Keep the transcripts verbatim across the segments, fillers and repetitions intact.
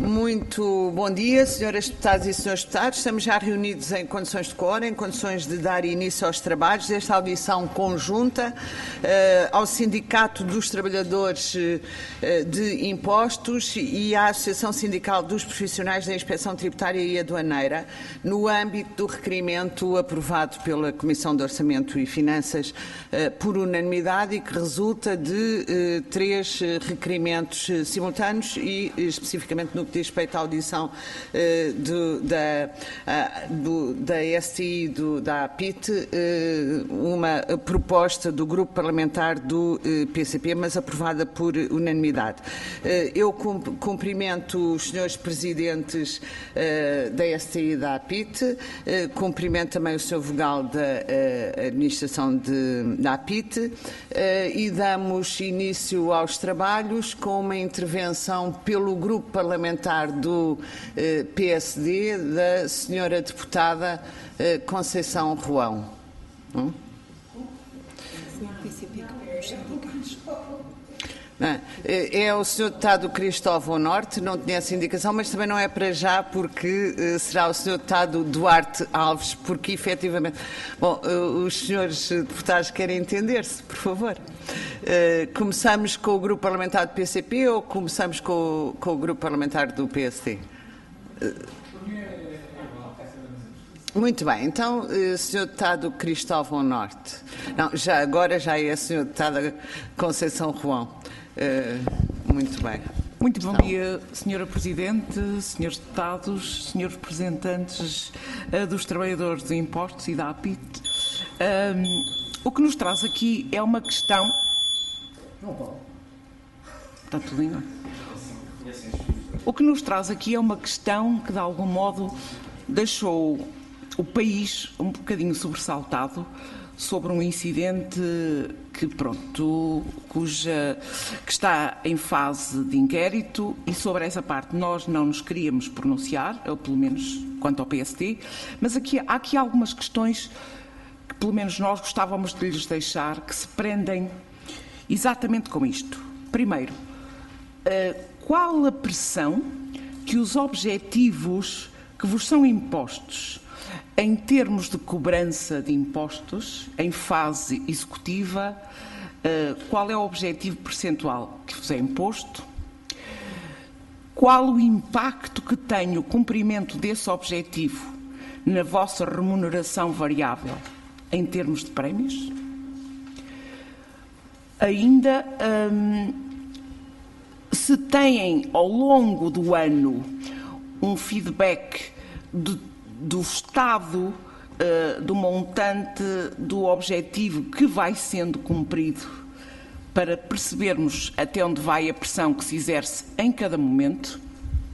Muito bom dia, senhoras deputadas e senhores deputados. Estamos já reunidos em condições de quórum, em condições de dar início aos trabalhos desta audição conjunta uh, ao Sindicato dos Trabalhadores uh, de Impostos e à Associação Sindical dos Profissionais da Inspeção Tributária e Aduaneira, no âmbito do requerimento aprovado pela Comissão de Orçamento e Finanças uh, por unanimidade e que resulta de uh, três requerimentos uh, simultâneos e, especificamente no que diz respeito à audição uh, do, da, uh, do, da S T I e da A P I T, uh, uma proposta do Grupo Parlamentar do uh, P C P, mas aprovada por unanimidade. Uh, eu cumprimento os senhores Presidentes uh, da S T I e da A P I T, uh, cumprimento também o senhor Vogal da uh, Administração de, da A P I T uh, e damos início aos trabalhos com uma intervenção pelo Grupo Parlamentar do eh, P S D, da senhora deputada eh, Conceição Ruão. Hum? Não, é o senhor deputado Cristóvão Norte, não tinha essa indicação, mas também não é para já, porque uh, será o senhor deputado Duarte Alves, porque efetivamente... Bom, uh, os senhores deputados querem entender-se, por favor. Uh, começamos com o Grupo Parlamentar do P C P ou começamos com o, com o Grupo Parlamentar do P S D? Uh, Muito bem, então, uh, senhor deputado Cristóvão Norte. Não, já agora já é a senhora deputada Conceição Ruão. Uh, muito bem. Muito bom então. dia, senhora Presidente, senhores deputados, senhores representantes uh, dos trabalhadores de impostos e da A P I T. Um, o que nos traz aqui é uma questão... Está tudo em ordem. O que nos traz aqui é uma questão que, de algum modo, deixou o país um bocadinho sobressaltado sobre um incidente que, pronto, cuja, que está em fase de inquérito, e sobre essa parte nós não nos queríamos pronunciar, ou pelo menos quanto ao P S D, mas aqui, há aqui algumas questões que pelo menos nós gostávamos de lhes deixar, que se prendem exatamente com isto. Primeiro, qual a pressão que os objetivos que vos são impostos em termos de cobrança de impostos, em fase executiva, qual é o objetivo percentual que vos é imposto? Qual o impacto que tem o cumprimento desse objetivo na vossa remuneração variável em termos de prémios? Ainda, hum, se têm ao longo do ano um feedback de do estado uh, do montante do objetivo que vai sendo cumprido, para percebermos até onde vai a pressão que se exerce em cada momento,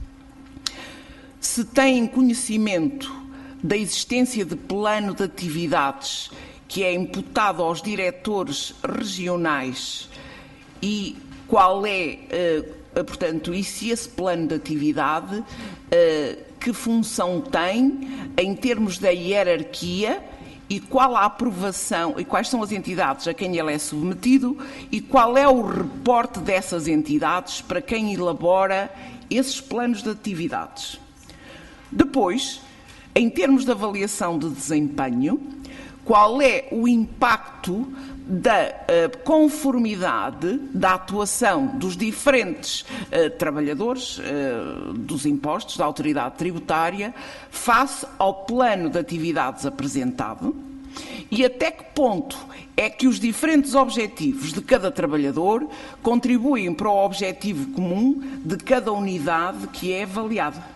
se têm conhecimento da existência de plano de atividades que é imputado aos diretores regionais e qual é, uh, portanto, e se esse plano de atividade uh, que função tem em termos da hierarquia e qual a aprovação e quais são as entidades a quem ele é submetido e qual é o reporte dessas entidades para quem elabora esses planos de atividades. Depois, em termos de avaliação de desempenho, qual é o impacto da uh, conformidade da atuação dos diferentes uh, trabalhadores uh, dos impostos, da autoridade tributária, face ao plano de atividades apresentado, e até que ponto é que os diferentes objetivos de cada trabalhador contribuem para o objetivo comum de cada unidade que é avaliada.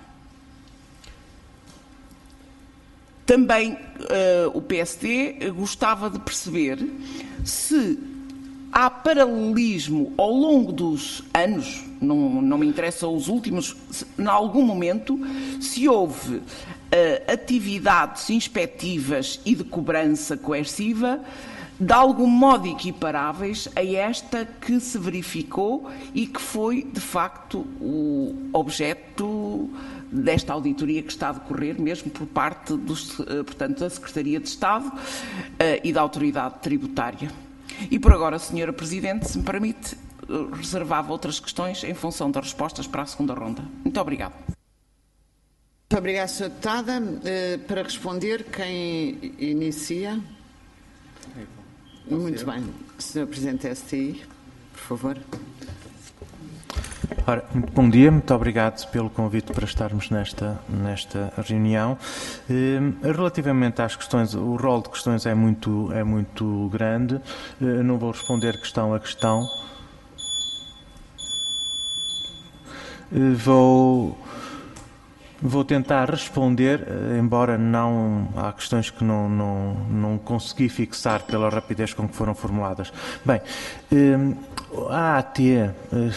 Também uh, o P S D gostava de perceber se há paralelismo ao longo dos anos, não, não me interessa os últimos, se, em algum momento, se houve uh, atividades inspectivas e de cobrança coerciva de algum modo equiparáveis a esta que se verificou e que foi, de facto, o objeto desta auditoria que está a decorrer, mesmo por parte dos, portanto, da Secretaria de Estado uh, e da Autoridade Tributária. E por agora, senhora Presidente, se me permite, reservava outras questões em função das respostas para a segunda ronda. Muito obrigada. Muito obrigada, senhora Deputada. Para responder, quem inicia? Muito bem. senhor Presidente da S T I, por favor. Ora, muito bom dia, muito obrigado pelo convite para estarmos nesta, nesta reunião. Eh, relativamente às questões, o rol de questões é muito, é muito grande, eh, não vou responder questão a questão. Eh, vou, vou tentar responder, eh, embora não há questões que não, não, não consegui fixar pela rapidez com que foram formuladas. Bem, eh, a A T, eh,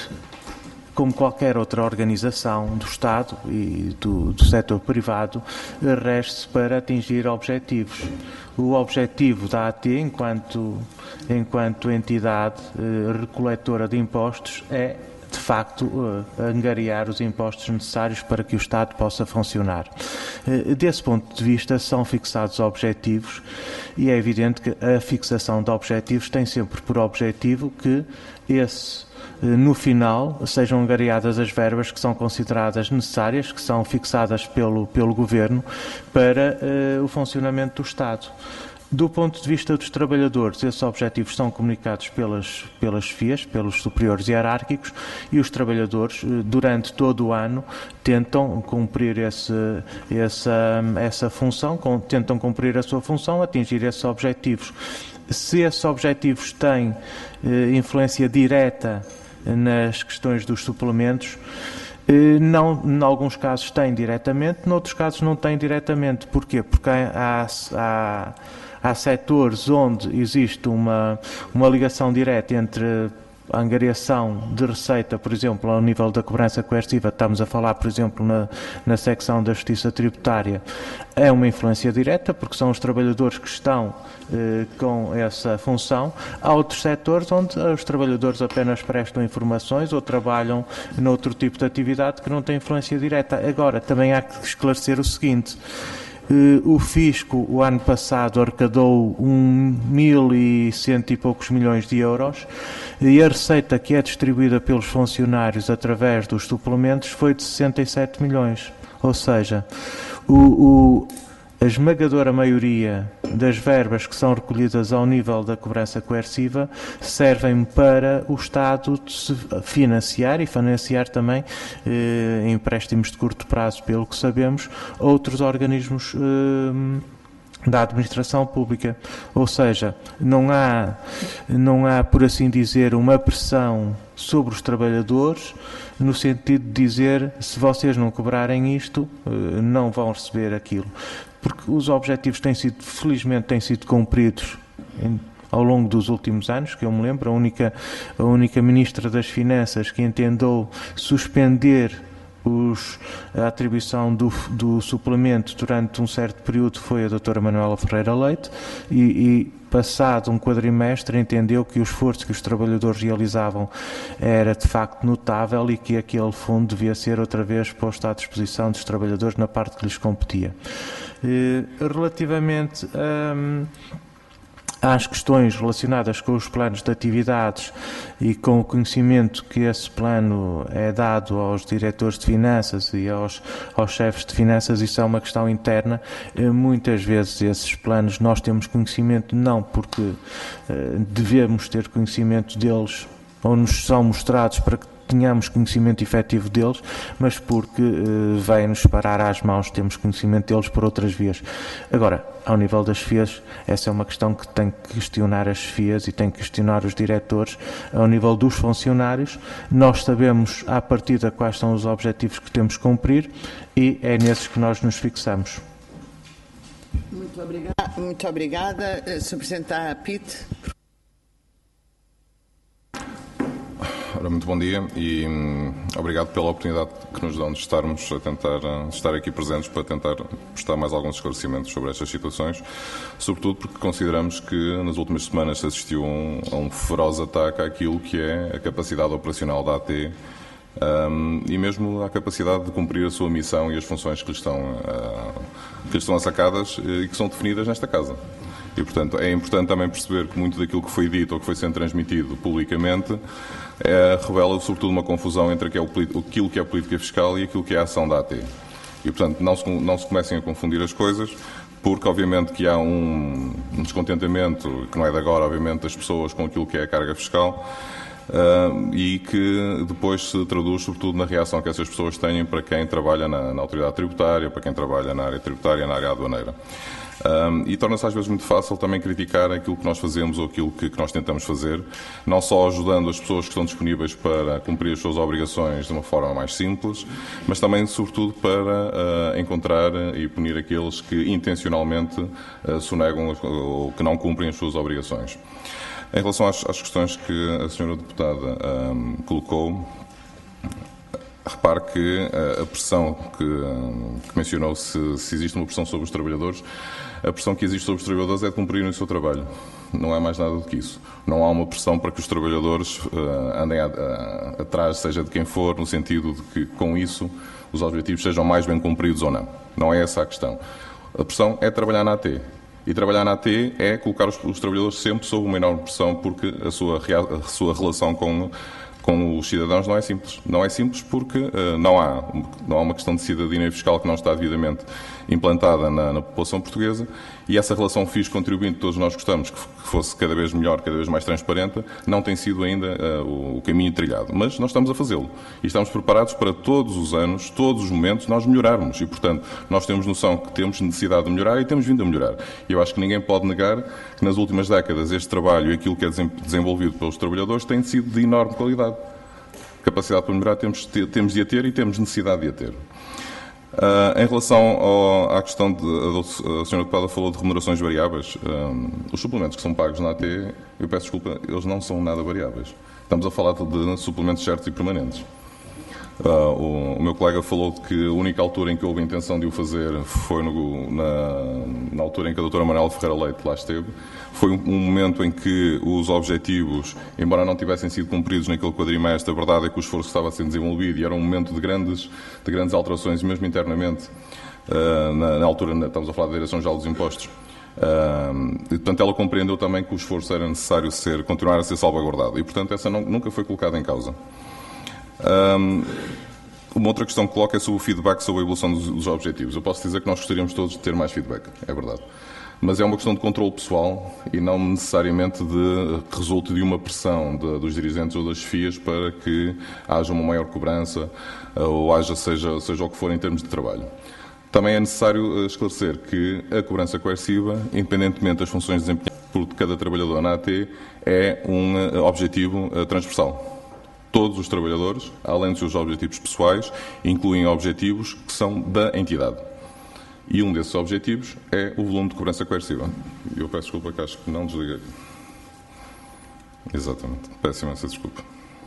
como qualquer outra organização do Estado e do, do setor privado, rege-se para atingir objetivos. O objetivo da A T, enquanto, enquanto entidade eh, recoletora de impostos, é, de facto, eh, angariar os impostos necessários para que o Estado possa funcionar. Eh, desse ponto de vista, são fixados objetivos e é evidente que a fixação de objetivos tem sempre por objetivo que esse no final, sejam angariadas as verbas que são consideradas necessárias, que são fixadas pelo, pelo Governo para uh, o funcionamento do Estado. Do ponto de vista dos trabalhadores, esses objetivos são comunicados pelas, pelas F I As, pelos superiores hierárquicos, e os trabalhadores, durante todo o ano, tentam cumprir esse, essa, essa função, tentam cumprir a sua função, atingir esses objetivos. Se esses objetivos têm eh, influência direta nas questões dos suplementos, eh, não, em alguns casos têm diretamente, noutros casos não têm diretamente. Porquê? Porque há, há, há setores onde existe uma, uma ligação direta entre a angariação de receita, por exemplo, ao nível da cobrança coerciva, estamos a falar, por exemplo, na, na secção da Justiça Tributária, é uma influência direta, porque são os trabalhadores que estão eh, com essa função. Há outros setores onde os trabalhadores apenas prestam informações ou trabalham noutro tipo de atividade que não tem influência direta. Agora, também há que esclarecer o seguinte: o Fisco, o ano passado, arrecadou um mil e cento e poucos milhões de euros e a receita que é distribuída pelos funcionários através dos suplementos foi de sessenta e sete milhões. Ou seja, o, o, a esmagadora maioria das verbas que são recolhidas ao nível da cobrança coerciva servem para o Estado se financiar e financiar também eh, empréstimos de curto prazo, pelo que sabemos, outros organismos eh, da administração pública. Ou seja, não há, não há, por assim dizer, uma pressão sobre os trabalhadores no sentido de dizer, se vocês não cobrarem isto, eh, não vão receber aquilo. Porque os objetivos têm sido, felizmente, têm sido cumpridos em, ao longo dos últimos anos, que eu me lembro. A única, a única Ministra das Finanças que entendeu suspender os, a atribuição do, do suplemento durante um certo período foi a doutora Manuela Ferreira Leite e, e passado um quadrimestre entendeu que o esforço que os trabalhadores realizavam era de facto notável e que aquele fundo devia ser outra vez posto à disposição dos trabalhadores na parte que lhes competia. Relativamente a às questões relacionadas com os planos de atividades e com o conhecimento que esse plano é dado aos diretores de finanças e aos, aos chefes de finanças, isso é uma questão interna. Muitas vezes esses planos nós temos conhecimento não porque eh, devemos ter conhecimento deles ou nos são mostrados para que tenhamos conhecimento efetivo deles, mas porque uh, vem-nos parar às mãos, temos conhecimento deles por outras vias. Agora, ao nível das F I As, essa é uma questão que tem que questionar as F I As e tem que questionar os diretores. Ao nível dos funcionários, nós sabemos à partida quais são os objetivos que temos que cumprir e é nesses que nós nos fixamos. Muito obrigada. Muito obrigada. senhor Presidente da A P I T. Ora, muito bom dia e hum, obrigado pela oportunidade que nos dão de estarmos a tentar uh, estar aqui presentes para tentar prestar mais alguns esclarecimentos sobre estas situações, sobretudo porque consideramos que nas últimas semanas se assistiu a um, a um feroz ataque àquilo que é a capacidade operacional da A T um, e mesmo à capacidade de cumprir a sua missão e as funções que lhe estão, uh, que lhe estão assacadas e que são definidas nesta Casa. E, portanto, é importante também perceber que muito daquilo que foi dito ou que foi sendo transmitido publicamente é, revela, sobretudo, uma confusão entre aquilo que é a política fiscal e aquilo que é a ação da A T. E, portanto, não se, não se comecem a confundir as coisas, porque, obviamente, que há um, um descontentamento, que não é de agora, obviamente, das pessoas com aquilo que é a carga fiscal, Uh, e que depois se traduz sobretudo na reação que essas pessoas têm para quem trabalha na, na autoridade tributária, para quem trabalha na área tributária, na área aduaneira. Uh, e torna-se às vezes muito fácil também criticar aquilo que nós fazemos ou aquilo que, que nós tentamos fazer, não só ajudando as pessoas que estão disponíveis para cumprir as suas obrigações de uma forma mais simples, mas também, sobretudo, para uh, encontrar e punir aqueles que intencionalmente uh, sonegam ou que não cumprem as suas obrigações. Em relação às, às questões que a senhora deputada um, colocou, repare que a, a pressão que, um, que mencionou, se, se existe uma pressão sobre os trabalhadores, a pressão que existe sobre os trabalhadores é de cumprirem o seu trabalho. Não é mais nada do que isso. Não há uma pressão para que os trabalhadores uh, andem a, a, atrás, seja de quem for, no sentido de que, com isso, os objetivos sejam mais bem cumpridos ou não. Não é essa a questão. A pressão é trabalhar na A T. E trabalhar na A T é colocar os, os trabalhadores sempre sob uma enorme pressão, porque a sua, a sua relação com, com os cidadãos não é simples. Não é simples porque uh, não, há, não há uma questão de cidadania fiscal que não está devidamente implantada na, na população portuguesa, e essa relação fisco-contribuinte que todos nós gostamos que fosse cada vez melhor, cada vez mais transparente, não tem sido ainda uh, o, o caminho trilhado. Mas nós estamos a fazê-lo e estamos preparados para todos os anos, todos os momentos, nós melhorarmos. E, portanto, nós temos noção que temos necessidade de melhorar e temos vindo a melhorar. E eu acho que ninguém pode negar que nas últimas décadas este trabalho e aquilo que é desenvolvido pelos trabalhadores tem sido de enorme qualidade. Capacidade para melhorar temos, temos de a ter e temos necessidade de a ter. Uh, em relação ao, à questão de a, a senhora deputada falou de remunerações variáveis, um, os suplementos que são pagos na A T, eu peço desculpa, eles não são nada variáveis. Estamos a falar de, de suplementos certos e permanentes. Uh, o, o meu colega falou de que a única altura em que houve a intenção de o fazer foi no, na, na altura em que a doutora Manuela Ferreira Leite lá esteve. Foi um, um momento em que os objetivos, embora não tivessem sido cumpridos naquele quadrimestre, a verdade é que o esforço estava a ser desenvolvido e era um momento de grandes, de grandes alterações, mesmo internamente, uh, na, na altura, na, estamos a falar da Direção-Geral dos Impostos. Uh, e, portanto, ela compreendeu também que o esforço era necessário ser, continuar a ser salvaguardado e, portanto, essa não, nunca foi colocada em causa. Um, uma outra questão que coloca é sobre o feedback sobre a evolução dos, dos objetivos. Eu posso dizer que nós gostaríamos todos de ter mais feedback, é verdade. Mas é uma questão de controle pessoal e não necessariamente de que resulte de uma pressão de, dos dirigentes ou das chefias para que haja uma maior cobrança ou haja seja, seja o que for em termos de trabalho. Também é necessário esclarecer que a cobrança coerciva, independentemente das funções desempenhadas por cada trabalhador na A T, é um objetivo transversal. Todos os trabalhadores, além dos seus objetivos pessoais, incluem objetivos que são da entidade. E um desses objetivos é o volume de cobrança coerciva. Eu peço desculpa que acho que não desliguei. Exatamente. Peço imensa desculpa.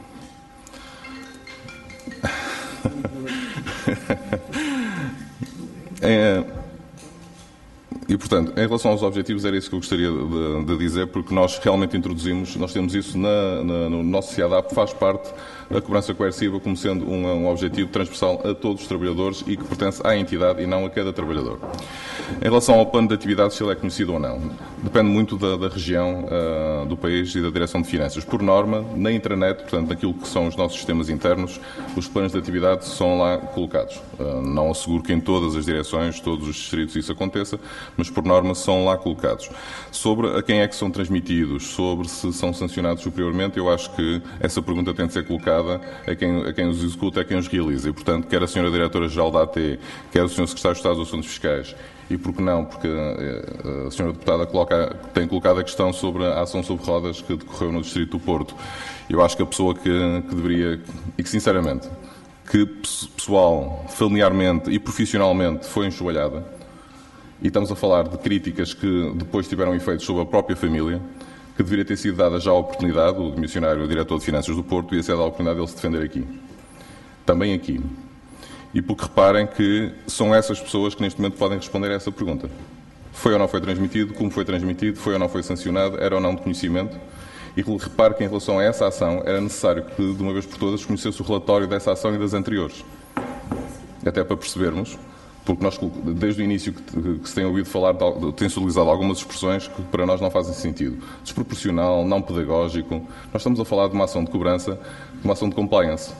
é... E, portanto, em relação aos objetivos, era isso que eu gostaria de, de dizer, porque nós realmente introduzimos, nós temos isso na, na, no nosso C I A D A P, faz parte da cobrança coerciva como sendo um, um objetivo transversal a todos os trabalhadores e que pertence à entidade e não a cada trabalhador. Em relação ao plano de atividades, se ele é conhecido ou não, depende muito da, da região uh, do país e da Direção de Finanças. Por norma, na intranet, portanto, naquilo que são os nossos sistemas internos, os planos de atividade são lá colocados. Uh, não asseguro que em todas as direções, todos os distritos isso aconteça, mas por norma são lá colocados. Sobre a quem é que são transmitidos, sobre se são sancionados superiormente, eu acho que essa pergunta tem de ser colocada a quem, a quem os executa, a quem os realiza. E, portanto, quer a senhora Diretora-Geral da A T, quer o senhor Secretário de Estado dos Assuntos Fiscais, e por que não, porque a senhora Deputada coloca, tem colocado a questão sobre a ação sobre rodas que decorreu no Distrito do Porto. Eu acho que a pessoa que, que deveria, e que sinceramente, que pessoal, familiarmente e profissionalmente foi enxovalhada, e estamos a falar de críticas que depois tiveram efeitos sobre a própria família, que deveria ter sido dada já a oportunidade, o missionário, o diretor de Finanças do Porto, ia ser dada a oportunidade de ele se defender aqui. Também aqui. E porque reparem que são essas pessoas que neste momento podem responder a essa pergunta. Foi ou não foi transmitido? Como foi transmitido? Foi ou não foi sancionado? Era ou não de conhecimento? E repare que em relação a essa ação era necessário que de uma vez por todas conhecesse o relatório dessa ação e das anteriores. Até para percebermos porque nós, desde o início que, que se tem ouvido falar, tem-se utilizado algumas expressões que para nós não fazem sentido. Desproporcional, não pedagógico. Nós estamos a falar de uma ação de cobrança, de uma ação de compliance.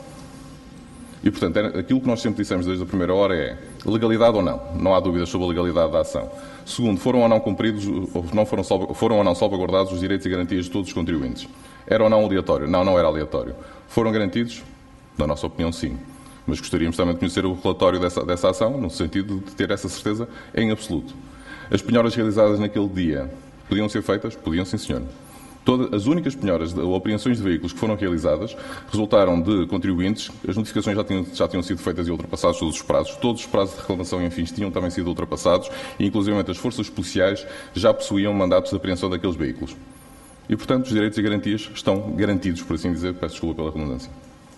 E, portanto, é, aquilo que nós sempre dissemos desde a primeira hora é legalidade ou não. Não há dúvidas sobre a legalidade da ação. Segundo, foram ou não cumpridos, ou não foram, foram ou não salvaguardados os direitos e garantias de todos os contribuintes. Era ou não aleatório? Não, não era aleatório. Foram garantidos? Na nossa opinião, sim. Mas gostaríamos também de conhecer o relatório dessa, dessa ação, no sentido de ter essa certeza em absoluto. As penhoras realizadas naquele dia podiam ser feitas? Podiam, sim, senhor. Todas, as únicas penhoras ou apreensões de veículos que foram realizadas resultaram de contribuintes, as notificações já tinham, já tinham sido feitas e ultrapassados todos os prazos, todos os prazos de reclamação e afins tinham também sido ultrapassados e, inclusive, as forças policiais já possuíam mandatos de apreensão daqueles veículos. E, portanto, os direitos e garantias estão garantidos, por assim dizer. Peço desculpa pela redundância.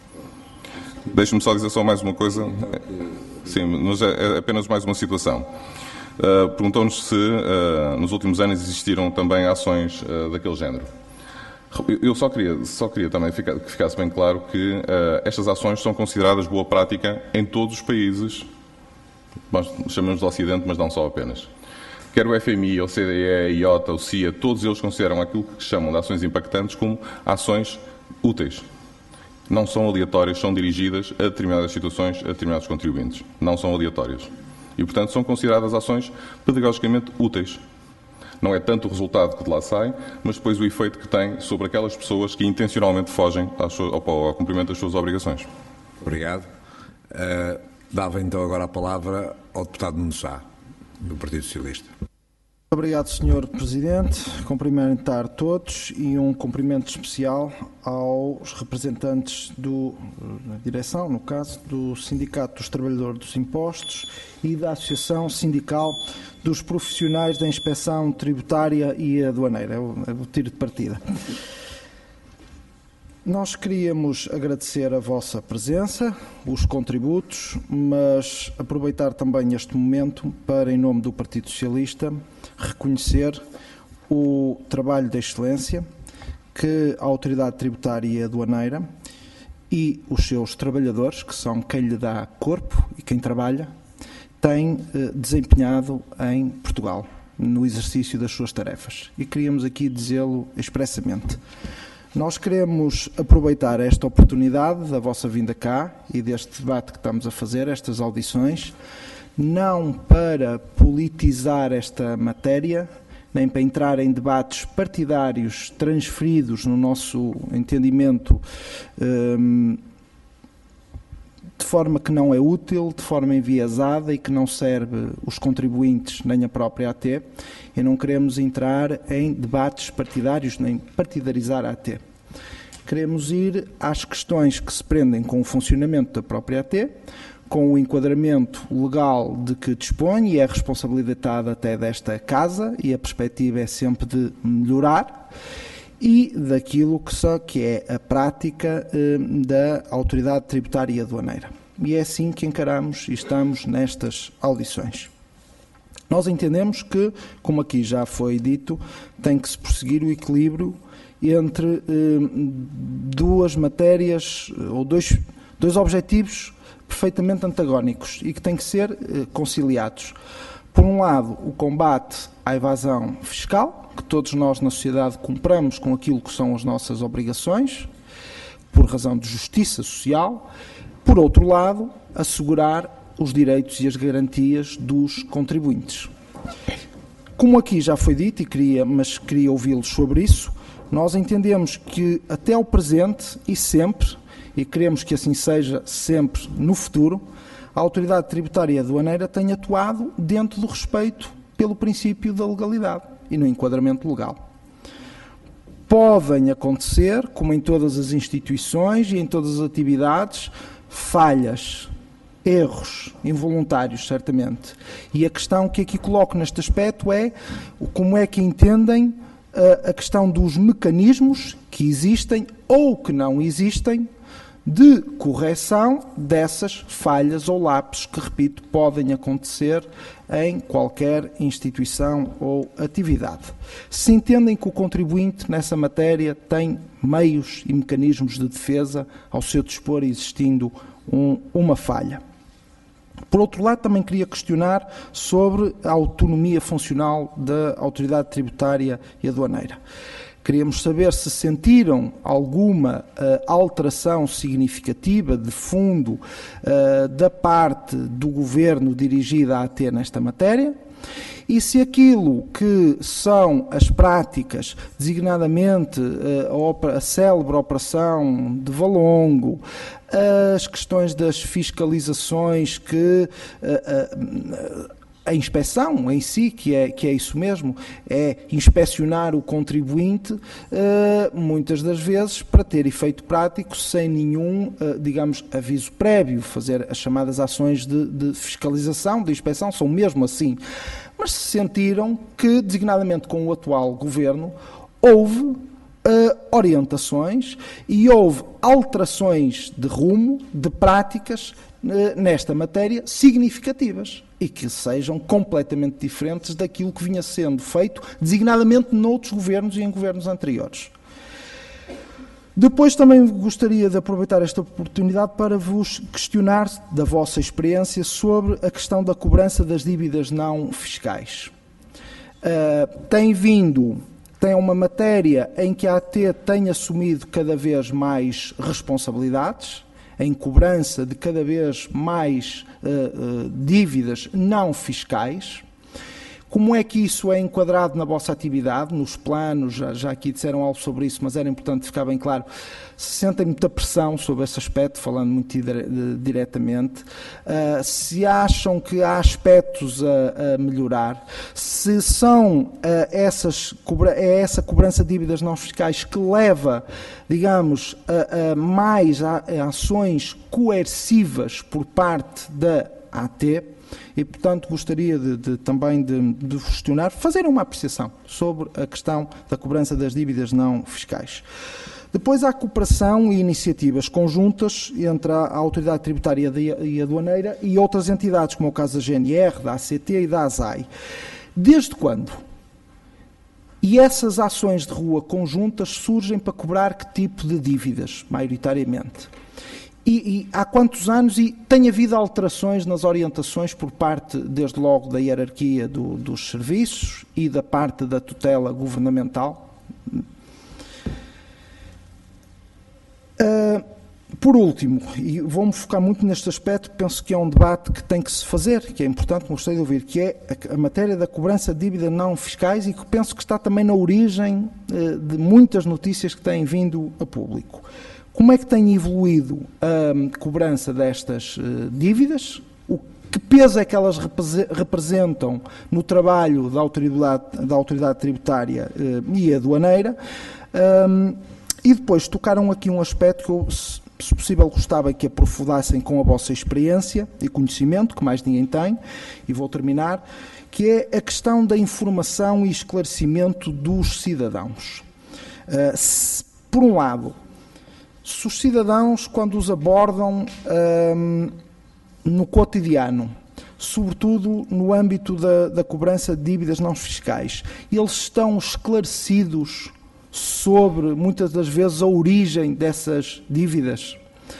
Deixe-me só dizer só mais uma coisa. Sim, mas é apenas mais uma situação. Uh, Perguntou-nos se uh, nos últimos anos existiram também ações uh, daquele género. Eu só queria, só queria também ficar, que ficasse bem claro que uh, estas ações são consideradas boa prática em todos os países, nós chamamos de Ocidente, mas não só apenas. Quer o F M I, o C D E, a I O T A, o C I A, todos eles consideram aquilo que chamam de ações impactantes como ações úteis. Não são aleatórias, são dirigidas a determinadas situações, a determinados contribuintes. Não são aleatórias. E, portanto, são consideradas ações pedagogicamente úteis. Não é tanto o resultado que de lá sai, mas depois o efeito que tem sobre aquelas pessoas que intencionalmente fogem ao, ao, ao cumprimento das suas obrigações. Obrigado. Uh, dava então agora a palavra ao deputado Nuno Sá, do Partido Socialista. Obrigado, senhor Presidente. Cumprimentar todos e um cumprimento especial aos representantes do, da direção, no caso, do Sindicato dos Trabalhadores dos Impostos e da Associação Sindical dos Profissionais da Inspeção Tributária e Aduaneira. É o, é o tiro de partida. Nós queríamos agradecer a vossa presença, os contributos, mas aproveitar também este momento para, em nome do Partido Socialista, reconhecer o trabalho de excelência que a Autoridade Tributária e Aduaneira e os seus trabalhadores, que são quem lhe dá corpo e quem trabalha, têm eh, desempenhado em Portugal, no exercício das suas tarefas. E queríamos aqui dizê-lo expressamente. Nós queremos aproveitar esta oportunidade da vossa vinda cá e deste debate que estamos a fazer, estas audições, não para politizar esta matéria, nem para entrar em debates partidários transferidos, no nosso entendimento, de forma que não é útil, de forma enviesada e que não serve os contribuintes nem a própria A T. E não queremos entrar em debates partidários, nem partidarizar a AT. Queremos ir às questões que se prendem com o funcionamento da própria A T, com o enquadramento legal de que dispõe e é responsabilidade até desta Casa, e a perspectiva é sempre de melhorar, e daquilo que, só, que é a prática eh, da Autoridade Tributária e Aduaneira. E é assim que encaramos e estamos nestas audições. Nós entendemos que, como aqui já foi dito, tem que se prosseguir o equilíbrio entre eh, duas matérias ou dois, dois objetivos perfeitamente antagónicos e que têm que ser eh, conciliados. Por um lado, o combate à evasão fiscal, que todos nós na sociedade cumpramos com aquilo que são as nossas obrigações, por razão de justiça social. Por outro lado, assegurar os direitos e as garantias dos contribuintes. Como aqui já foi dito, e queria, mas queria ouvi-los sobre isso, nós entendemos que até ao presente e sempre, e queremos que assim seja sempre no futuro, a Autoridade Tributária e Aduaneira tem atuado dentro do respeito pelo princípio da legalidade e no enquadramento legal. Podem acontecer, como em todas as instituições e em todas as atividades, falhas, erros involuntários, certamente. E a questão que aqui coloco neste aspecto é como é que entendem a, a questão dos mecanismos que existem ou que não existem de correção dessas falhas ou lapsos que, repito, podem acontecer em qualquer instituição ou atividade. Se entendem que o contribuinte nessa matéria tem meios e mecanismos de defesa ao seu dispor, existindo um, uma falha. Por outro lado, também queria questionar sobre a autonomia funcional da Autoridade Tributária e Aduaneira. Queríamos saber se sentiram alguma uh, alteração significativa de fundo uh, da parte do Governo dirigida à A T nesta matéria e se aquilo que são as práticas, designadamente uh, a, a célebre operação de Valongo, as questões das fiscalizações que... Uh, uh, a inspeção em si, que é, que é isso mesmo, é inspecionar o contribuinte, uh, muitas das vezes, para ter efeito prático, sem nenhum, uh, digamos, aviso prévio, fazer as chamadas ações de, de fiscalização, de inspeção, são mesmo assim. Mas se sentiram que, designadamente com o atual governo, houve uh, orientações e houve alterações de rumo, de práticas, uh, nesta matéria, significativas. E que sejam completamente diferentes daquilo que vinha sendo feito, designadamente noutros governos e em governos anteriores. Depois também gostaria de aproveitar esta oportunidade para vos questionar da vossa experiência sobre a questão da cobrança das dívidas não fiscais. Uh, tem vindo, tem uma matéria em que a A T tem assumido cada vez mais responsabilidades, em cobrança de cada vez mais uh, uh, dívidas não fiscais. Como é que isso é enquadrado na vossa atividade, nos planos? Já, já aqui disseram algo sobre isso, mas era importante ficar bem claro. Se sentem muita pressão sobre esse aspecto, falando muito diretamente, uh, se acham que há aspectos a, a melhorar, se são uh, essas, é essa cobrança de dívidas não fiscais que leva, digamos, a, a mais a, a ações coercivas por parte da A T, e, portanto, gostaria de, de, também de, de vos questionar, fazer uma apreciação sobre a questão da cobrança das dívidas não fiscais. Depois há cooperação e iniciativas conjuntas entre a Autoridade Tributária e Aduaneira e outras entidades, como é o caso da G N R, da A C T e da A S A I. Desde quando? E essas ações de rua conjuntas surgem para cobrar que tipo de dívidas, maioritariamente? E, e há quantos anos, e tem havido alterações nas orientações por parte, desde logo, da hierarquia do, dos serviços e da parte da tutela governamental? Uh, por último, e vou-me focar muito neste aspecto, penso que é um debate que tem que se fazer, que é importante, gostei de ouvir, que é a, a matéria da cobrança de dívida não fiscais e que penso que está também na origem uh, de muitas notícias que têm vindo a público. Como é que tem evoluído a cobrança destas uh, dívidas? O que peso é que elas representam no trabalho da autoridade, da autoridade tributária uh, e aduaneira? Um, e depois tocaram aqui um aspecto que eu, se, se possível, gostava que aprofundassem com a vossa experiência e conhecimento, que mais ninguém tem, e vou terminar, que é a questão da informação e esclarecimento dos cidadãos. Uh, se, por um lado, se os cidadãos, quando os abordam hum, no cotidiano, sobretudo no âmbito da, da cobrança de dívidas não fiscais, eles estão esclarecidos sobre, muitas das vezes, a origem dessas dívidas?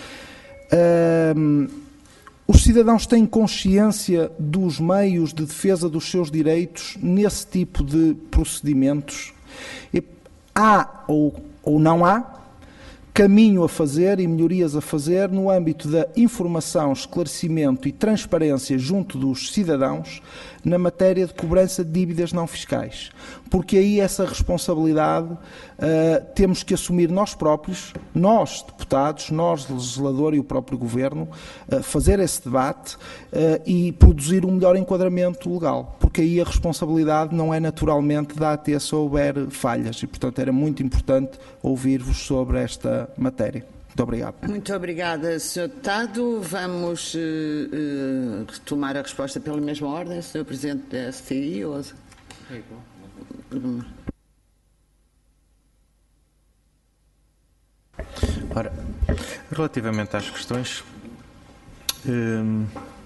Hum, os cidadãos têm consciência dos meios de defesa dos seus direitos nesse tipo de procedimentos? E há ou, ou não há caminho a fazer e melhorias a fazer no âmbito da informação, esclarecimento e transparência junto dos cidadãos na matéria de cobrança de dívidas não fiscais. Porque aí essa responsabilidade uh, temos que assumir nós próprios, nós deputados, nós legislador e o próprio Governo, uh, fazer esse debate uh, e produzir um melhor enquadramento legal. Porque aí a responsabilidade não é naturalmente da A T se houver falhas e, portanto, era muito importante ouvir-vos sobre esta matéria. Muito obrigado. Muito obrigada, senhor Deputado. Vamos uh, uh, retomar a resposta pela mesma ordem, senhor Presidente da S T I. Ou... Ora, relativamente às questões, hum,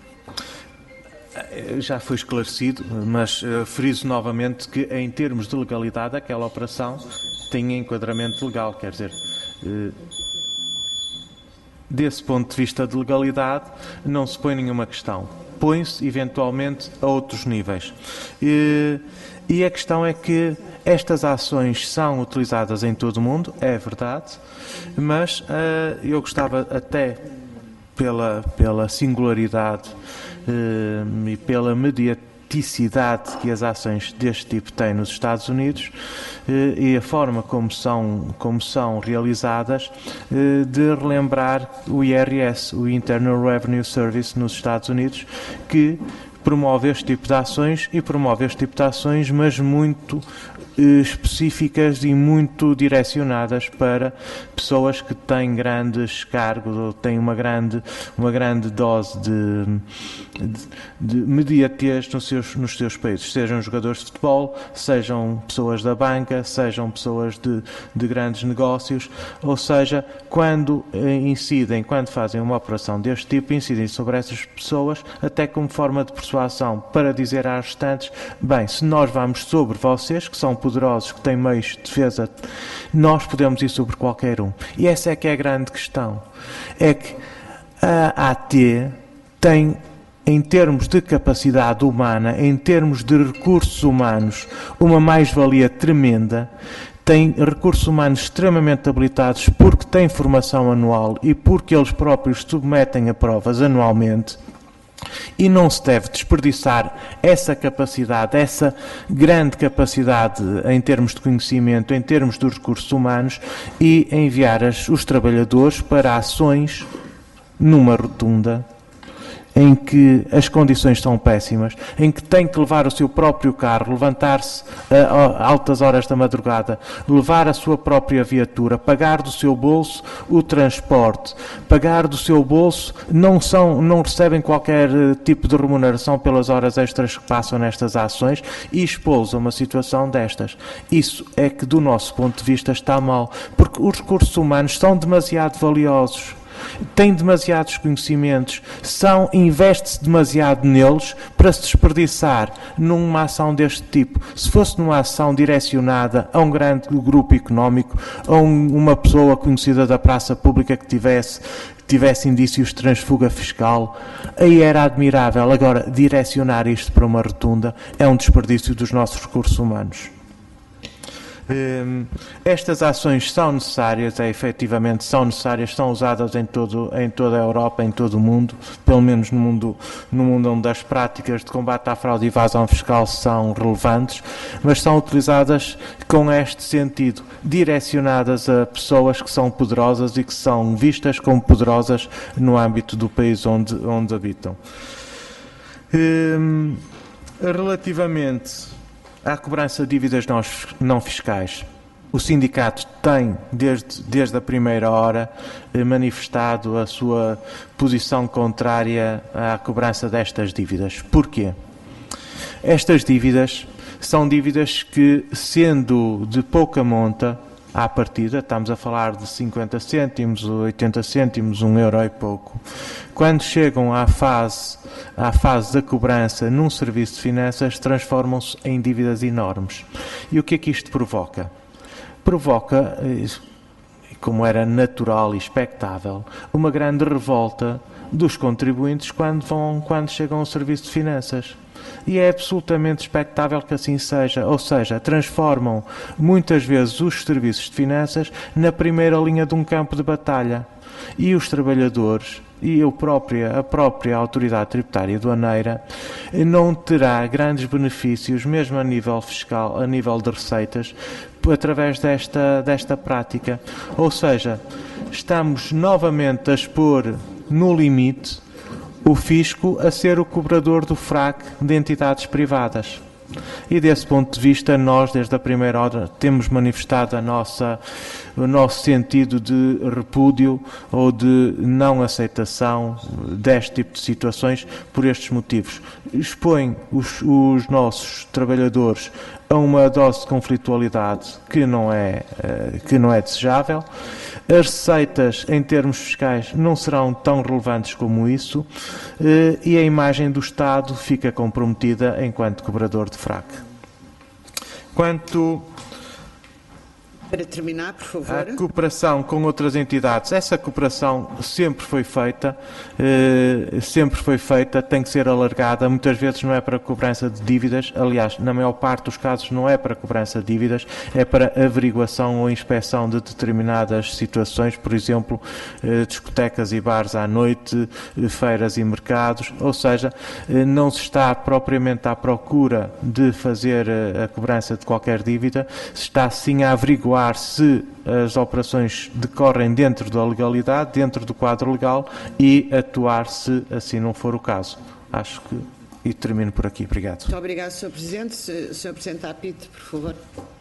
já foi esclarecido, mas uh, friso novamente que, em termos de legalidade, aquela operação tem enquadramento legal, quer dizer... Uh, Desse ponto de vista de legalidade, não se põe nenhuma questão. sobrepõe-se eventualmente a outros níveis. E, e a questão é que estas ações são utilizadas em todo o mundo, é verdade, mas uh, eu gostava até pela, pela singularidade uh, e pela mediaticidade que as ações deste tipo têm nos Estados Unidos uh, e a forma como são, como são realizadas, uh, de relembrar o I R S, o Internal Revenue Service nos Estados Unidos, que promove este tipo de ações e promove este tipo de ações, mas muito específicas e muito direcionadas para pessoas que têm grandes cargos ou têm uma grande, uma grande dose de, de, de mediatez nos seus, nos seus países, sejam jogadores de futebol, sejam pessoas da banca, sejam pessoas de, de grandes negócios, ou seja, quando incidem, quando fazem uma operação deste tipo, incidem sobre essas pessoas até como forma de persuasão para dizer às restantes, bem, se nós vamos sobre vocês, que são poderosos, que têm meios de defesa, nós podemos ir sobre qualquer um. E essa é que é a grande questão. É que a A T tem, em termos de capacidade humana, em termos de recursos humanos, uma mais-valia tremenda, tem recursos humanos extremamente habilitados porque têm formação anual e porque eles próprios submetem a provas anualmente. E não se deve desperdiçar essa capacidade, essa grande capacidade em termos de conhecimento, em termos dos recursos humanos, e enviar as, os trabalhadores para ações numa rotunda em que as condições são péssimas, em que tem que levar o seu próprio carro, levantar-se a altas horas da madrugada, levar a sua própria viatura, pagar do seu bolso o transporte, pagar do seu bolso, não, são, não recebem qualquer tipo de remuneração pelas horas extras que passam nestas ações e expô-los a uma situação destas. Isso é que, do nosso ponto de vista, está mal, porque os recursos humanos são demasiado valiosos. Têm demasiados conhecimentos, são, investe-se demasiado neles para se desperdiçar numa ação deste tipo. Se fosse numa ação direcionada a um grande grupo económico, a um, uma pessoa conhecida da praça pública que tivesse, tivesse indícios de transfuga fiscal, aí era admirável. Agora, direcionar isto para uma rotunda é um desperdício dos nossos recursos humanos. Estas ações são necessárias, é, efetivamente são necessárias, são usadas em, todo, em toda a Europa, em todo o mundo, pelo menos no mundo, no mundo onde as práticas de combate à fraude e evasão fiscal são relevantes, mas são utilizadas com este sentido, direcionadas a pessoas que são poderosas e que são vistas como poderosas no âmbito do país onde, onde habitam. Hum, relativamente à cobrança de dívidas não fiscais, o sindicato tem, desde, desde a primeira hora, manifestado a sua posição contrária à cobrança destas dívidas. Porquê? Estas dívidas são dívidas que, sendo de pouca monta, à partida, estamos a falar de cinquenta cêntimos, oitenta cêntimos, um euro e pouco. Quando chegam à fase, à fase da cobrança num serviço de finanças, transformam-se em dívidas enormes. E o que é que isto provoca? Provoca, como era natural e expectável, uma grande revolta dos contribuintes quando, vão, quando chegam ao serviço de finanças. E é absolutamente expectável que assim seja, ou seja, transformam muitas vezes os serviços de finanças na primeira linha de um campo de batalha. E os trabalhadores e eu própria, a própria autoridade tributária aduaneira não terá grandes benefícios, mesmo a nível fiscal, a nível de receitas, através desta, desta prática. Ou seja, estamos novamente a expor no limite o fisco a ser o cobrador do F R A C de entidades privadas. E desse ponto de vista, nós, desde a primeira hora, temos manifestado a nossa, o nosso sentido de repúdio ou de não aceitação deste tipo de situações por estes motivos. Expõe os, os nossos trabalhadores a uma dose de conflitualidade que não é, que não é desejável. As receitas, em termos fiscais, não serão tão relevantes como isso e a imagem do Estado fica comprometida enquanto cobrador de F R A C. Quanto Para terminar, por favor. A cooperação com outras entidades, essa cooperação sempre foi feita, eh, sempre foi feita, tem que ser alargada, muitas vezes não é para cobrança de dívidas, aliás, na maior parte dos casos não é para cobrança de dívidas, é para averiguação ou inspeção de determinadas situações, por exemplo, eh, discotecas e bares à noite, eh, feiras e mercados, ou seja, eh, não se está propriamente à procura de fazer a cobrança de qualquer dívida, se está sim a averiguar se as operações decorrem dentro da legalidade, dentro do quadro legal e atuar se assim não for o caso. Acho que... E termino por aqui. Obrigado. Muito obrigado, senhor Presidente. senhor Presidente Apito, por favor.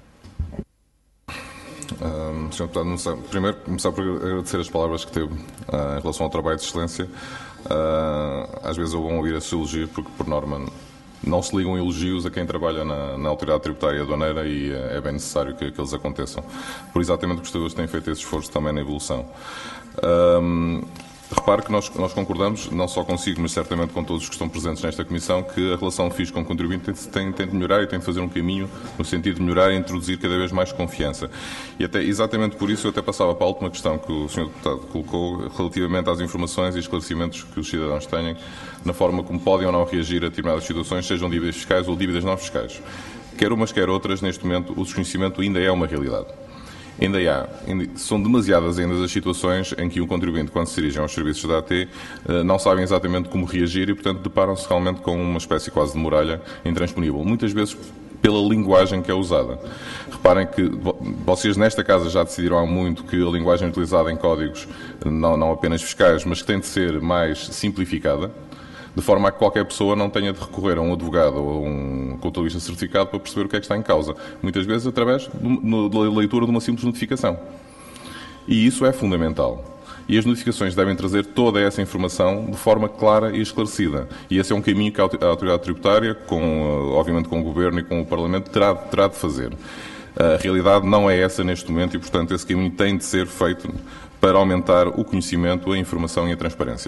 Um, senhor Deputado, primeiro, começar por agradecer as palavras que teve uh, em relação ao trabalho de excelência. Uh, às vezes é bom ouvir esse elogio, porque, por norma, não se ligam elogios a quem trabalha na, na Autoridade Tributária Aduaneira e é bem necessário que, que eles aconteçam. Por exatamente que os Estados têm feito esse esforço também na evolução. Um, repare que nós, nós concordamos, não só consigo, mas certamente com todos os que estão presentes nesta Comissão, que a relação fisco-contribuinte tem, tem, tem de melhorar e tem de fazer um caminho no sentido de melhorar e introduzir cada vez mais confiança. E até exatamente por isso eu até passava para a última questão que o senhor Deputado colocou relativamente às informações e esclarecimentos que os cidadãos têm na forma como podem ou não reagir a determinadas situações, sejam dívidas fiscais ou dívidas não fiscais. Quer umas, quer outras, neste momento, o desconhecimento ainda é uma realidade. Ainda há, são demasiadas ainda as situações em que um contribuinte, quando se dirige aos serviços da A T, não sabem exatamente como reagir e, portanto, deparam-se realmente com uma espécie quase de muralha intransponível. Muitas vezes pela linguagem que é usada. Reparem que vocês nesta casa já decidiram há muito que a linguagem utilizada em códigos, não, não apenas fiscais, mas que tem de ser mais simplificada, de forma a que qualquer pessoa não tenha de recorrer a um advogado ou a um contabilista certificado para perceber o que é que está em causa. Muitas vezes através da leitura de uma simples notificação. E isso é fundamental. E as notificações devem trazer toda essa informação de forma clara e esclarecida. E esse é um caminho que a Autoridade Tributária, com, obviamente com o Governo e com o Parlamento, terá, terá de fazer. A realidade não é essa neste momento e, portanto, esse caminho tem de ser feito para aumentar o conhecimento, a informação e a transparência.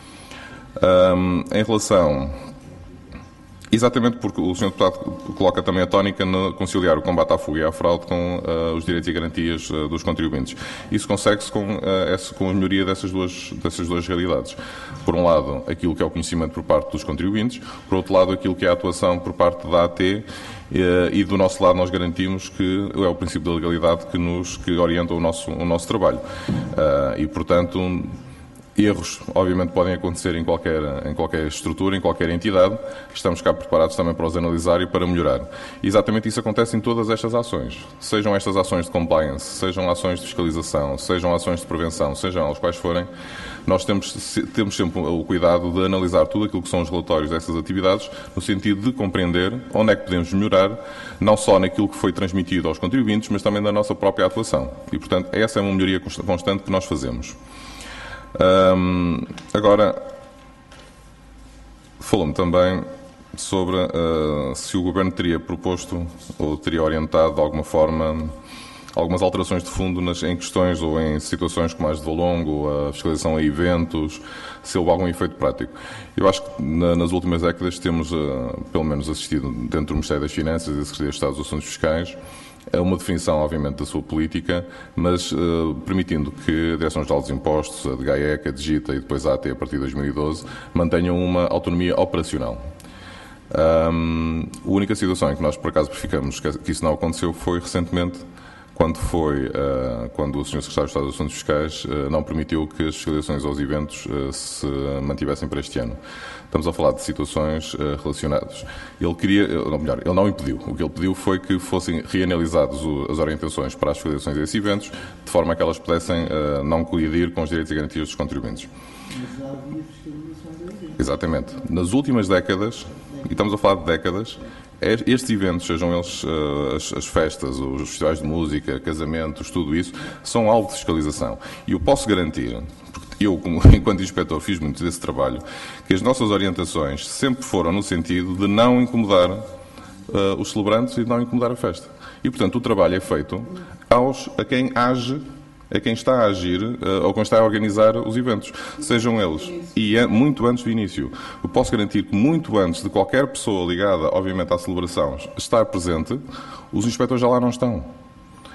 Um, em relação, exatamente porque o senhor Deputado coloca também a tónica no conciliar o combate à fuga e à fraude com uh, os direitos e garantias uh, dos contribuintes. Isso consegue-se com, uh, essa, com a melhoria dessas duas, dessas duas realidades. Por um lado, aquilo que é o conhecimento por parte dos contribuintes, por outro lado, aquilo que é a atuação por parte da A T, uh, e do nosso lado nós garantimos que é o princípio da legalidade que, nos, que orienta o nosso, o nosso trabalho. Uh, e, portanto, erros, obviamente, podem acontecer em qualquer, em qualquer estrutura, em qualquer entidade. Estamos cá preparados também para os analisar e para melhorar. E exatamente isso acontece em todas estas ações. Sejam estas ações de compliance, sejam ações de fiscalização, sejam ações de prevenção, sejam as quais forem, nós temos, temos sempre o cuidado de analisar tudo aquilo que são os relatórios dessas atividades, no sentido de compreender onde é que podemos melhorar, não só naquilo que foi transmitido aos contribuintes, mas também na nossa própria atuação. E, portanto, essa é uma melhoria constante que nós fazemos. Um, agora, falou-me também sobre uh, se o Governo teria proposto ou teria orientado de alguma forma algumas alterações de fundo nas, em questões ou em situações como as de Valongo, a fiscalização a eventos, se houve algum efeito prático. Eu acho que na, nas últimas décadas temos, uh, pelo menos, assistido dentro do Ministério das Finanças e da Secretaria de Estado dos Assuntos Fiscais, é uma definição, obviamente, da sua política, mas uh, permitindo que a Direção-Geral dos Impostos, a D G A E C, a Digita e depois a A T, a partir de dois mil e doze, mantenham uma autonomia operacional. Um, a única situação em que nós, por acaso, verificamos que, que isso não aconteceu foi recentemente, quando foi, uh, quando o senhor Secretário de Estado dos Assuntos Fiscais uh, não permitiu que as fiscalizações aos eventos uh, se mantivessem para este ano. Estamos a falar de situações uh, relacionadas. Ele queria, ou melhor, ele não impediu. O que ele pediu foi que fossem reanalisadas as orientações para as fiscalizações a esses eventos, de forma a que elas pudessem uh, não colidir com os direitos e garantias dos contribuintes. Mas já havia fiscalizações a eventos. Exatamente. Nas últimas décadas, e estamos a falar de décadas, estes eventos, sejam eles uh, as, as festas, os festivais de música, casamentos, tudo isso, são alvo de fiscalização. E eu posso garantir, porque eu, como, enquanto inspetor, fiz muito desse trabalho, que as nossas orientações sempre foram no sentido de não incomodar uh, os celebrantes e de não incomodar a festa. E, portanto, o trabalho é feito aos, a quem age, a quem está a agir uh, ou quem está a organizar os eventos, sejam eles. E é muito antes do início. Eu posso garantir que muito antes de qualquer pessoa ligada, obviamente, à celebração estar presente, os inspectores já lá não estão.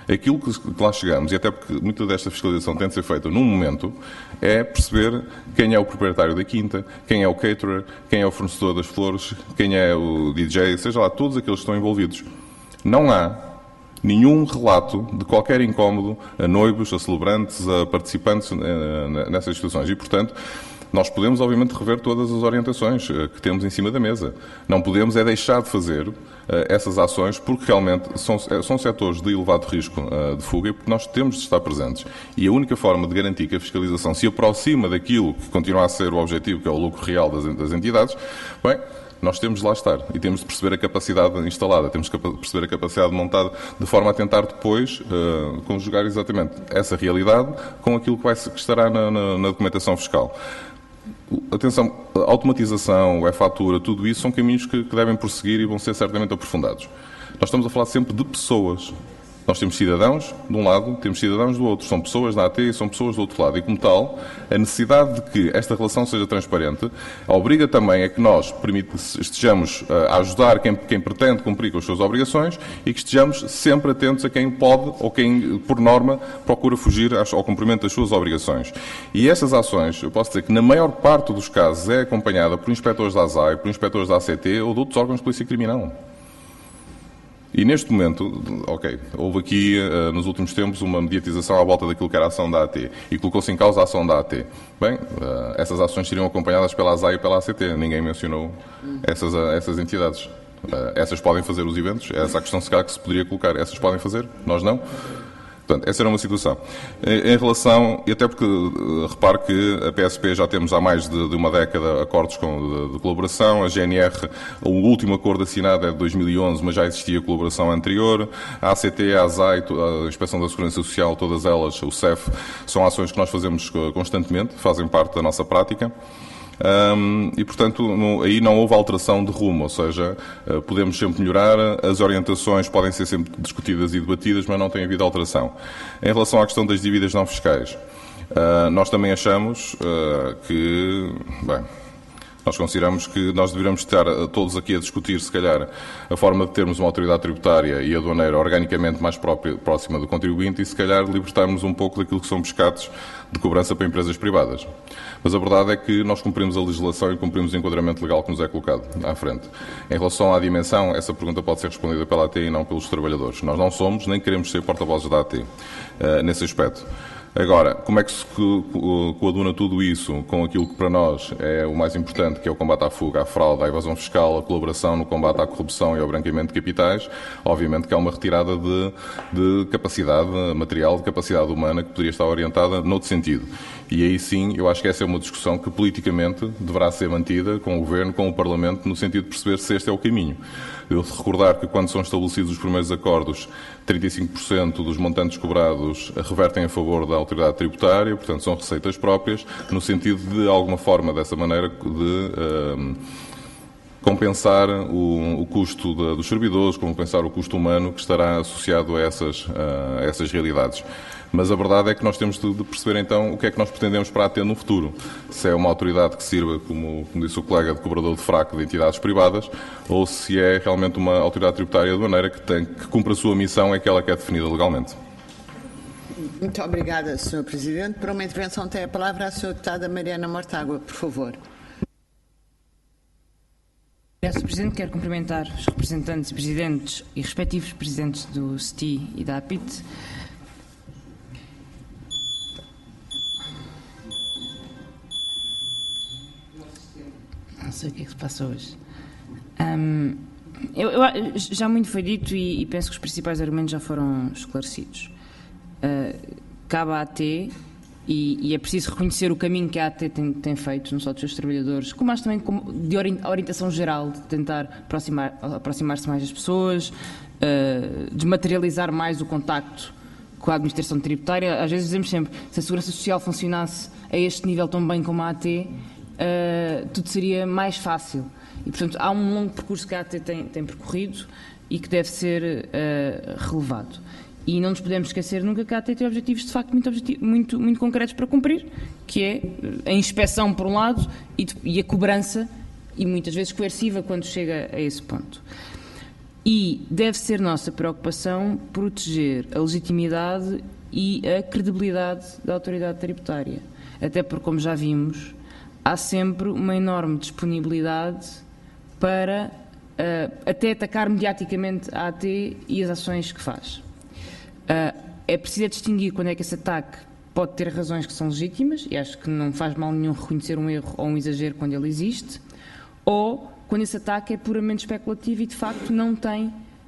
Aquilo que lá chegamos, e até porque muita desta fiscalização tem de ser feita num momento, é perceber quem é o proprietário da quinta, quem é o caterer, quem é o fornecedor das flores, quem é o D J, seja lá, todos aqueles que estão envolvidos. Não há nenhum relato de qualquer incómodo a noivos, a celebrantes, a participantes nessas instituições. E, portanto, nós podemos, obviamente, rever todas as orientações que temos em cima da mesa. Não podemos é deixar de fazer uh, essas ações porque realmente são, são setores de elevado risco uh, de fuga e porque nós temos de estar presentes. E a única forma de garantir que a fiscalização se aproxima daquilo que continua a ser o objetivo, que é o lucro real das, das entidades, bem, nós temos de lá estar e temos de perceber a capacidade instalada, temos de perceber a capacidade montada de forma a tentar depois uh, conjugar exatamente essa realidade com aquilo que, vai, que estará na, na, na documentação fiscal. Atenção, a automatização, a e-fatura, tudo isso são caminhos que, que devem prosseguir e vão ser certamente aprofundados. Nós estamos a falar sempre de pessoas. Nós temos cidadãos de um lado, temos cidadãos do outro. São pessoas da A T e são pessoas do outro lado. E, como tal, a necessidade de que esta relação seja transparente obriga também a que nós estejamos a ajudar quem, quem pretende cumprir com as suas obrigações e que estejamos sempre atentos a quem pode ou quem, por norma, procura fugir ao cumprimento das suas obrigações. E estas ações, eu posso dizer que, na maior parte dos casos, é acompanhada por inspectores da A S A I, por inspectores da A C T ou de outros órgãos de polícia criminal. E neste momento, ok, houve aqui, uh, nos últimos tempos, uma mediatização à volta daquilo que era a ação da A T e colocou-se em causa a ação da A T. Bem, uh, essas ações seriam acompanhadas pela A S A I e pela A C T. Ninguém mencionou essas, uh, essas entidades. Uh, essas podem fazer os eventos, é essa a questão se calhar que se poderia colocar. Essas podem fazer, nós não. Portanto, essa era uma situação. Em relação, e até porque, repare que a P S P já temos há mais de, de uma década acordos com, de, de colaboração, a G N R, o último acordo assinado é de dois mil e onze, mas já existia colaboração anterior, a A C T, a A S A I, a Inspeção da Segurança Social, todas elas, o C E F, são ações que nós fazemos constantemente, fazem parte da nossa prática. Um, e, portanto, no, aí não houve alteração de rumo, ou seja, uh, podemos sempre melhorar, as orientações podem ser sempre discutidas e debatidas, mas não tem havido alteração. Em relação à questão das dívidas não fiscais, uh, nós também achamos uh, que, bem, nós consideramos que nós deveríamos estar todos aqui a discutir, se calhar, a forma de termos uma autoridade tributária e aduaneira organicamente mais própria, próxima do contribuinte e, se calhar, libertarmos um pouco daquilo que são pescados de cobrança para empresas privadas. Mas a verdade é que nós cumprimos a legislação e cumprimos o enquadramento legal que nos é colocado à frente. Em relação à dimensão, essa pergunta pode ser respondida pela A T e não pelos trabalhadores. Nós não somos, nem queremos ser porta-vozes da A T, uh, nesse aspecto. Agora, como é que se coaduna tudo isso com aquilo que para nós é o mais importante, que é o combate à fuga, à fraude, à evasão fiscal, a colaboração no combate à corrupção e ao branqueamento de capitais? Obviamente que há uma retirada de, de capacidade material, de capacidade humana que poderia estar orientada noutro sentido. E aí sim, eu acho que essa é uma discussão que politicamente deverá ser mantida com o Governo, com o Parlamento, no sentido de perceber se este é o caminho. Eu recordar que quando são estabelecidos os primeiros acordos, trinta e cinco por cento dos montantes cobrados revertem a favor da autoridade tributária, portanto são receitas próprias, no sentido de, alguma forma, dessa maneira, de uh, compensar o, o custo de, dos servidores, compensar o custo humano que estará associado a essas, uh, a essas realidades. Mas a verdade é que nós temos de perceber então o que é que nós pretendemos para a ter no futuro. Se é uma autoridade que sirva, como, como disse o colega, de cobrador de fraco de entidades privadas, ou se é realmente uma autoridade tributária aduaneira que, tem, que cumpre a sua missão, é aquela que é definida legalmente. Muito obrigada, senhor Presidente. Para uma intervenção tem a palavra a senhora Deputada Mariana Mortágua, por favor. senhor Presidente, quero cumprimentar os representantes e presidentes e respectivos presidentes do S T I e da A P I T. Não sei o que é que se passa hoje. Um, eu, eu, já muito foi dito e, e penso que os principais argumentos já foram esclarecidos. Uh, cabe à A T, e, e é preciso reconhecer o caminho que a A T tem, tem feito, não só dos seus trabalhadores, como mais também como de orientação geral, de tentar aproximar, aproximar-se mais das pessoas, uh, desmaterializar mais o contacto com a administração tributária. Às vezes dizemos sempre, se a Segurança Social funcionasse a este nível tão bem como a A T, Uh, tudo seria mais fácil. E, portanto, há um longo percurso que a A T tem, tem percorrido e que deve ser uh, relevado. E não nos podemos esquecer nunca que a A T tem objetivos, de facto, muito, objetivo, muito, muito concretos para cumprir, que é a inspeção, por um lado, e, de, e a cobrança, e muitas vezes coerciva, quando chega a esse ponto. E deve ser nossa preocupação proteger a legitimidade e a credibilidade da autoridade tributária. Até porque, como já vimos, há sempre uma enorme disponibilidade para uh, até atacar mediaticamente a AT e as ações que faz. Uh, é preciso distinguir quando é que esse ataque pode ter razões que são legítimas, e acho que não faz mal nenhum reconhecer um erro ou um exagero quando ele existe, ou quando esse ataque é puramente especulativo e, de facto, não tem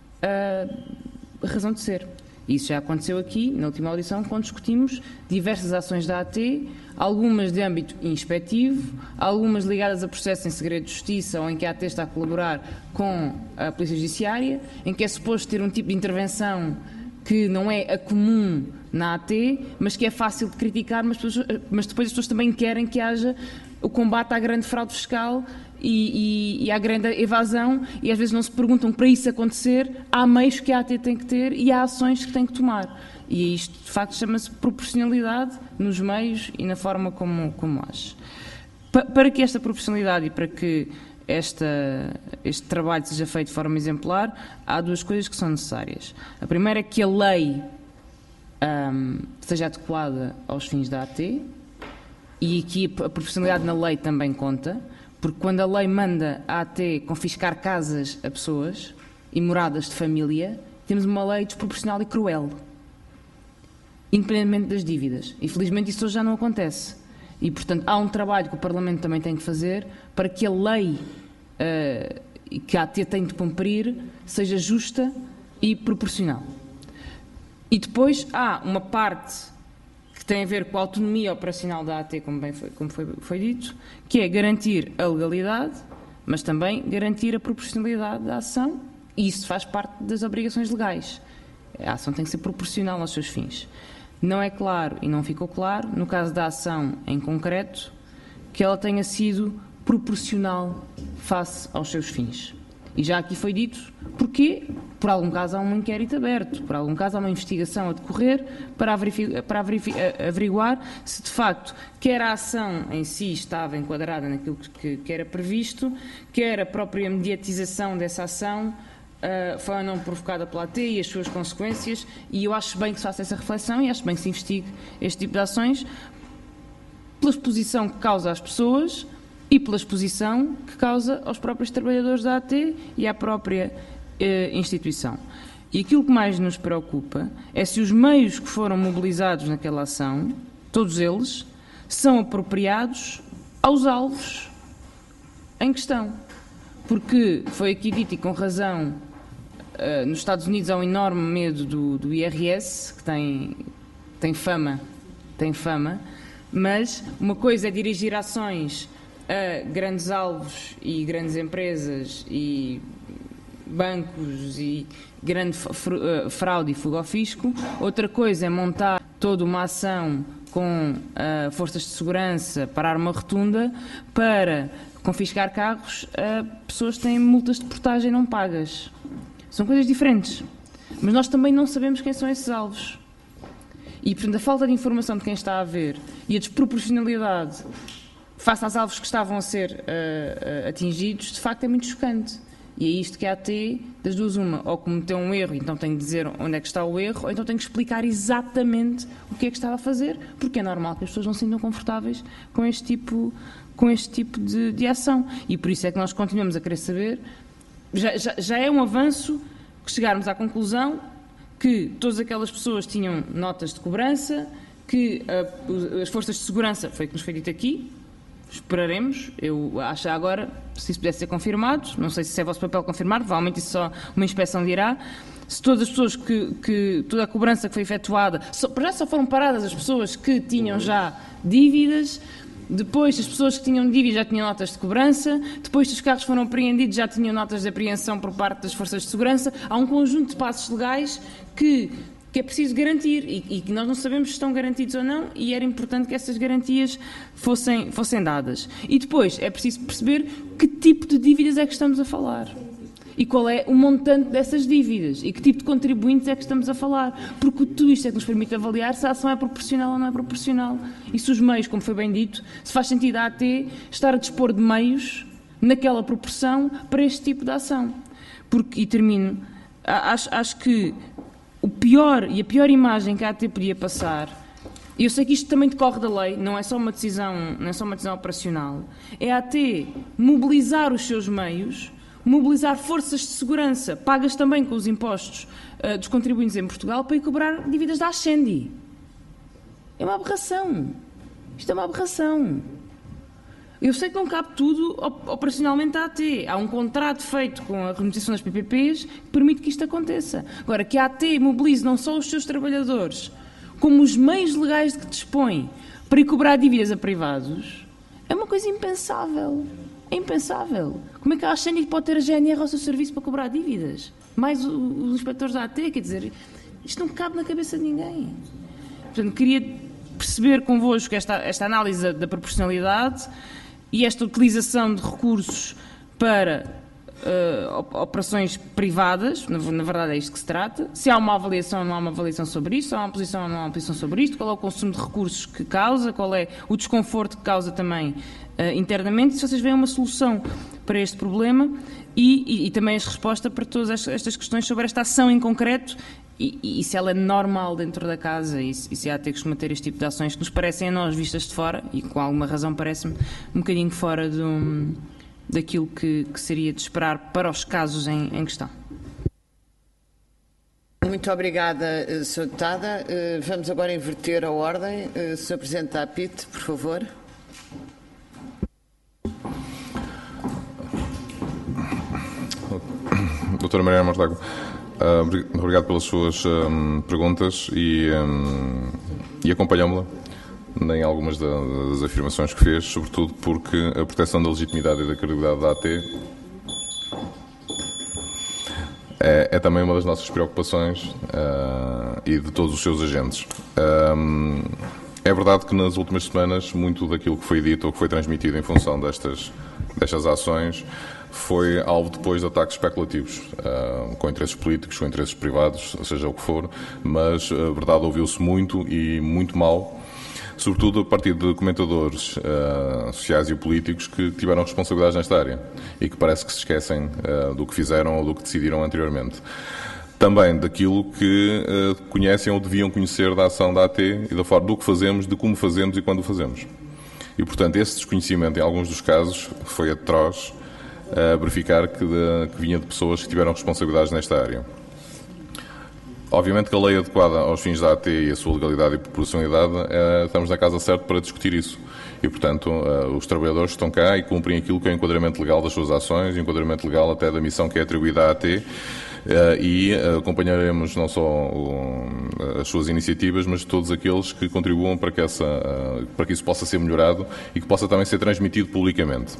uh, razão de ser. Isso já aconteceu aqui, na última audição, quando discutimos diversas ações da AT, algumas de âmbito inspectivo, algumas ligadas a processos em segredo de justiça ou em que a AT está a colaborar com a Polícia Judiciária, em que é suposto ter um tipo de intervenção que não é a comum na AT, mas que é fácil de criticar, mas, mas depois as pessoas também querem que haja o combate à grande fraude fiscal e, e, e à grande evasão, e às vezes não se perguntam que para isso acontecer há meios que a AT tem que ter e há ações que tem que tomar. E isto, de facto, chama-se proporcionalidade nos meios e na forma como, como age. Pa, para que esta proporcionalidade e para que esta, este trabalho seja feito de forma exemplar, há duas coisas que são necessárias. A primeira é que a lei um, seja adequada aos fins da AT, e aqui a proporcionalidade na lei também conta, porque quando a lei manda a AT confiscar casas a pessoas e moradas de família, temos uma lei desproporcional e cruel, independentemente das dívidas. Infelizmente isso hoje já não acontece. E, portanto, há um trabalho que o Parlamento também tem que fazer para que a lei uh, que a AT tem de cumprir seja justa e proporcional. E depois há uma parte que tem a ver com a autonomia operacional da AT, como bem foi, como foi, foi dito, que é garantir a legalidade, mas também garantir a proporcionalidade da ação, e isso faz parte das obrigações legais. A ação tem que ser proporcional aos seus fins. Não é claro, e não ficou claro, no caso da ação em concreto, que ela tenha sido proporcional face aos seus fins. E já aqui foi dito porquê. Por algum caso há um inquérito aberto, por algum caso há uma investigação a decorrer para, para averiguar se de facto quer a ação em si estava enquadrada naquilo que, que era previsto, quer a própria mediatização dessa ação uh, foi ou não provocada pela AT e as suas consequências, e eu acho bem que se faça essa reflexão e acho bem que se investigue este tipo de ações pela exposição que causa às pessoas e pela exposição que causa aos próprios trabalhadores da AT e à própria eh, instituição. E aquilo que mais nos preocupa é se os meios que foram mobilizados naquela ação, todos eles, são apropriados aos alvos em questão. Porque foi aqui dito, e com razão, eh, nos Estados Unidos há um enorme medo do, do I R S, que tem, tem fama, tem fama, mas uma coisa é dirigir ações a grandes alvos e grandes empresas e bancos e grande fraude e fuga ao fisco. Outra coisa é montar toda uma ação com uh, forças de segurança para arma rotunda para confiscar carros a pessoas que têm multas de portagem não pagas. São coisas diferentes. Mas nós também não sabemos quem são esses alvos. E, portanto, a falta de informação de quem está a ver e a desproporcionalidade face aos alvos que estavam a ser uh, uh, atingidos, de facto é muito chocante. E é isto que a AT, das duas uma, ou cometeu um erro, então tem de dizer onde é que está o erro, ou então tem que explicar exatamente o que é que estava a fazer, porque é normal que as pessoas não se sintam confortáveis com este tipo, com este tipo de, de ação. E por isso é que nós continuamos a querer saber. Já, já, já é um avanço que chegarmos à conclusão que todas aquelas pessoas tinham notas de cobrança, que uh, as forças de segurança, foi o que nos foi dito aqui, esperaremos, eu acho agora, se isso pudesse ser confirmado, não sei se é vosso papel confirmar, provavelmente isso só uma inspeção dirá, se todas as pessoas que, que toda a cobrança que foi efetuada, só, já só foram paradas as pessoas que tinham já dívidas, depois as pessoas que tinham dívidas já tinham notas de cobrança, depois os carros foram apreendidos já tinham notas de apreensão por parte das forças de segurança, há um conjunto de passos legais que que é preciso garantir e que nós não sabemos se estão garantidos ou não, e era importante que essas garantias fossem, fossem dadas. E depois é preciso perceber que tipo de dívidas é que estamos a falar e qual é o montante dessas dívidas e que tipo de contribuintes é que estamos a falar, porque tudo isto é que nos permite avaliar se a ação é proporcional ou não é proporcional e se os meios, como foi bem dito, se faz sentido a AT estar a dispor de meios naquela proporção para este tipo de ação. Porque, e termino, acho, acho que o pior e a pior imagem que a AT podia passar, e eu sei que isto também decorre da lei, não é só uma decisão, não é só uma decisão operacional, é a AT mobilizar os seus meios, mobilizar forças de segurança, pagas também com os impostos uh, dos contribuintes em Portugal, para ir cobrar dívidas da Ascendi. É uma aberração. Isto é uma aberração. Eu sei que não cabe tudo operacionalmente à A T. Há um contrato feito com a renegociação das P P Ps que permite que isto aconteça. Agora, que a AT mobilize não só os seus trabalhadores, como os meios legais de que dispõe para ir cobrar dívidas a privados, é uma coisa impensável. É impensável. Como é que a Ascendi pode ter a G N R ao seu serviço para cobrar dívidas? Mais os inspectores da A T, quer dizer, isto não cabe na cabeça de ninguém. Portanto, queria perceber convosco esta, esta análise da proporcionalidade e esta utilização de recursos para uh, operações privadas, na, na verdade é isto que se trata, se há uma avaliação ou não há uma avaliação sobre isto, se há uma posição ou não há uma posição sobre isto, qual é o consumo de recursos que causa, qual é o desconforto que causa também uh, internamente, se vocês veem uma solução para este problema e, e, e também as respostas para todas estas questões sobre esta ação em concreto e, e, e se ela é normal dentro da casa e se, e se há a ter que cometer este tipo de ações que nos parecem a nós vistas de fora e com alguma razão parece-me um bocadinho fora do, daquilo que, que seria de esperar para os casos em, em questão. Muito obrigada, senhora Deputada. Vamos agora inverter a ordem. senhor Presidente da A P I T, por favor. Doutora Mariana Mortágua, uh, obrigado pelas suas um, perguntas e, um, e acompanhamos-la em algumas da, das afirmações que fez, sobretudo porque a proteção da legitimidade e da credibilidade da A T é, é também uma das nossas preocupações uh, e de todos os seus agentes. Um, é verdade que nas últimas semanas muito daquilo que foi dito ou que foi transmitido em função destas, destas ações foi alvo depois de ataques especulativos, uh, com interesses políticos, com interesses privados, seja o que for, mas a verdade ouviu-se muito e muito mal, sobretudo a partir de comentadores uh, sociais e políticos que tiveram responsabilidades nesta área e que parece que se esquecem uh, do que fizeram ou do que decidiram anteriormente. Também daquilo que uh, conhecem ou deviam conhecer da ação da A T e da forma do que fazemos, de como fazemos e quando fazemos. E, portanto, esse desconhecimento, em alguns dos casos, foi atroz, a verificar que, de, que vinha de pessoas que tiveram responsabilidades nesta área. Obviamente que a lei adequada aos fins da A T e a sua legalidade e proporcionalidade, é, estamos na casa certa para discutir isso. E, portanto, os trabalhadores estão cá e cumprem aquilo que é o enquadramento legal das suas ações, o enquadramento legal até da missão que é atribuída à A T, e acompanharemos não só as suas iniciativas, mas todos aqueles que contribuam para que, essa, para que isso possa ser melhorado e que possa também ser transmitido publicamente.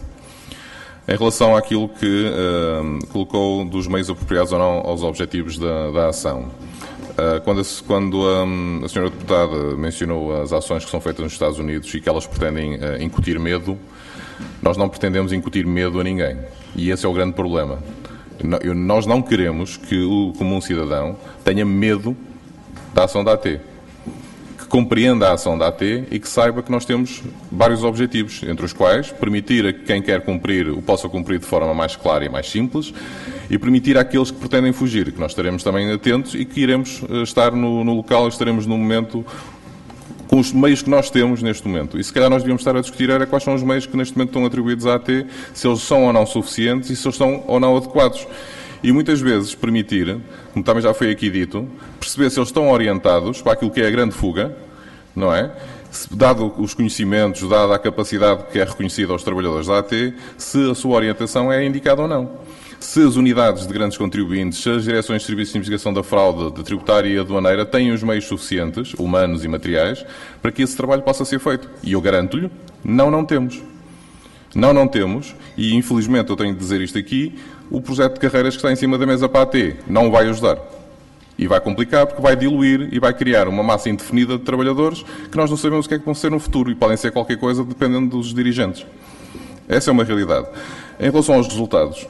Em relação àquilo que uh, colocou dos meios apropriados ou não aos objetivos da, da ação. Uh, quando a, quando um, a senhora Deputada mencionou as ações que são feitas nos Estados Unidos e que elas pretendem uh, incutir medo, nós não pretendemos incutir medo a ninguém. E esse é o grande problema. No, nós não queremos que o comum cidadão tenha medo da ação da A T. Compreenda a ação da A T e que saiba que nós temos vários objetivos, entre os quais permitir a quem quer cumprir o possa cumprir de forma mais clara e mais simples e permitir àqueles que pretendem fugir, que nós estaremos também atentos e que iremos estar no, no local, estaremos no momento com os meios que nós temos neste momento. E se calhar nós devíamos estar a discutir era quais são os meios que neste momento estão atribuídos à A T, se eles são ou não suficientes e se eles são ou não adequados. E muitas vezes permitir, como também já foi aqui dito, perceber se eles estão orientados para aquilo que é a grande fuga, não é? Dado os conhecimentos, dada a capacidade que é reconhecida aos trabalhadores da A T, se a sua orientação é indicada ou não. Se as unidades de grandes contribuintes, se as direções de serviços de investigação da fraude, de tributária e aduaneira têm os meios suficientes, humanos e materiais, para que esse trabalho possa ser feito. E eu garanto-lhe, não, não temos. Não, não temos, e infelizmente eu tenho de dizer isto aqui, o projeto de carreiras que está em cima da mesa para a A T não vai ajudar. E vai complicar porque vai diluir e vai criar uma massa indefinida de trabalhadores que nós não sabemos o que é que vão ser no futuro e podem ser qualquer coisa dependendo dos dirigentes. Essa é uma realidade. Em relação aos resultados,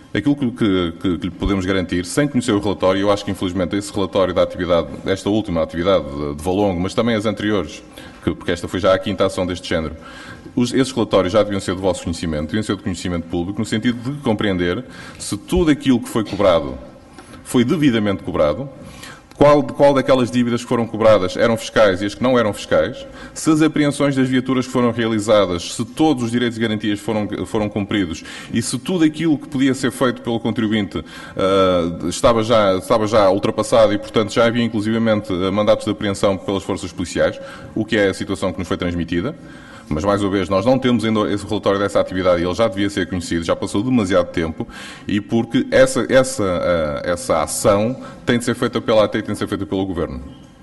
Aquilo que, que, que, que lhe podemos garantir, sem conhecer o relatório, eu acho que infelizmente esse relatório da atividade, esta última atividade de, de Valongo, mas também as anteriores, que, porque esta foi já a quinta ação deste género, os, esses relatórios já deviam ser do vosso conhecimento, deviam ser do conhecimento público, no sentido de compreender se tudo aquilo que foi cobrado foi devidamente cobrado, Qual, qual daquelas dívidas que foram cobradas eram fiscais e as que não eram fiscais, se as apreensões das viaturas que foram realizadas, se todos os direitos e garantias foram, foram cumpridos e se tudo aquilo que podia ser feito pelo contribuinte uh, estava, já, estava já ultrapassado e, portanto, já havia inclusivamente mandatos de apreensão pelas forças policiais, o que é a situação que nos foi transmitida. Mas, mais uma vez, nós não temos ainda esse relatório dessa atividade e ele já devia ser conhecido, já passou demasiado tempo, e porque essa, essa, uh, essa ação tem de ser feita pela A T e tem de ser feita pelo Governo.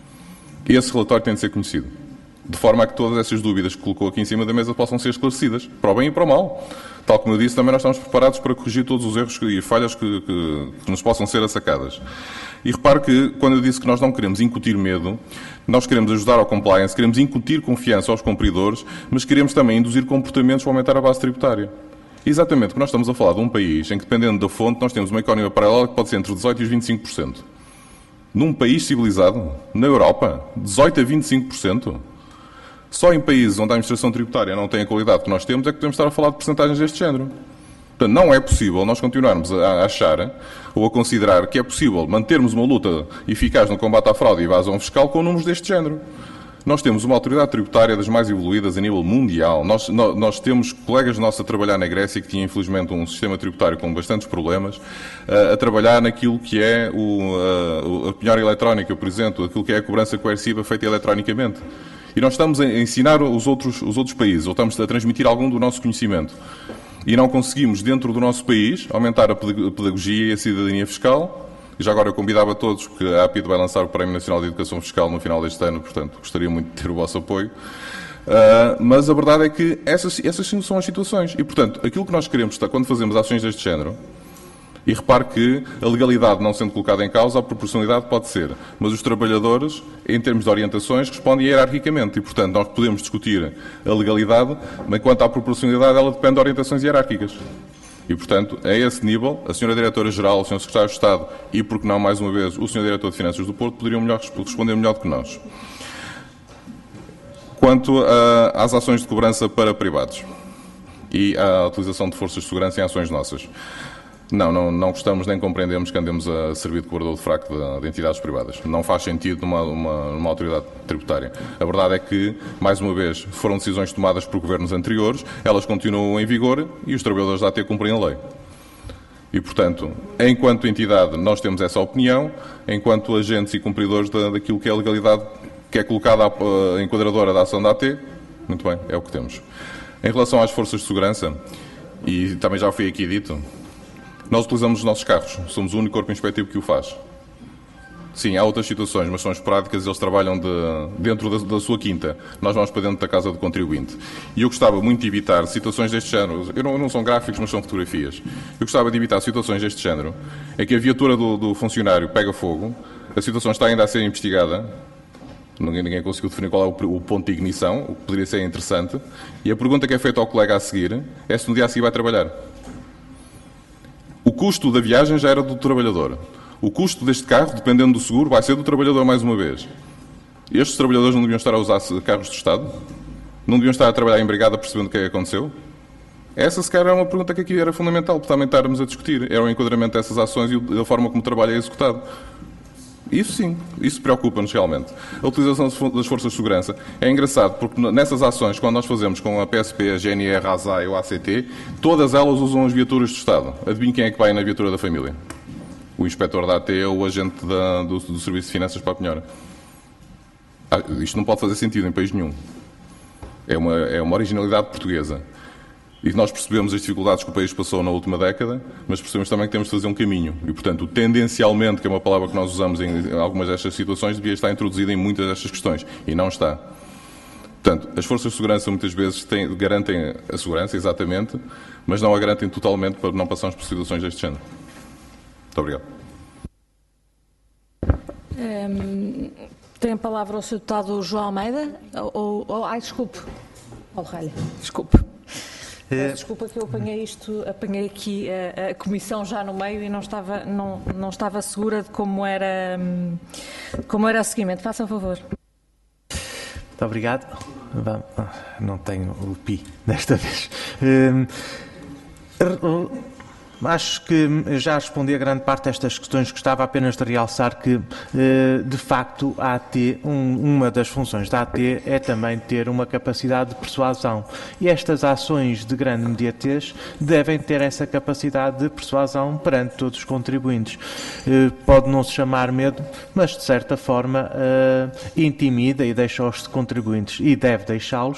Esse relatório tem de ser conhecido, de forma a que todas essas dúvidas que colocou aqui em cima da mesa possam ser esclarecidas, para o bem e para o mal. Tal como eu disse, também nós estamos preparados para corrigir todos os erros e falhas que, que, que nos possam ser assacadas. E repare que, quando eu disse que nós não queremos incutir medo, nós queremos ajudar ao compliance, queremos incutir confiança aos cumpridores, mas queremos também induzir comportamentos para aumentar a base tributária. Exatamente, porque nós estamos a falar de um país em que, dependendo da fonte, nós temos uma economia paralela que pode ser entre dezoito e vinte e cinco por cento. Num país civilizado, na Europa, dezoito a vinte e cinco por cento. Só em países onde a administração tributária não tem a qualidade que nós temos é que podemos estar a falar de percentagens deste género. Portanto, não é possível nós continuarmos a achar ou a considerar que é possível mantermos uma luta eficaz no combate à fraude e evasão fiscal com números deste género. Nós temos uma autoridade tributária das mais evoluídas a nível mundial. Nós, nós, nós temos colegas nossos a trabalhar na Grécia, que tinha infelizmente um sistema tributário com bastantes problemas, a, a trabalhar naquilo que é o, a, a penhora eletrónica, por exemplo, aquilo que é a cobrança coerciva feita eletronicamente. E nós estamos a ensinar os outros, os outros países, ou estamos a transmitir algum do nosso conhecimento. E não conseguimos, dentro do nosso país, aumentar a pedagogia e a cidadania fiscal. E já agora eu convidava todos, porque a APID vai lançar o Prémio Nacional de Educação Fiscal no final deste ano, portanto, gostaria muito de ter o vosso apoio. Uh, mas a verdade é que essas, essas são as situações. E, portanto, aquilo que nós queremos, quando fazemos ações deste género, e repare que a legalidade não sendo colocada em causa, a proporcionalidade pode ser. Mas os trabalhadores, em termos de orientações, respondem hierarquicamente. E, portanto, nós podemos discutir a legalidade, mas quanto à proporcionalidade, ela depende de orientações hierárquicas. E, portanto, a esse nível, a senhora Diretora-Geral, o senhor Secretário de Estado e, por que não, mais uma vez, o senhor Diretor de Finanças do Porto poderiam melhor, responder melhor do que nós. Quanto a, às ações de cobrança para privados e à utilização de forças de segurança em ações nossas. Não, não, não gostamos nem compreendemos que andemos a servir de cobrador de fraco de, de entidades privadas. Não faz sentido numa, uma, numa autoridade tributária. A verdade é que, mais uma vez, foram decisões tomadas por governos anteriores, elas continuam em vigor e os trabalhadores da A T cumprem a lei. E, portanto, enquanto entidade, nós temos essa opinião, enquanto agentes e cumpridores da, daquilo que é a legalidade que é colocada a, a enquadradora da ação da A T, muito bem, é o que temos. Em relação às forças de segurança, e também já foi aqui dito, nós utilizamos os nossos carros, somos o único corpo inspectivo que o faz. Sim, há outras situações, mas são esporádicas e eles trabalham de, dentro da, da sua quinta. Nós vamos para dentro da casa do contribuinte. E eu gostava muito de evitar situações deste género. Eu não, não são gráficos, mas são fotografias. Eu gostava de evitar situações deste género, em que a viatura do, do funcionário pega fogo, a situação está ainda a ser investigada, ninguém, ninguém conseguiu definir qual é o, o ponto de ignição, o que poderia ser interessante, e a pergunta que é feita ao colega a seguir é se no dia a seguir vai trabalhar. O custo da viagem já era do trabalhador. O custo deste carro, dependendo do seguro, vai ser do trabalhador mais uma vez. Estes trabalhadores não deviam estar a usar carros do Estado? Não deviam estar a trabalhar em brigada percebendo o que é que aconteceu? Essa, se calhar, é uma pergunta que aqui era fundamental para também estarmos a discutir. Era o enquadramento dessas ações e a forma como o trabalho é executado. Isso sim, isso preocupa-nos realmente. A utilização das forças de segurança é engraçado, porque nessas ações, quando nós fazemos com a P S P, a G N R, a ASAI ou a A C T, todas elas usam as viaturas do Estado. Adivinhe quem é que vai na viatura da família? O inspetor da A T ou o agente da, do, do Serviço de Finanças para a penhora. Ah, isto não pode fazer sentido em país nenhum. É uma, é uma originalidade portuguesa. E nós percebemos as dificuldades que o país passou na última década, mas percebemos também que temos de fazer um caminho. E, portanto, tendencialmente, que é uma palavra que nós usamos em algumas destas situações, devia estar introduzida em muitas destas questões. E não está. Portanto, as forças de segurança muitas vezes têm, garantem a segurança, exatamente, mas não a garantem totalmente para não passarmos por situações deste género. Muito obrigado. Um, tem a palavra o senhor Deputado João Almeida? Ou, ou, ai, desculpe. Oh, ralha, desculpe. Peço desculpa que eu apanhei isto, apanhei aqui a, a comissão já no meio e não estava, não, não estava segura de como era, como era o seguimento. Faça um favor. Muito obrigado. Vamos. Não tenho o pi desta vez. Hum, Acho que já respondi a grande parte destas questões. Gostava apenas de realçar que, de facto, a AT, um, uma das funções da AT é também ter uma capacidade de persuasão. E estas ações de grande imediatez devem ter essa capacidade de persuasão perante todos os contribuintes. Pode não se chamar medo, mas, de certa forma, intimida e deixa os contribuintes, e deve deixá-los.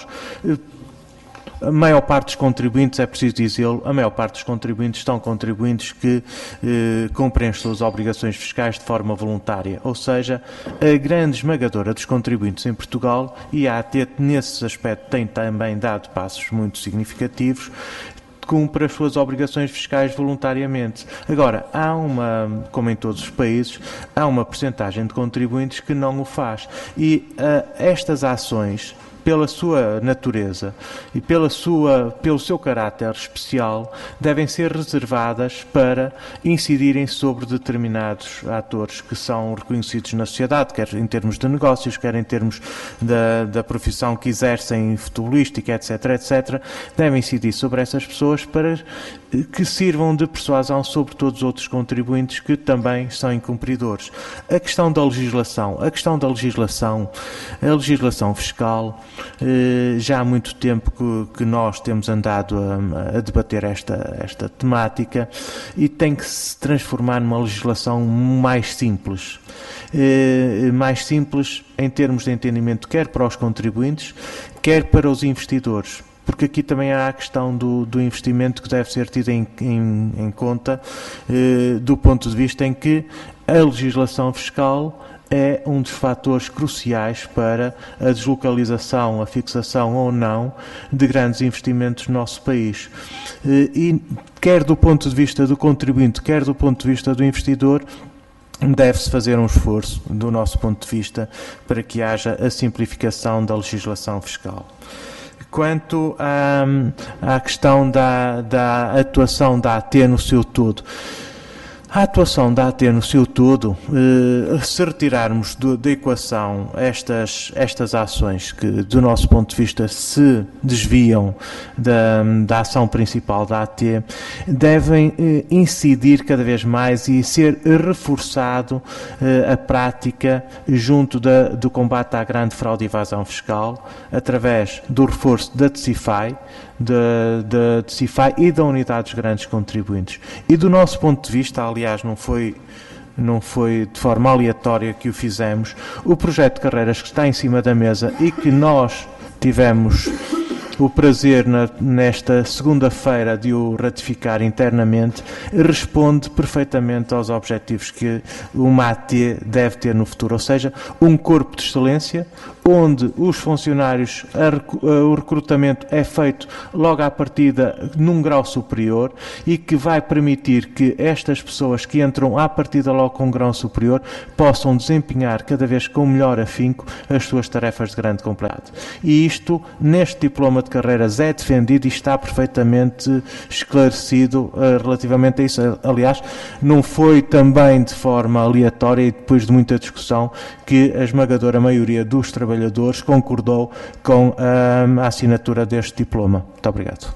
A maior parte dos contribuintes, é preciso dizê-lo, a maior parte dos contribuintes são contribuintes que eh, cumprem as suas obrigações fiscais de forma voluntária, ou seja, a grande esmagadora dos contribuintes em Portugal, e a AT nesse aspecto tem também dado passos muito significativos, cumpre as suas obrigações fiscais voluntariamente. Agora, há uma, como em todos os países, há uma percentagem de contribuintes que não o faz, e uh, estas ações, pela sua natureza e pela sua, pelo seu caráter especial, devem ser reservadas para incidirem sobre determinados atores que são reconhecidos na sociedade, quer em termos de negócios, quer em termos da, da profissão que exercem, futebolística, etc, etcétera. Devem incidir sobre essas pessoas para que sirvam de persuasão sobre todos os outros contribuintes que também são incumpridores. A questão da legislação, a questão da legislação, a legislação fiscal, já há muito tempo que, que nós temos andado a, a debater esta, esta temática, e tem que se transformar numa legislação mais simples. Mais simples em termos de entendimento, quer para os contribuintes, quer para os investidores. Porque aqui também há a questão do, do investimento que deve ser tido em, em, em conta, eh, do ponto de vista em que a legislação fiscal é um dos fatores cruciais para a deslocalização, a fixação ou não de grandes investimentos no nosso país. Eh, e quer do ponto de vista do contribuinte, quer do ponto de vista do investidor, deve-se fazer um esforço, do nosso ponto de vista, para que haja a simplificação da legislação fiscal. Quanto à, à questão da, da atuação da AT no seu todo, a atuação da AT no seu todo, eh, se retirarmos do, da equação estas, estas ações que, do nosso ponto de vista, se desviam da, da ação principal da AT, devem eh, incidir cada vez mais e ser reforçado eh, a prática junto da, do combate à grande fraude e evasão fiscal, através do reforço da DECIFAI, da, da DECIFAI e da Unidade dos Grandes Contribuintes. E do nosso ponto de vista, aliás, não foi, não foi de forma aleatória que o fizemos, o projeto de carreiras que está em cima da mesa e que nós tivemos o prazer na, nesta segunda-feira de o ratificar internamente, responde perfeitamente aos objetivos que uma AT deve ter no futuro, ou seja, um corpo de excelência onde os funcionários, a, o recrutamento é feito logo à partida num grau superior e que vai permitir que estas pessoas que entram à partida logo com um grau superior possam desempenhar cada vez com melhor afinco as suas tarefas de grande complexidade. E isto, neste diploma de carreiras, é defendido e está perfeitamente esclarecido uh, relativamente a isso. Aliás, não foi também de forma aleatória e depois de muita discussão que a esmagadora maioria dos trabalhadores concordou com uh, a assinatura deste diploma. Muito obrigado.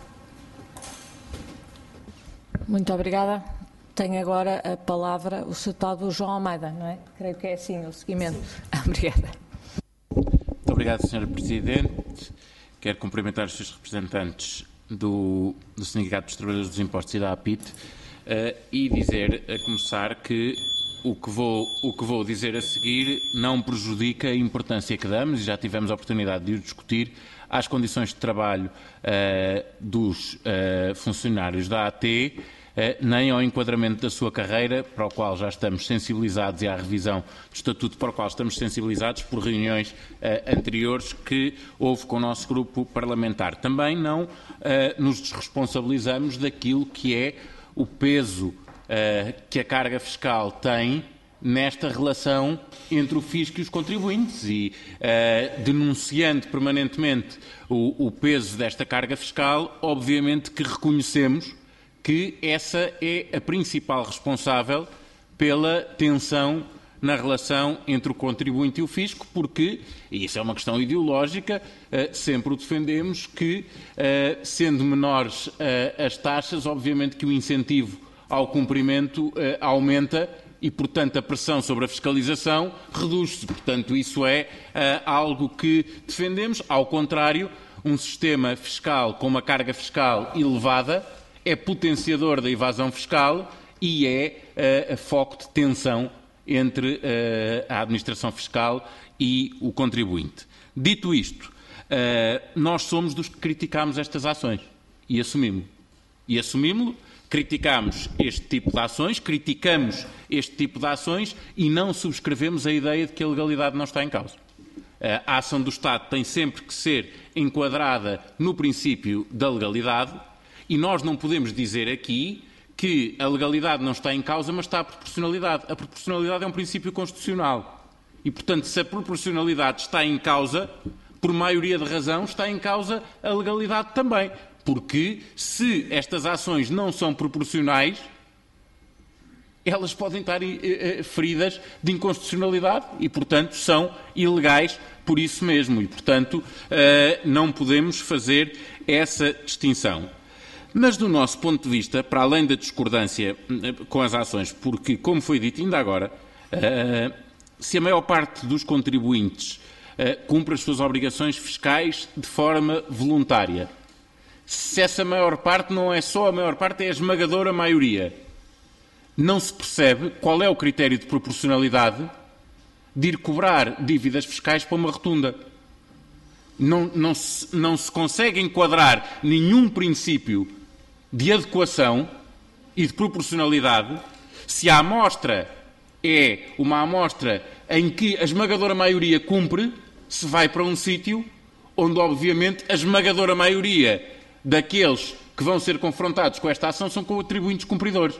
Muito obrigada. Tem agora a palavra o deputado João Almeida, não é? Creio que é assim o seguimento. Obrigada. Muito obrigado, senhora Presidente. Quero cumprimentar os seus representantes do, do Sindicato dos Trabalhadores dos Impostos e da APIT uh, e dizer, a começar, que o que, vou, o que vou dizer a seguir não prejudica a importância que damos, e já tivemos a oportunidade de o discutir, às condições de trabalho uh, dos uh, funcionários da AT, uh, nem ao enquadramento da sua carreira, para o qual já estamos sensibilizados, e à revisão do Estatuto, para o qual estamos sensibilizados por reuniões uh, anteriores que houve com o nosso grupo parlamentar. Também não uh, nos desresponsabilizamos daquilo que é o peso Uh, que a carga fiscal tem nesta relação entre o fisco e os contribuintes e uh, denunciando permanentemente o, o peso desta carga fiscal, obviamente que reconhecemos que essa é a principal responsável pela tensão na relação entre o contribuinte e o fisco, porque, e isso é uma questão ideológica, uh, sempre o defendemos, que, uh, sendo menores uh, as taxas, obviamente que o incentivo ao cumprimento uh, aumenta e, portanto, a pressão sobre a fiscalização reduz-se. Portanto, isso é uh, algo que defendemos. Ao contrário, um sistema fiscal com uma carga fiscal elevada é potenciador da evasão fiscal e é uh, foco de tensão entre uh, a administração fiscal e o contribuinte. Dito isto, uh, nós somos dos que criticamos estas ações e assumimos-lo. E assumimos-lo, criticamos este tipo de ações, criticamos este tipo de ações e não subscrevemos a ideia de que a legalidade não está em causa. A ação do Estado tem sempre que ser enquadrada no princípio da legalidade e nós não podemos dizer aqui que a legalidade não está em causa, mas está a proporcionalidade. A proporcionalidade é um princípio constitucional. E, portanto, se a proporcionalidade está em causa, por maioria de razão, está em causa a legalidade também. Porque, se estas ações não são proporcionais, elas podem estar eh, feridas de inconstitucionalidade e, portanto, são ilegais por isso mesmo. E, portanto, eh, não podemos fazer essa distinção. Mas, do nosso ponto de vista, para além da discordância com as ações, porque, como foi dito ainda agora, uh, se a maior parte dos contribuintes uh, cumpre as suas obrigações fiscais de forma voluntária, se essa maior parte não é só a maior parte, é a esmagadora maioria, não se percebe qual é o critério de proporcionalidade de ir cobrar dívidas fiscais para uma rotunda. Não, não, se, não se consegue enquadrar nenhum princípio de adequação e de proporcionalidade se a amostra é uma amostra em que a esmagadora maioria cumpre, se vai para um sítio onde, obviamente, a esmagadora maioria daqueles que vão ser confrontados com esta ação são contribuintes cumpridores.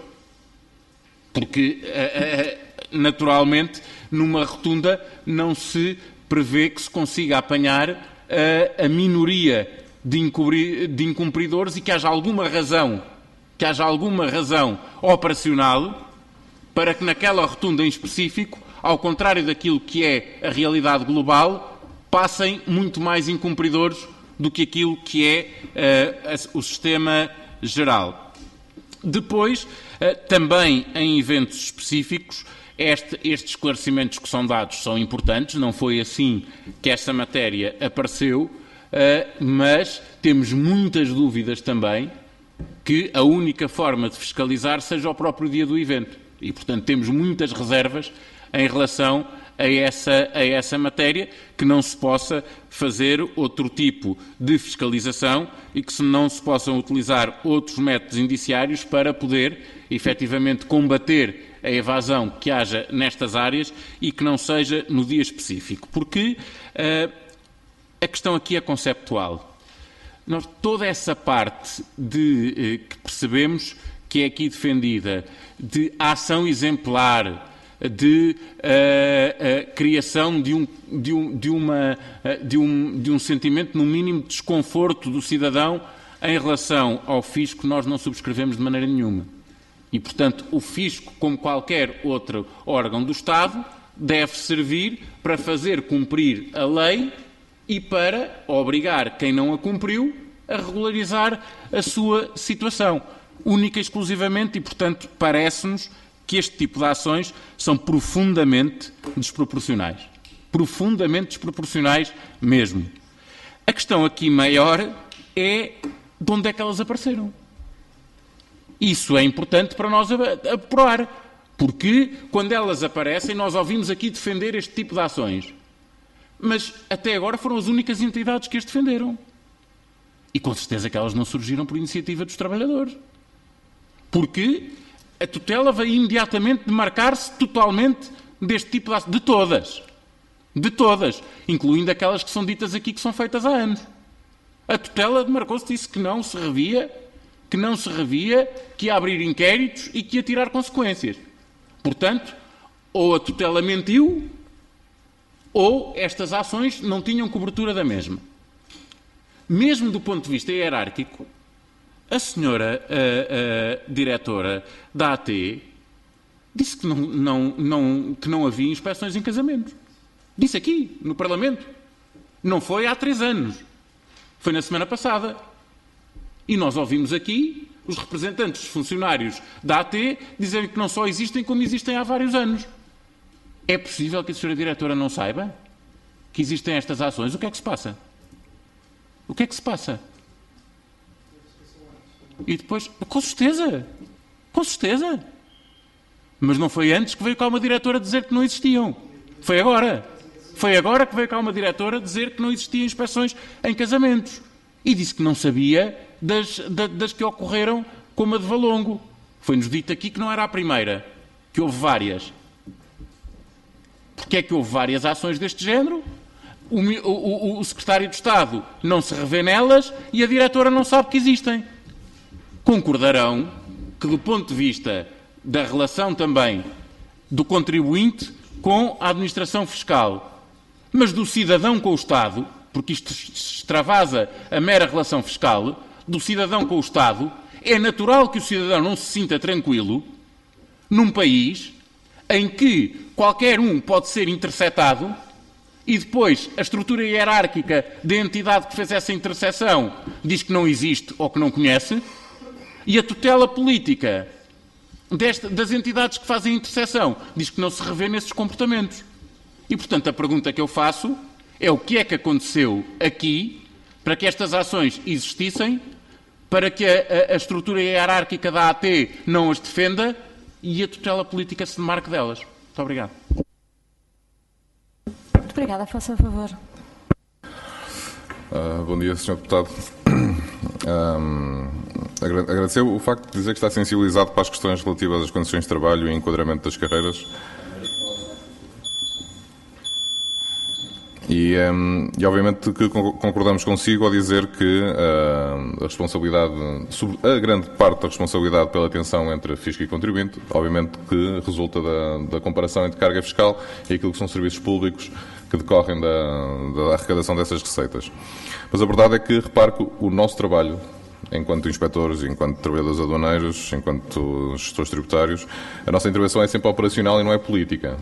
Porque, naturalmente, numa rotunda não se prevê que se consiga apanhar a minoria de incumpridores e que haja alguma razão, que haja alguma razão operacional para que naquela rotunda em específico, ao contrário daquilo que é a realidade global, passem muito mais incumpridores do que aquilo que é uh, o sistema geral. Depois, uh, também em eventos específicos, este, estes esclarecimentos que são dados são importantes, não foi assim que esta matéria apareceu, uh, mas temos muitas dúvidas também que a única forma de fiscalizar seja o próprio dia do evento. E, portanto, temos muitas reservas em relação a essa, a essa matéria, que não se possa fazer outro tipo de fiscalização e que não se possam utilizar outros métodos indiciários para poder, efetivamente, combater a evasão que haja nestas áreas e que não seja no dia específico. Porque uh, a questão aqui é conceptual. Nós, toda essa parte de, uh, que percebemos que é aqui defendida, de ação exemplar, de uh, uh, criação de um, de, um, de, uma, uh, de, um, de um sentimento, no mínimo, de desconforto do cidadão em relação ao fisco, nós não subscrevemos de maneira nenhuma. E, portanto, o fisco, como qualquer outro órgão do Estado, deve servir para fazer cumprir a lei e para obrigar quem não a cumpriu a regularizar a sua situação. Única e exclusivamente, e, portanto, parece-nos que este tipo de ações são profundamente desproporcionais. Profundamente desproporcionais mesmo. A questão aqui maior é de onde é que elas apareceram. Isso é importante para nós apurar, porque quando elas aparecem nós ouvimos aqui defender este tipo de ações. Mas até agora foram as únicas entidades que as defenderam. E com certeza que elas não surgiram por iniciativa dos trabalhadores. Porque a tutela veio imediatamente demarcar-se totalmente deste tipo de ações. De todas. De todas. Incluindo aquelas que são ditas aqui que são feitas há anos. A tutela demarcou-se, disse que não se revia, que não se revia, que ia abrir inquéritos e que ia tirar consequências. Portanto, ou a tutela mentiu, ou estas ações não tinham cobertura da mesma. Mesmo do ponto de vista hierárquico, a senhora a, a, diretora da A T disse que não, não, não, que não havia inspeções em casamentos. Disse aqui, no Parlamento. Não foi há três anos. Foi na semana passada. E nós ouvimos aqui os representantes dos funcionários da A T dizerem que não só existem, como existem há vários anos. É possível que a senhora diretora não saiba que existem estas ações? O que é que se passa? O que é que se passa? E depois, com certeza, com certeza. Mas não foi antes que veio cá uma diretora dizer que não existiam. Foi agora. Foi agora que veio cá uma diretora dizer que não existiam inspeções em casamentos. E disse que não sabia das, das, das que ocorreram como a de Valongo. Foi-nos dito aqui que não era a primeira, que houve várias. Porque é que houve várias ações deste género? O, o, o secretário de Estado não se revê nelas e a diretora não sabe que existem. Concordarão que, do ponto de vista da relação também do contribuinte com a administração fiscal, mas do cidadão com o Estado, porque isto extravasa a mera relação fiscal, do cidadão com o Estado, é natural que o cidadão não se sinta tranquilo num país em que qualquer um pode ser interceptado e depois a estrutura hierárquica da entidade que fez essa interseção diz que não existe ou que não conhece, e a tutela política desta, das entidades que fazem a interseção diz que não se revê nesses comportamentos. E, portanto, a pergunta que eu faço é o que é que aconteceu aqui para que estas ações existissem, para que a, a, a estrutura hierárquica da A T não as defenda e a tutela política se demarque delas. Muito obrigado. Muito obrigada. Faça a favor. Uh, bom dia, senhor Deputado. Um, agradecer o facto de dizer que está sensibilizado para as questões relativas às condições de trabalho e enquadramento das carreiras. E, um, e obviamente que concordamos consigo ao dizer que uh, a responsabilidade, a grande parte da responsabilidade pela tensão entre fisco e contribuinte, obviamente que resulta da, da comparação entre carga fiscal e aquilo que são serviços públicos que decorrem da, da arrecadação dessas receitas. Mas a verdade é que, repare que o nosso trabalho, enquanto inspectores, enquanto trabalhadores aduaneiros, enquanto gestores tributários, a nossa intervenção é sempre operacional e não é política.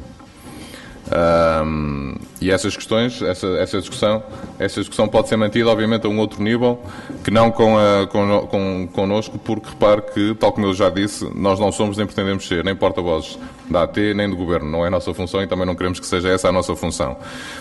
Um, e essas questões, essa, essa, discussão, essa discussão pode ser mantida, obviamente, a um outro nível, que não com a, com, com, connosco, porque repare que, tal como eu já disse, nós não somos nem pretendemos ser nem porta-vozes da A T, nem do Governo. Não é a nossa função e também não queremos que seja essa a nossa função.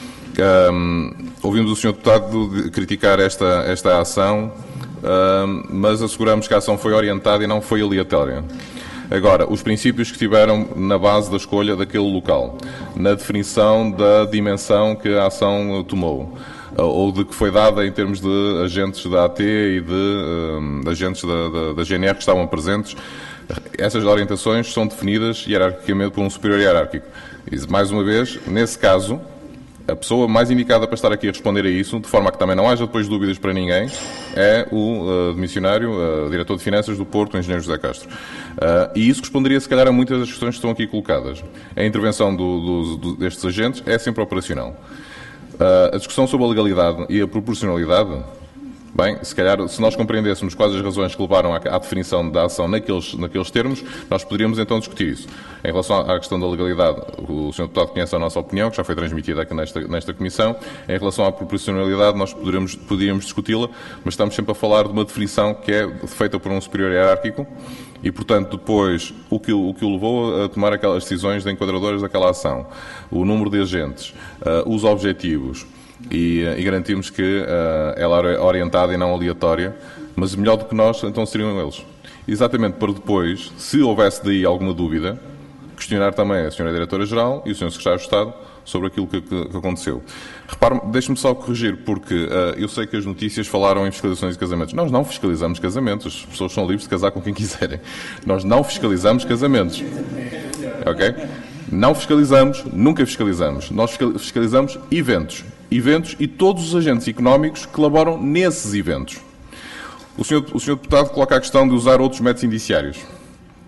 Um, ouvimos o senhor Deputado criticar esta, esta ação, um, mas asseguramos que a ação foi orientada e não foi aleatória. Agora, os princípios que tiveram na base da escolha daquele local, na definição da dimensão que a ação tomou, ou de que foi dada em termos de agentes da A T e de, um, de agentes da, da, da G N R que estavam presentes, essas orientações são definidas hierarquicamente por um superior hierárquico. E, mais uma vez, nesse caso, a pessoa mais indicada para estar aqui a responder a isso, de forma a que também não haja depois dúvidas para ninguém, é o uh, missionário, uh, diretor de finanças do Porto, o engenheiro José Castro. Uh, e isso responderia, se calhar, a muitas das questões que estão aqui colocadas. A intervenção do, do, do, destes agentes é sempre operacional. Uh, a discussão sobre a legalidade e a proporcionalidade, bem, se calhar, se nós compreendêssemos quais as razões que levaram à, à definição da ação naqueles, naqueles termos, nós poderíamos então discutir isso. Em relação à questão da legalidade, o senhor Deputado conhece a nossa opinião, que já foi transmitida aqui nesta, nesta Comissão. Em relação à proporcionalidade, nós poderíamos, poderíamos discuti-la, mas estamos sempre a falar de uma definição que é feita por um superior hierárquico e, portanto, depois, o que o, que o levou a tomar aquelas decisões de enquadradoras daquela ação, o número de agentes, uh, os objetivos, E, e garantimos que uh, ela é orientada e não aleatória, mas melhor do que nós, então seriam eles. Exatamente para depois, se houvesse daí alguma dúvida, questionar também a senhora Diretora-Geral e o senhor Secretário de Estado sobre aquilo que, que, que aconteceu. Repare, deixe-me só corrigir, porque uh, eu sei que as notícias falaram em fiscalizações de casamentos. Nós não fiscalizamos casamentos, as pessoas são livres de casar com quem quiserem. Nós não fiscalizamos casamentos. Ok? Não fiscalizamos, nunca fiscalizamos. Nós fiscalizamos eventos. Eventos e todos os agentes económicos que colaboram nesses eventos. O senhor, o senhor Deputado coloca a questão de usar outros métodos indiciários, que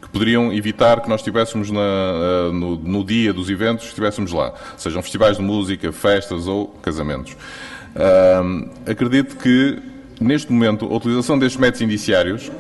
poderiam evitar que nós estivéssemos na, no, no dia dos eventos, estivéssemos lá, sejam festivais de música, festas ou casamentos. Uh, acredito que, neste momento, a utilização destes métodos indiciários...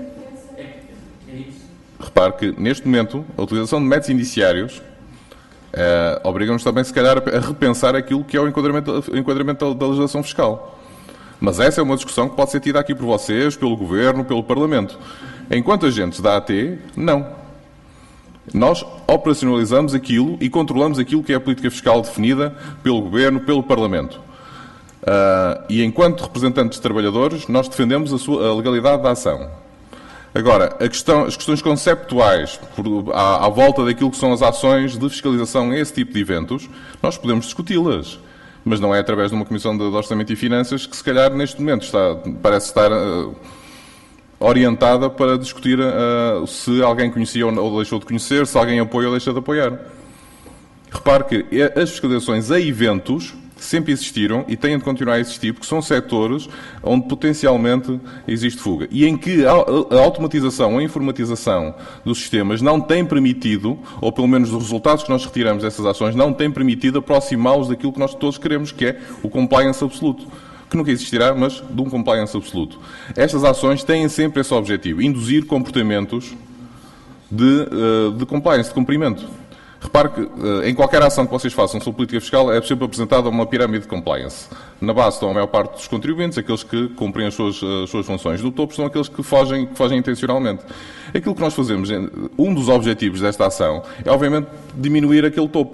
Repare que, neste momento, a utilização de métodos indiciários uh, obriga-nos também, se calhar, a repensar aquilo que é o enquadramento, o enquadramento da, da legislação fiscal. Mas essa é uma discussão que pode ser tida aqui por vocês, pelo Governo, pelo Parlamento. Enquanto agentes da A T, não. Nós operacionalizamos aquilo e controlamos aquilo que é a política fiscal definida pelo Governo, pelo Parlamento. Uh, e, enquanto representantes de trabalhadores, nós defendemos a, sua, a legalidade da ação. Agora, a questão, as questões conceptuais por, à, à volta daquilo que são as ações de fiscalização a esse tipo de eventos, nós podemos discuti-las. Mas não é através de uma Comissão de Orçamento e Finanças que, se calhar, neste momento está, parece estar uh, orientada para discutir uh, se alguém conhecia ou deixou de conhecer, se alguém apoia ou deixa de apoiar. Repare que as fiscalizações a eventos sempre existiram e têm de continuar a existir, porque são setores onde potencialmente existe fuga. E em que a automatização, a informatização dos sistemas não tem permitido, ou pelo menos os resultados que nós retiramos dessas ações, não tem permitido aproximá-los daquilo que nós todos queremos, que é o compliance absoluto. Que nunca existirá, mas de um compliance absoluto. Estas ações têm sempre esse objetivo, induzir comportamentos de, de compliance, de cumprimento. Repare que, em qualquer ação que vocês façam sobre política fiscal, é sempre apresentada uma pirâmide de compliance. Na base estão a maior parte dos contribuintes, aqueles que cumprem as suas, as suas funções. Do topo estão aqueles que fogem, que fogem intencionalmente. Aquilo que nós fazemos, um dos objetivos desta ação, é, obviamente, diminuir aquele topo.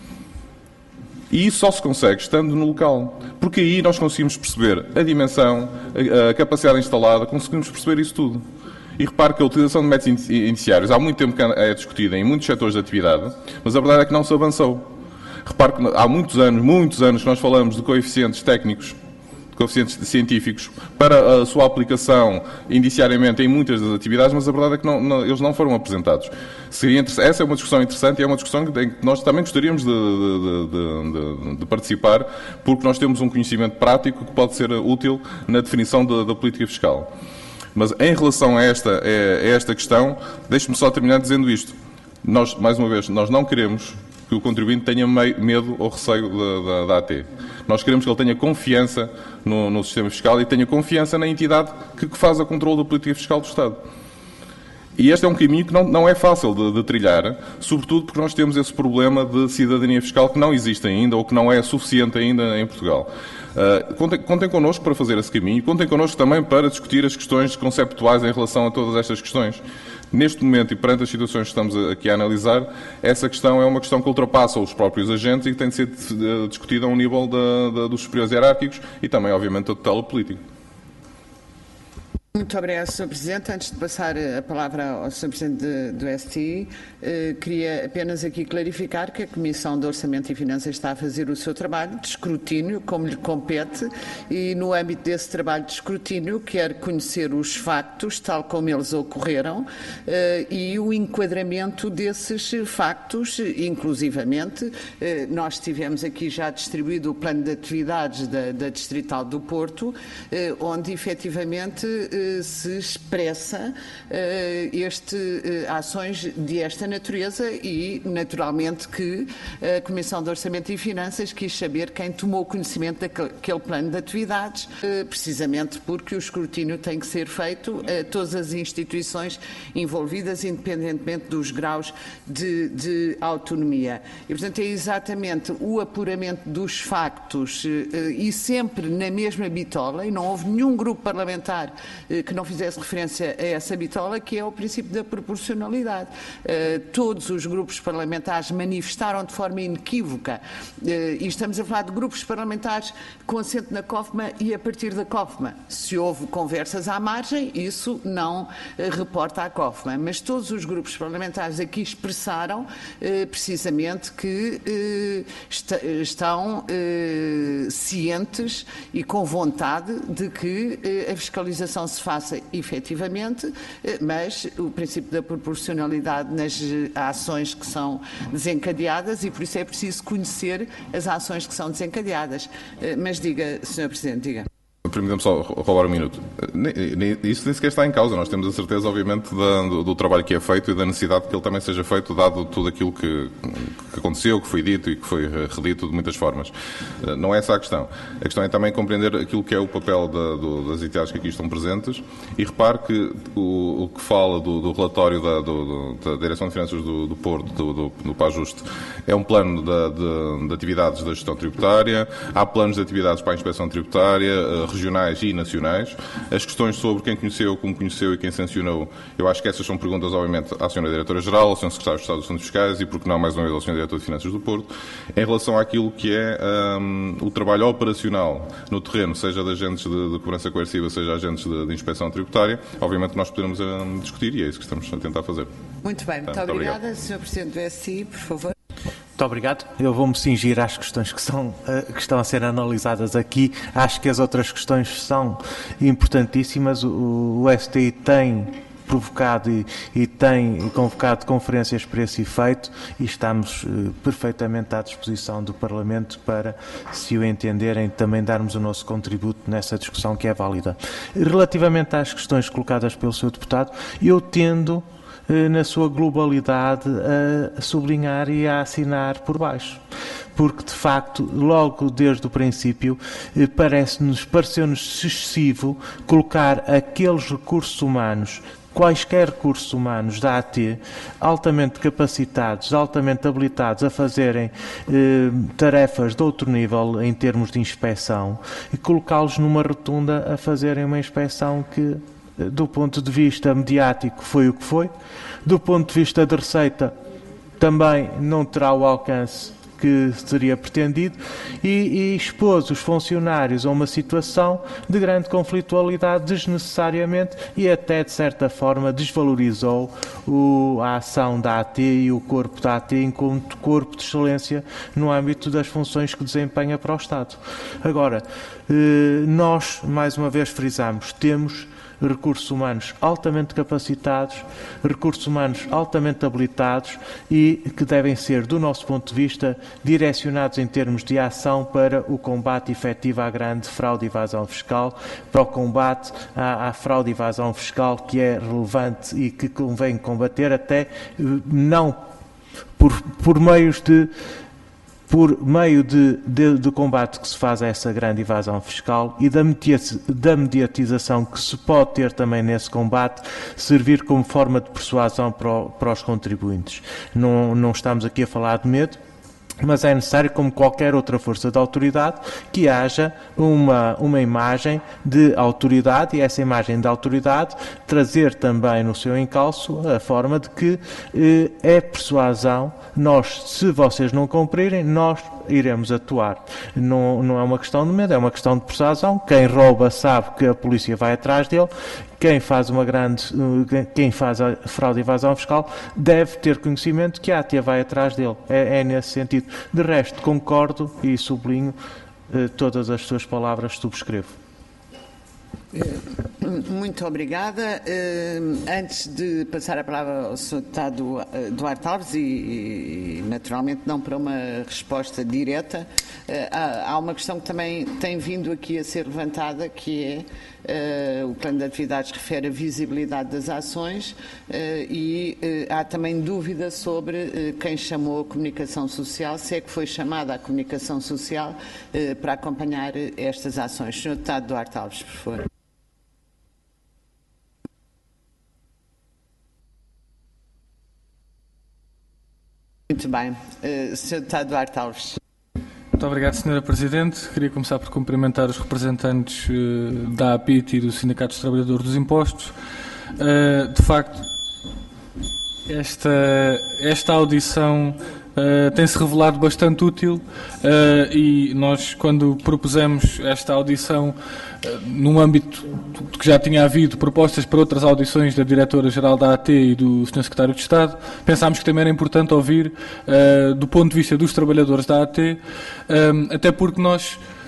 E isso só se consegue estando no local. Porque aí nós conseguimos perceber a dimensão, a, a capacidade instalada, conseguimos perceber isso tudo. E repare que a utilização de métodos indiciários há muito tempo que é discutida em muitos setores de atividade, mas a verdade é que não se avançou. Repare que há muitos anos, muitos anos que nós falamos de coeficientes técnicos, de coeficientes científicos, para a sua aplicação indiciariamente em muitas das atividades, mas a verdade é que não, não, eles não foram apresentados. Seria essa é uma discussão interessante e é uma discussão em que nós também gostaríamos de, de, de, de, de participar, porque nós temos um conhecimento prático que pode ser útil na definição da, da política fiscal. Mas em relação a esta, a esta questão, deixe-me só terminar dizendo isto. Nós, mais uma vez, nós não queremos que o contribuinte tenha medo ou receio da, da, da A T. Nós queremos que ele tenha confiança no, no sistema fiscal e tenha confiança na entidade que faz o controle da política fiscal do Estado. E este é um caminho que não, não é fácil de, de trilhar, sobretudo porque nós temos esse problema de cidadania fiscal que não existe ainda ou que não é suficiente ainda em Portugal. Uh, contem, contem connosco para fazer esse caminho, contem connosco também para discutir as questões conceptuais em relação a todas estas questões. Neste momento e perante as situações que estamos aqui a analisar, essa questão é uma questão que ultrapassa os próprios agentes e que tem de ser discutida a um nível da, da, dos superiores hierárquicos e também, obviamente, da tutela política. Muito obrigada, senhor Presidente. Antes de passar a palavra ao senhor Presidente de, do S T I, eh, queria apenas aqui clarificar que a Comissão de Orçamento e Finanças está a fazer o seu trabalho de escrutínio, como lhe compete, e no âmbito desse trabalho de escrutínio quer conhecer os factos, tal como eles ocorreram, eh, e o enquadramento desses factos, inclusivamente. Eh, nós tivemos aqui já distribuído o plano de atividades da, da Distrital do Porto, eh, onde efetivamente se expressa uh, este, uh, ações desta natureza e, naturalmente, que a Comissão de Orçamento e Finanças quis saber quem tomou conhecimento daquele plano de atividades, uh, precisamente porque o escrutínio tem que ser feito a todas as instituições envolvidas, independentemente dos graus de, de autonomia. E, portanto, é exatamente o apuramento dos factos uh, e sempre na mesma bitola, e não houve nenhum grupo parlamentar que não fizesse referência a essa bitola, que é o princípio da proporcionalidade. Uh, todos os grupos parlamentares manifestaram de forma inequívoca, uh, e estamos a falar de grupos parlamentares com assento na COFMA e a partir da COFMA. Se houve conversas à margem, isso não uh, reporta à COFMA, mas todos os grupos parlamentares aqui expressaram uh, precisamente que uh, est estão uh, cientes e com vontade de que uh, a fiscalização se faça efetivamente, mas o princípio da proporcionalidade nas ações que são desencadeadas, e por isso é preciso conhecer as ações que são desencadeadas. Mas diga, senhor Presidente, diga. Permita-me só roubar um minuto. Isso nem sequer está em causa. Nós temos a certeza, obviamente, da, do, do trabalho que é feito e da necessidade que ele também seja feito, dado tudo aquilo que, que aconteceu, que foi dito e que foi redito de muitas formas. Não é essa a questão. A questão é também compreender aquilo que é o papel da, do, das entidades que aqui estão presentes e repare que o, o que fala do, do relatório da, do, da Direção de Finanças do, do Porto, do, do, do PAJuste, é um plano de, de, de atividades da gestão tributária, há planos de atividades para a inspeção tributária, regionais e nacionais. As questões sobre quem conheceu, como conheceu e quem sancionou, eu acho que essas são perguntas, obviamente, à senhora Diretora-Geral, ao senhor Secretário de Estado dos Assuntos Fiscais e, porque não, mais uma vez, ao senhor Diretor de Finanças do Porto, em relação àquilo que é um, o trabalho operacional no terreno, seja de agentes de, de cobrança coerciva, seja agentes de, de inspeção tributária, obviamente nós podemos um, discutir e é isso que estamos a tentar fazer. Muito bem, muito, muito obrigada. Obrigado. senhor Presidente do S I, por favor. Muito obrigado. Eu vou-me cingir às questões que, são, que estão a ser analisadas aqui. Acho que as outras questões são importantíssimas. O, o S T I tem provocado e, e tem convocado conferências para esse efeito e estamos eh, perfeitamente à disposição do Parlamento para, se o entenderem, também darmos o nosso contributo nessa discussão que é válida. Relativamente às questões colocadas pelo senhor Deputado, eu tendo na sua globalidade a sublinhar e a assinar por baixo. Porque, de facto, logo desde o princípio, parece-nos, pareceu-nos excessivo colocar aqueles recursos humanos, quaisquer recursos humanos da A T, altamente capacitados, altamente habilitados a fazerem eh, tarefas de outro nível em termos de inspeção, e colocá-los numa rotunda a fazerem uma inspeção que, do ponto de vista mediático, foi o que foi. Do ponto de vista de receita, também não terá o alcance que seria pretendido e, e expôs os funcionários a uma situação de grande conflitualidade desnecessariamente e até, de certa forma, desvalorizou o, a ação da A T e o corpo da A T enquanto corpo de excelência no âmbito das funções que desempenha para o Estado. Agora, eh, nós, mais uma vez frisamos, temos recursos humanos altamente capacitados, recursos humanos altamente habilitados e que devem ser, do nosso ponto de vista, direcionados em termos de ação para o combate efetivo à grande fraude e evasão fiscal, para o combate à, à fraude e evasão fiscal que é relevante e que convém combater até não por, por meios de por meio de, de, de combate que se faz a essa grande evasão fiscal e da, da mediatização que se pode ter também nesse combate, servir como forma de persuasão para, o, para os contribuintes. Não, não estamos aqui a falar de medo, mas é necessário, como qualquer outra força de autoridade, que haja uma, uma imagem de autoridade e essa imagem de autoridade trazer também no seu encalço a forma de que eh, é persuasão. Nós, se vocês não cumprirem, nós iremos atuar. Não, não é uma questão de medo, é uma questão de persuasão. Quem rouba sabe que a polícia vai atrás dele. Quem faz uma grande, quem faz a fraude e evasão fiscal deve ter conhecimento que a A T vai atrás dele. É, é nesse sentido. De resto, concordo e sublinho eh, todas as suas palavras, subscrevo. Muito obrigada. Antes de passar a palavra ao senhor Deputado Duarte Alves, e, e naturalmente não para uma resposta direta, há uma questão que também tem vindo aqui a ser levantada, que é o plano de atividades refere a visibilidade das ações e há também dúvida sobre quem chamou a comunicação social, se é que foi chamada a comunicação social para acompanhar estas ações. senhor Deputado Duarte Alves, por favor. Muito bem. Uh, senhor Deputado Duarte Alves. Muito obrigado, senhora Presidente. Queria começar por cumprimentar os representantes uh, da A P I T e do Sindicato dos Trabalhadores dos Impostos. Uh, de facto, esta, esta audição uh, tem-se revelado bastante útil uh, e nós, quando propusemos esta audição uh, num âmbito que já tinha havido propostas para outras audições da Diretora-Geral da A T e do senhor Secretário de Estado, pensámos que também era importante ouvir uh, do ponto de vista dos trabalhadores da A T, um, até porque nós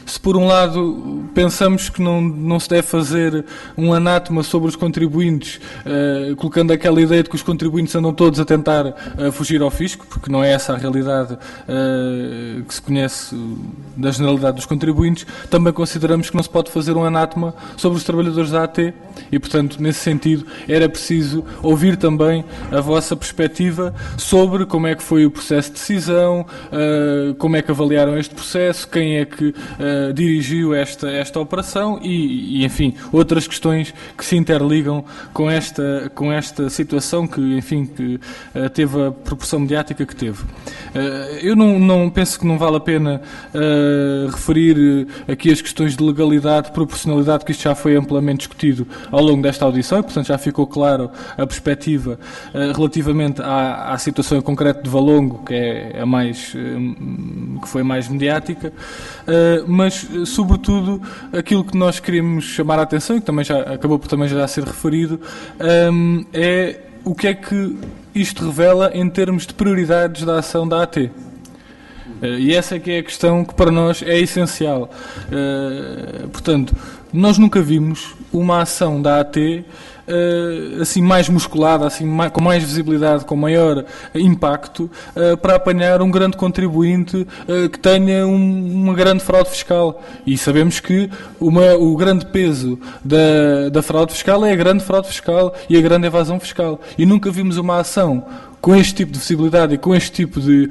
se por um lado pensamos que não, não se deve fazer um anátema sobre os contribuintes, uh, colocando aquela ideia de que os contribuintes andam todos a tentar uh, fugir ao fisco, porque não é essa a realidade uh, que se conhece da generalidade dos contribuintes, também consideramos que não se pode fazer um anátema sobre os trabalhadores da A T e, portanto, nesse sentido, era preciso ouvir também a vossa perspectiva sobre como é que foi o processo de decisão, uh, como é que avaliaram este processo, quem é que uh, dirigiu esta, esta operação e, e, enfim, outras questões que se interligam com esta, com esta situação que, enfim, que uh, teve a proporção mediática que teve. Uh, eu não, não penso que não vale a pena uh, referir aqui as questões de legalidade, proporcionalidade, que isto já foi amplamente discutido ao longo desta audição e, portanto, já ficou claro a perspectiva uh, relativamente à, à situação em concreto de Valongo, que é a mais, uh, que foi mais mediática, uh, mas, uh, sobretudo, aquilo que nós queríamos chamar a atenção, e que também já acabou por também já ser referido, um, é o que é que isto revela em termos de prioridades da ação da A T. Uh, e essa é que é a questão que para nós é essencial. Uh, portanto, nós nunca vimos uma ação da A T uh, assim mais musculada, assim, mais, com mais visibilidade, com maior impacto, uh, para apanhar um grande contribuinte uh, que tenha um, uma grande fraude fiscal. E sabemos que uma, o grande peso da, da fraude fiscal é a grande fraude fiscal e a grande evasão fiscal. E nunca vimos uma ação com este tipo de visibilidade e com este tipo de,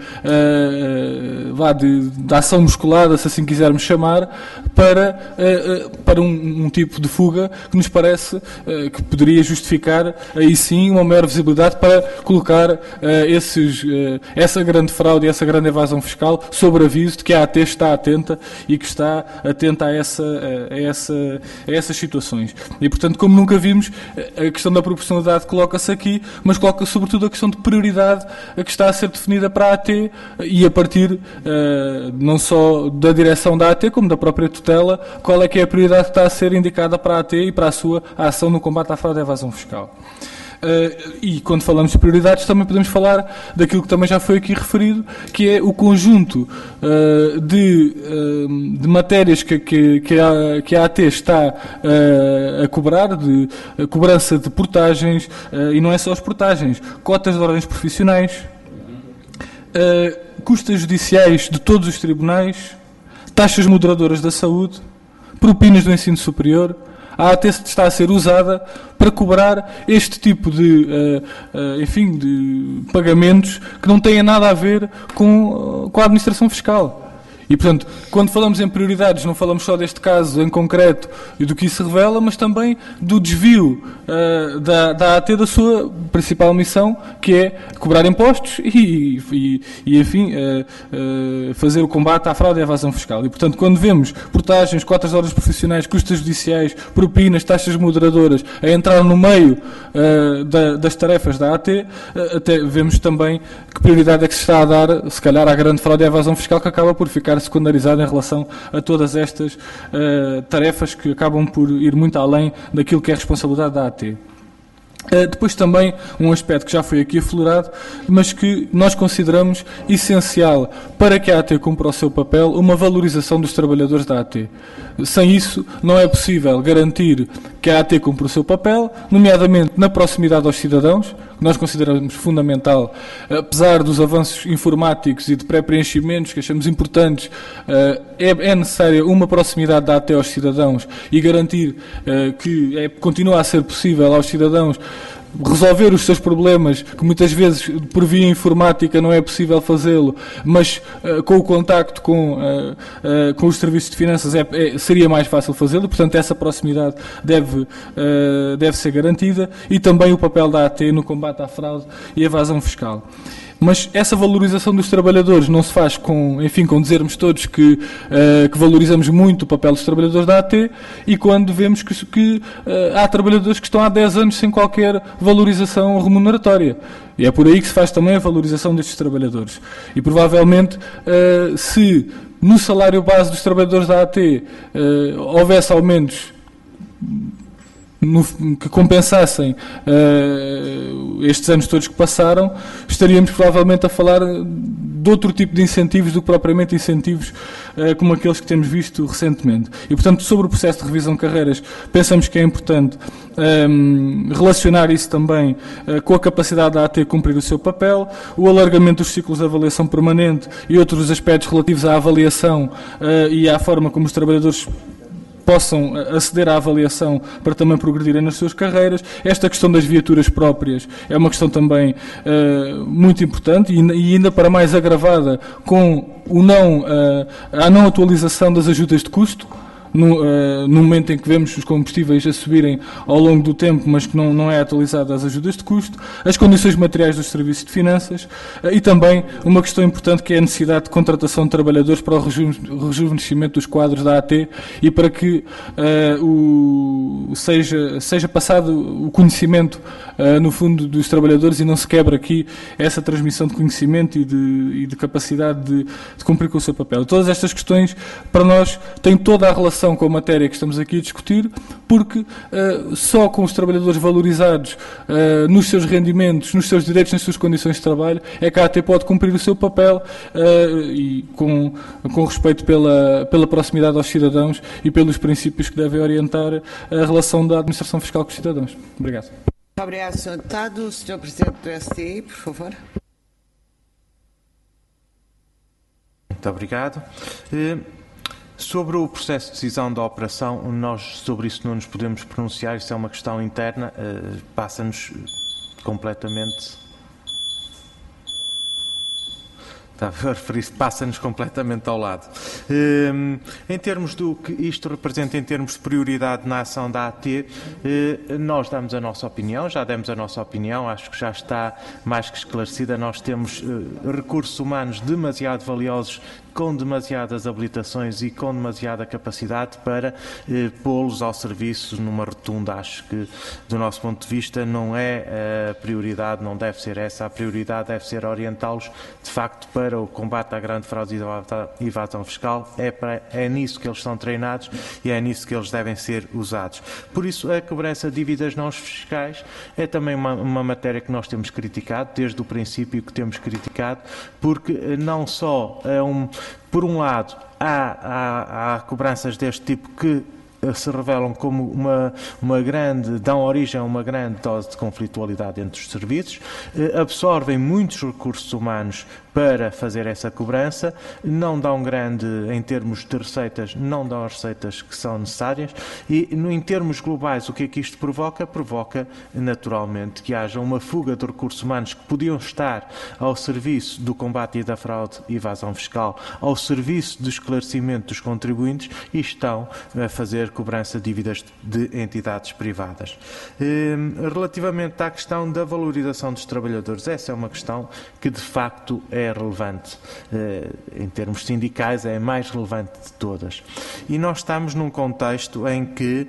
uh, vá, de, de ação musculada, se assim quisermos chamar, para, uh, uh, para um, um tipo de fuga que nos parece uh, que poderia justificar, aí sim, uma maior visibilidade para colocar uh, esses, uh, essa grande fraude e essa grande evasão fiscal sob aviso de que a A T está atenta e que está atenta a, essa, a, essa, a essas situações. E, portanto, como nunca vimos, a questão da proporcionalidade coloca-se aqui, mas coloca sobretudo a questão de prioridade que está a ser definida para a A T e a partir uh, não só da direção da A T como da própria tutela, qual é que é a prioridade que está a ser indicada para a A T e para a sua ação no combate à fraude e à evasão fiscal. Uh, e quando falamos de prioridades também podemos falar daquilo que também já foi aqui referido, que é o conjunto uh, de, uh, de matérias que, que, que, a, que a A T está uh, a cobrar, de a cobrança de portagens, uh, e não é só as portagens, cotas de ordens profissionais, uh, custas judiciais de todos os tribunais, taxas moderadoras da saúde, propinas do ensino superior. A A T está a ser usada para cobrar este tipo de, uh, uh, enfim, de pagamentos que não têm nada a ver com, uh, com a administração fiscal. E, portanto, quando falamos em prioridades, não falamos só deste caso em concreto e do que isso revela, mas também do desvio uh, da, da A T da sua principal missão, que é cobrar impostos e, e, e enfim, uh, uh, fazer o combate à fraude e à evasão fiscal. E, portanto, quando vemos portagens, cotas de ordens profissionais, custas judiciais, propinas, taxas moderadoras a entrar no meio uh, da, das tarefas da A T, uh, até vemos também que prioridade é que se está a dar, se calhar, à grande fraude e à evasão fiscal, que acaba por ficar secundarizado em relação a todas estas uh, tarefas que acabam por ir muito além daquilo que é a responsabilidade da A T. Uh, depois também um aspecto que já foi aqui aflorado, mas que nós consideramos essencial para que a A T cumpra o seu papel, uma valorização dos trabalhadores da A T. Sem isso, não é possível garantir que a A T cumpra o seu papel, nomeadamente na proximidade aos cidadãos, que nós consideramos fundamental, apesar dos avanços informáticos e de pré-preenchimentos que achamos importantes, é, é necessária uma proximidade da A T aos cidadãos e garantir que é, continua a ser possível aos cidadãos resolver os seus problemas, que muitas vezes por via informática não é possível fazê-lo, mas uh, com o contacto com, uh, uh, com os serviços de finanças é, é, seria mais fácil fazê-lo, portanto essa proximidade deve, uh, deve ser garantida, e também o papel da A T no combate à fraude e evasão fiscal. Mas essa valorização dos trabalhadores não se faz com, enfim, com dizermos todos que, uh, que valorizamos muito o papel dos trabalhadores da A T e quando vemos que, que uh, há trabalhadores que estão há dez anos sem qualquer valorização remuneratória. E é por aí que se faz também a valorização destes trabalhadores. E provavelmente, uh, se no salário base dos trabalhadores da A T uh, houvesse aumentos No, que compensassem uh, estes anos todos que passaram, estaríamos provavelmente a falar de outro tipo de incentivos do que propriamente incentivos uh, como aqueles que temos visto recentemente. E, portanto, sobre o processo de revisão de carreiras, pensamos que é importante um, relacionar isso também uh, com a capacidade da A T cumprir o seu papel, o alargamento dos ciclos de avaliação permanente e outros aspectos relativos à avaliação uh, e à forma como os trabalhadores possam aceder à avaliação para também progredirem nas suas carreiras. Esta questão das viaturas próprias é uma questão também uh, muito importante e, e ainda para mais agravada com o não, uh, a não atualização das ajudas de custo. No, uh, no momento em que vemos os combustíveis a subirem ao longo do tempo, mas que não, não é atualizada as ajudas de custo, as condições materiais dos serviços de finanças uh, e também uma questão importante que é a necessidade de contratação de trabalhadores para o reju rejuvenescimento dos quadros da A T e para que uh, o, seja, seja passado o conhecimento uh, no fundo dos trabalhadores e não se quebre aqui essa transmissão de conhecimento e de, e de capacidade de, de cumprir com o seu papel. Todas estas questões, para nós, têm toda a relação com a matéria que estamos aqui a discutir, porque uh, só com os trabalhadores valorizados uh, nos seus rendimentos, nos seus direitos, nas suas condições de trabalho, é que a A T pode cumprir o seu papel uh, e com, com respeito pela, pela proximidade aos cidadãos e pelos princípios que devem orientar a relação da administração fiscal com os cidadãos. Obrigado. Muito obrigado, senhor Deputado. O senhor Presidente do S T I, por favor. Muito obrigado. Uh... Sobre o processo de decisão da operação, nós sobre isso não nos podemos pronunciar, isso é uma questão interna, uh, passa-nos completamente... Está a referir-se, passa-nos completamente ao lado. Um, em termos do que isto representa em termos de prioridade na ação da A T, uh, nós damos a nossa opinião, já demos a nossa opinião, acho que já está mais que esclarecida. Nós temos uh, recursos humanos demasiado valiosos, com demasiadas habilitações e com demasiada capacidade para eh, pô-los ao serviço numa rotunda. Acho que, do nosso ponto de vista, não é a prioridade, não deve ser essa. A prioridade deve ser orientá-los, de facto, para o combate à grande fraude e evasão fiscal. É, para, é nisso que eles são treinados e é nisso que eles devem ser usados. Por isso, a cobrança de dívidas não fiscais é também uma, uma matéria que nós temos criticado, desde o princípio que temos criticado, porque não só é um... Por um lado, há, há, há cobranças deste tipo que se revelam como uma, uma grande, dão origem a uma grande dose de conflitualidade entre os serviços, absorvem muitos recursos humanos para fazer essa cobrança, não dão grande, em termos de receitas, não dão as receitas que são necessárias e, em termos globais, o que é que isto provoca? Provoca, naturalmente, que haja uma fuga de recursos humanos que podiam estar ao serviço do combate e da fraude e evasão fiscal, ao serviço do esclarecimento dos contribuintes e estão a fazer cobrança de dívidas de entidades privadas. Relativamente à questão da valorização dos trabalhadores, essa é uma questão que, de facto, é é relevante. Em termos sindicais, é a mais relevante de todas. E nós estamos num contexto em que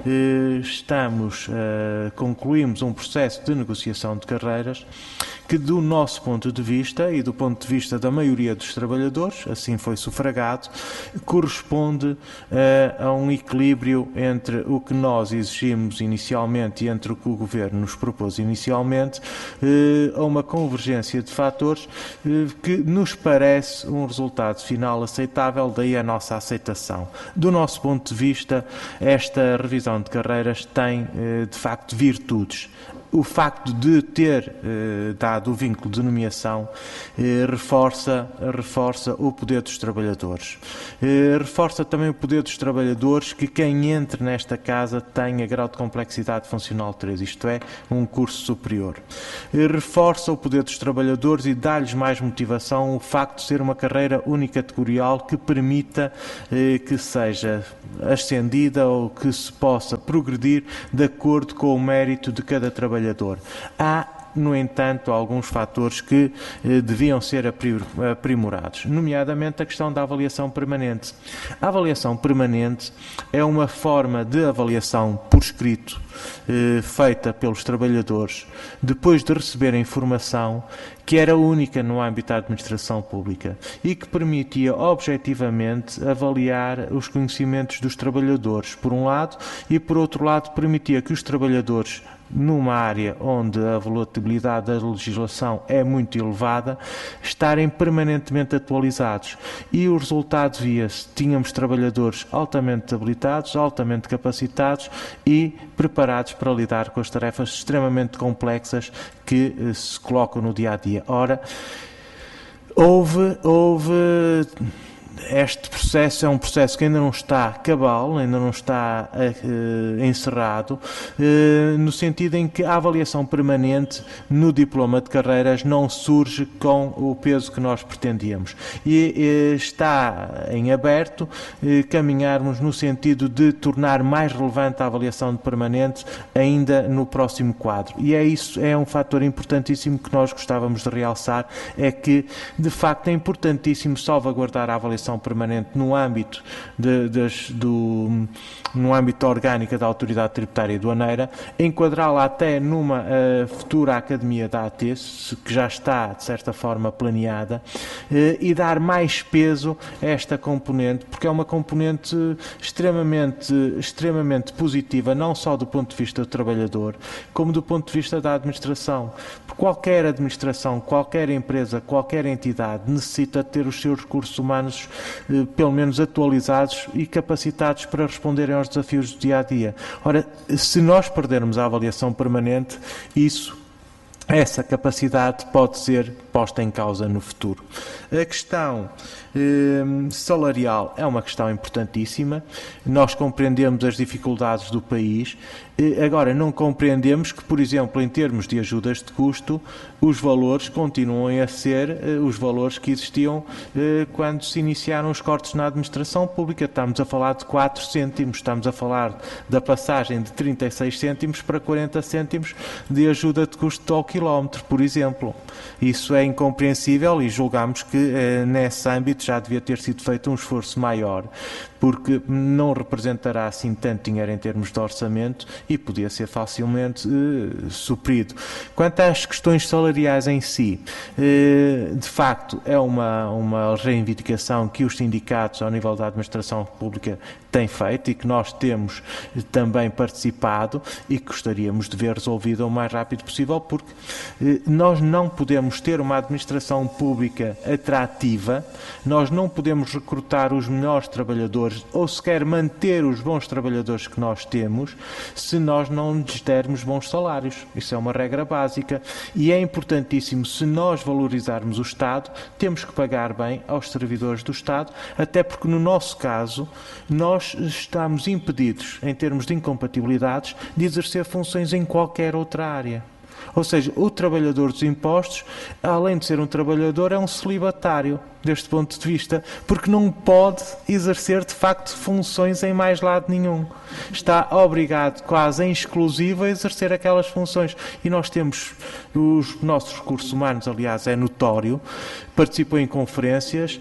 estamos, concluímos um processo de negociação de carreiras que, do nosso ponto de vista e do ponto de vista da maioria dos trabalhadores, assim foi sufragado, corresponde a um equilíbrio entre o que nós exigimos inicialmente e entre o que o Governo nos propôs inicialmente, a uma convergência de fatores que nos parece um resultado final aceitável, daí a nossa aceitação. Do nosso ponto de vista, esta revisão de carreiras tem, de facto, virtudes. O facto de ter eh, dado o vínculo de nomeação eh, reforça, reforça o poder dos trabalhadores. Eh, reforça também o poder dos trabalhadores que quem entre nesta casa tenha grau de complexidade funcional três, isto é, um curso superior. Eh, reforça o poder dos trabalhadores e dá-lhes mais motivação o facto de ser uma carreira unicategorial que permita eh, que seja ascendida ou que se possa progredir de acordo com o mérito de cada trabalhador. Há, no entanto, alguns fatores que eh, deviam ser aprimorados, nomeadamente a questão da avaliação permanente. A avaliação permanente é uma forma de avaliação por escrito eh, feita pelos trabalhadores depois de receberem informação que era única no âmbito da administração pública e que permitia objetivamente avaliar os conhecimentos dos trabalhadores, por um lado, e por outro lado permitia que os trabalhadores numa área onde a volatilidade da legislação é muito elevada, estarem permanentemente atualizados. E o resultado via-se: tínhamos trabalhadores altamente habilitados, altamente capacitados e preparados para lidar com as tarefas extremamente complexas que eh, se colocam no dia-a-dia. Ora, houve... houve Este processo é um processo que ainda não está cabal, ainda não está uh, encerrado, uh, no sentido em que a avaliação permanente no diploma de carreiras não surge com o peso que nós pretendíamos. E uh, está em aberto uh, caminharmos no sentido de tornar mais relevante a avaliação de permanente ainda no próximo quadro. E é isso, é um fator importantíssimo que nós gostávamos de realçar, é que, de facto, é importantíssimo salvaguardar a avaliação permanente no âmbito, de, de, do, no âmbito orgânico da Autoridade Tributária e Aduaneira, enquadrá-la até numa uh, futura Academia da A T, que já está, de certa forma, planeada, uh, e dar mais peso a esta componente, porque é uma componente extremamente, extremamente positiva, não só do ponto de vista do trabalhador, como do ponto de vista da administração. Porque qualquer administração, qualquer empresa, qualquer entidade necessita ter os seus recursos humanos pelo menos atualizados e capacitados para responderem aos desafios do dia-a-dia. Ora, se nós perdermos a avaliação permanente, isso, essa capacidade pode ser posta em causa no futuro. A questão eh, salarial é uma questão importantíssima. Nós compreendemos as dificuldades do país. Eh, agora, não compreendemos que, por exemplo, em termos de ajudas de custo, os valores continuam a ser eh, os valores que existiam eh, quando se iniciaram os cortes na administração pública. Estamos a falar de quatro cêntimos, estamos a falar da passagem de trinta e seis cêntimos para quarenta cêntimos de ajuda de custo ao quilómetro, por exemplo. Isso é incompreensível e julgamos que eh, nesse âmbito já devia ter sido feito um esforço maior, porque não representará assim tanto dinheiro em termos de orçamento e podia ser facilmente eh, suprido. Quanto às questões salariais em si, eh, de facto é uma, uma reivindicação que os sindicatos ao nível da administração pública têm feito e que nós temos também participado e que gostaríamos de ver resolvida o mais rápido possível, porque eh, nós não podemos ter uma administração pública atrativa, nós não podemos recrutar os melhores trabalhadores ou sequer manter os bons trabalhadores que nós temos se nós não lhes dermos bons salários. Isso é uma regra básica e é importantíssimo, se nós valorizarmos o Estado, temos que pagar bem aos servidores do Estado, até porque no nosso caso nós estamos impedidos, em termos de incompatibilidades, de exercer funções em qualquer outra área. Ou seja, o trabalhador dos impostos, além de ser um trabalhador, é um celibatário deste ponto de vista, porque não pode exercer de facto funções em mais lado nenhum. Está obrigado, quase em exclusivo, a exercer aquelas funções. E nós temos os nossos recursos humanos, aliás, é notório, participam em conferências,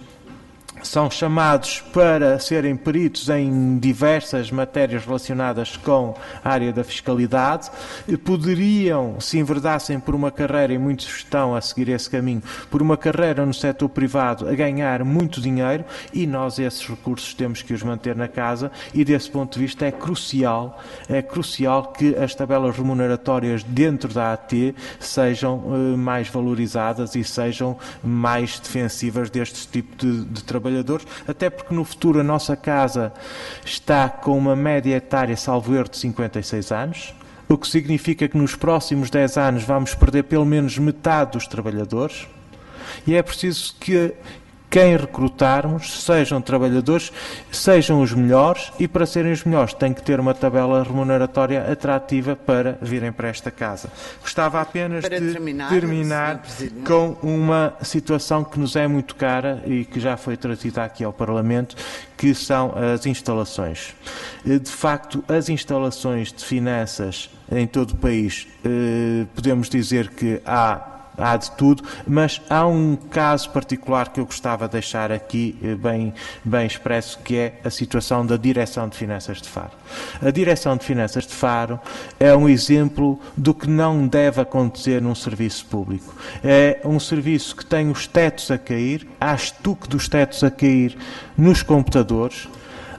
são chamados para serem peritos em diversas matérias relacionadas com a área da fiscalidade, poderiam, se enverdassem por uma carreira, e muitos estão a seguir esse caminho, por uma carreira no setor privado, a ganhar muito dinheiro, e nós esses recursos temos que os manter na casa, e desse ponto de vista é crucial, é crucial que as tabelas remuneratórias dentro da A T sejam eh, mais valorizadas e sejam mais defensivas deste tipo de, de trabalho, até porque no futuro a nossa casa está com uma média etária, salvo erro, de cinquenta e seis anos, o que significa que nos próximos dez anos vamos perder pelo menos metade dos trabalhadores, e é preciso que quem recrutarmos sejam trabalhadores, sejam os melhores, e para serem os melhores têm que ter uma tabela remuneratória atrativa para virem para esta casa. Gostava apenas para de terminar, terminar com uma situação que nos é muito cara e que já foi trazida aqui ao Parlamento, que são as instalações. De facto, as instalações de finanças em todo o país, podemos dizer que há Há de tudo, mas há um caso particular que eu gostava de deixar aqui bem, bem expresso, que é a situação da Direção de Finanças de Faro. A Direção de Finanças de Faro é um exemplo do que não deve acontecer num serviço público. É um serviço que tem os tetos a cair, há estuque dos tetos a cair nos computadores,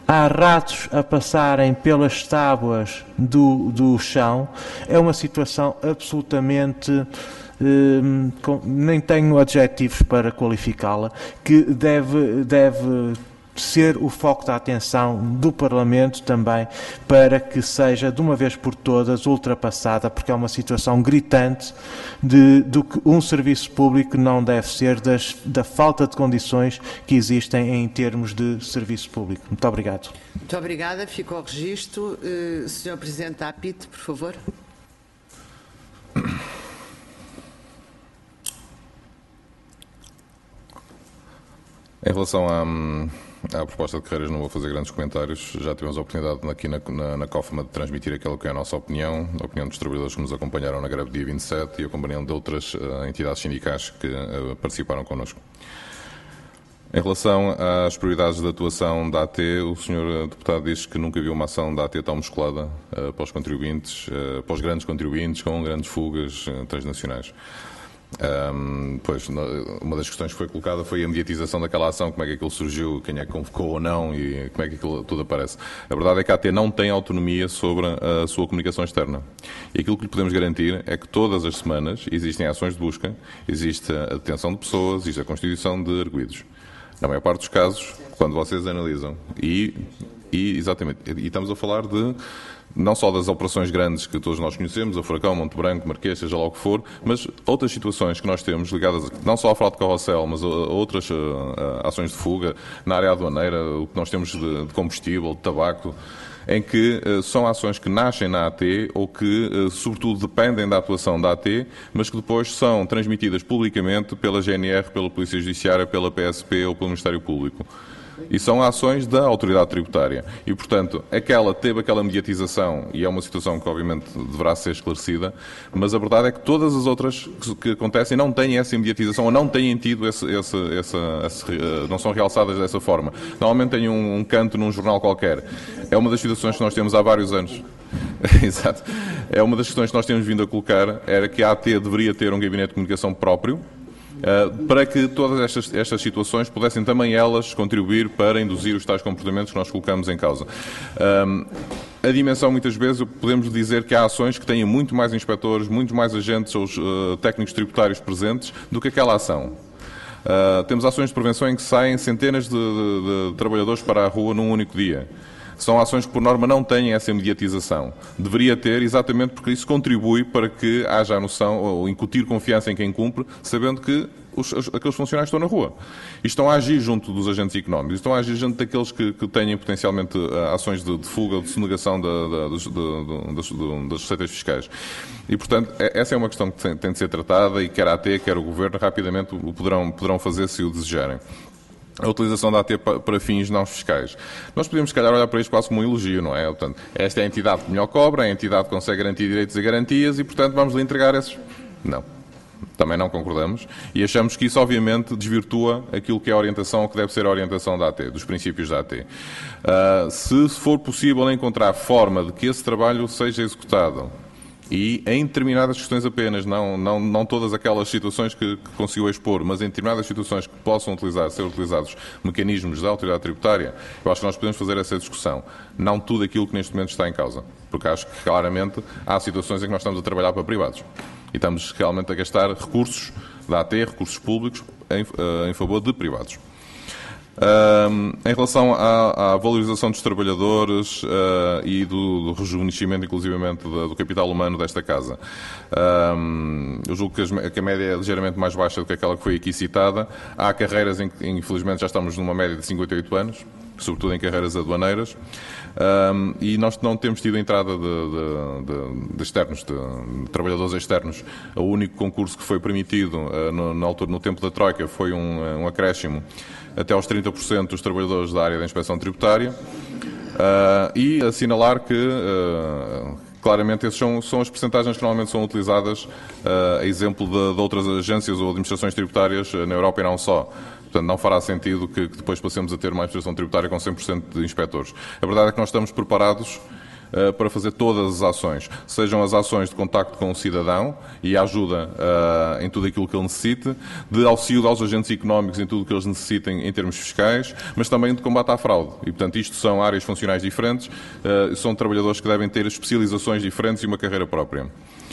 há ratos a passarem pelas tábuas do, do chão, é uma situação absolutamente, hum, com, nem tenho adjetivos para qualificá-la, que deve, deve ser o foco da atenção do Parlamento também, para que seja de uma vez por todas ultrapassada, porque é uma situação gritante de, do que um serviço público não deve ser, das, da falta de condições que existem em termos de serviço público. Muito obrigado. Muito obrigada. Fica o registro. Uh, senhor Presidente da A P I T, por favor. Em relação à, à proposta de carreiras, não vou fazer grandes comentários. Já tivemos a oportunidade aqui na, na, na COFMA de transmitir aquela que é a nossa opinião, a opinião dos trabalhadores que nos acompanharam na greve dia vinte e sete e a opinião de outras uh, entidades sindicais que uh, participaram connosco. Em relação às prioridades de atuação da A T, o senhor Deputado diz que nunca viu uma ação da A T tão musculada uh, para os contribuintes, uh, para os grandes contribuintes, com grandes fugas uh, transnacionais. Um, pois, uma das questões que foi colocada foi a mediatização daquela ação, como é que aquilo surgiu, quem é que convocou ou não e como é que aquilo tudo aparece. A verdade é que a A T não tem autonomia sobre a sua comunicação externa. E aquilo que lhe podemos garantir é que todas as semanas existem ações de busca, existe a detenção de pessoas, existe a constituição de arguidos. Na maior parte dos casos, quando vocês analisam, e, e exatamente, e estamos a falar de não só das operações grandes que todos nós conhecemos, a Furacão, Monte Branco, Marquês, seja lá o que for, mas outras situações que nós temos ligadas não só à fraude de carrossel, mas a, a outras a, a ações de fuga na área aduaneira, o que nós temos de, de combustível, de tabaco, em que uh, são ações que nascem na A T ou que, uh, sobretudo, dependem da atuação da A T, mas que depois são transmitidas publicamente pela G N R, pela Polícia Judiciária, pela P S P ou pelo Ministério Público. E são ações da autoridade tributária. E, portanto, aquela teve aquela mediatização, e é uma situação que, obviamente, deverá ser esclarecida, mas a verdade é que todas as outras que, que acontecem não têm essa mediatização ou não têm tido esse, esse, esse, esse, não são realçadas dessa forma. Normalmente têm um, um canto num jornal qualquer. É uma das situações que nós temos há vários anos. Exato. É uma das questões que nós temos vindo a colocar, era que a A T deveria ter um gabinete de comunicação próprio, Uh, para que todas estas, estas situações pudessem também elas contribuir para induzir os tais comportamentos que nós colocamos em causa. Um, a dimensão, muitas vezes, podemos dizer que há ações que têm muito mais inspectores, muito mais agentes ou uh, técnicos tributários presentes do que aquela ação. Uh, temos ações de prevenção em que saem centenas de, de, de trabalhadores para a rua num único dia. São ações que, por norma, não têm essa mediatização. Deveria ter, exatamente porque isso contribui para que haja a noção, ou incutir confiança em quem cumpre, sabendo que os, aqueles funcionários estão na rua. E estão a agir junto dos agentes económicos, estão a agir junto daqueles que, que têm potencialmente ações de, de fuga ou de sonegação da, da, das, de, das, de, das receitas fiscais. E, portanto, essa é uma questão que tem, tem de ser tratada e quer a AT, quer o Governo, rapidamente o poderão, poderão fazer se o desejarem. A utilização da A T para fins não fiscais. Nós podemos, se calhar, olhar para isto quase como um elogio, não é? Portanto, esta é a entidade que melhor cobra, é a entidade que consegue garantir direitos e garantias e, portanto, vamos lhe entregar esses. Não. Também não concordamos e achamos que isso, obviamente, desvirtua aquilo que é a orientação, que deve ser a orientação da A T, dos princípios da A T. Uh, se for possível encontrar forma de que esse trabalho seja executado, e em determinadas questões apenas, não, não, não todas aquelas situações que, que conseguiu expor, mas em determinadas situações que possam utilizar, ser utilizados mecanismos da autoridade tributária, eu acho que nós podemos fazer essa discussão. Não tudo aquilo que neste momento está em causa. Porque acho que claramente há situações em que nós estamos a trabalhar para privados. E estamos realmente a gastar recursos da A T, recursos públicos, em, em favor de privados. Um, em relação à, à valorização dos trabalhadores uh, e do, do rejuvenescimento, inclusivamente, do, do capital humano desta Casa, um, eu julgo que, as, que a média é ligeiramente mais baixa do que aquela que foi aqui citada. Há carreiras em que, infelizmente, já estamos numa média de cinquenta e oito anos, sobretudo em carreiras aduaneiras, um, e nós não temos tido a entrada de, de, de, de externos, de, de trabalhadores externos. O único concurso que foi permitido uh, no, na altura, no tempo da Troika, foi um, um acréscimo até aos trinta por cento dos trabalhadores da área da inspeção tributária, uh, e assinalar que, uh, claramente, essas são, são as percentagens que normalmente são utilizadas uh, a exemplo de, de outras agências ou administrações tributárias na Europa e não só. Portanto, não fará sentido que, que depois passemos a ter uma administração tributária com cem por cento de inspectores. A verdade é que nós estamos preparados uh, para fazer todas as ações, sejam as ações de contacto com o cidadão e a ajuda uh, em tudo aquilo que ele necessite, de auxílio aos agentes económicos em tudo o que eles necessitem em termos fiscais, mas também de combate à fraude. E, portanto, isto são áreas funcionais diferentes, uh, são trabalhadores que devem ter especializações diferentes e uma carreira própria.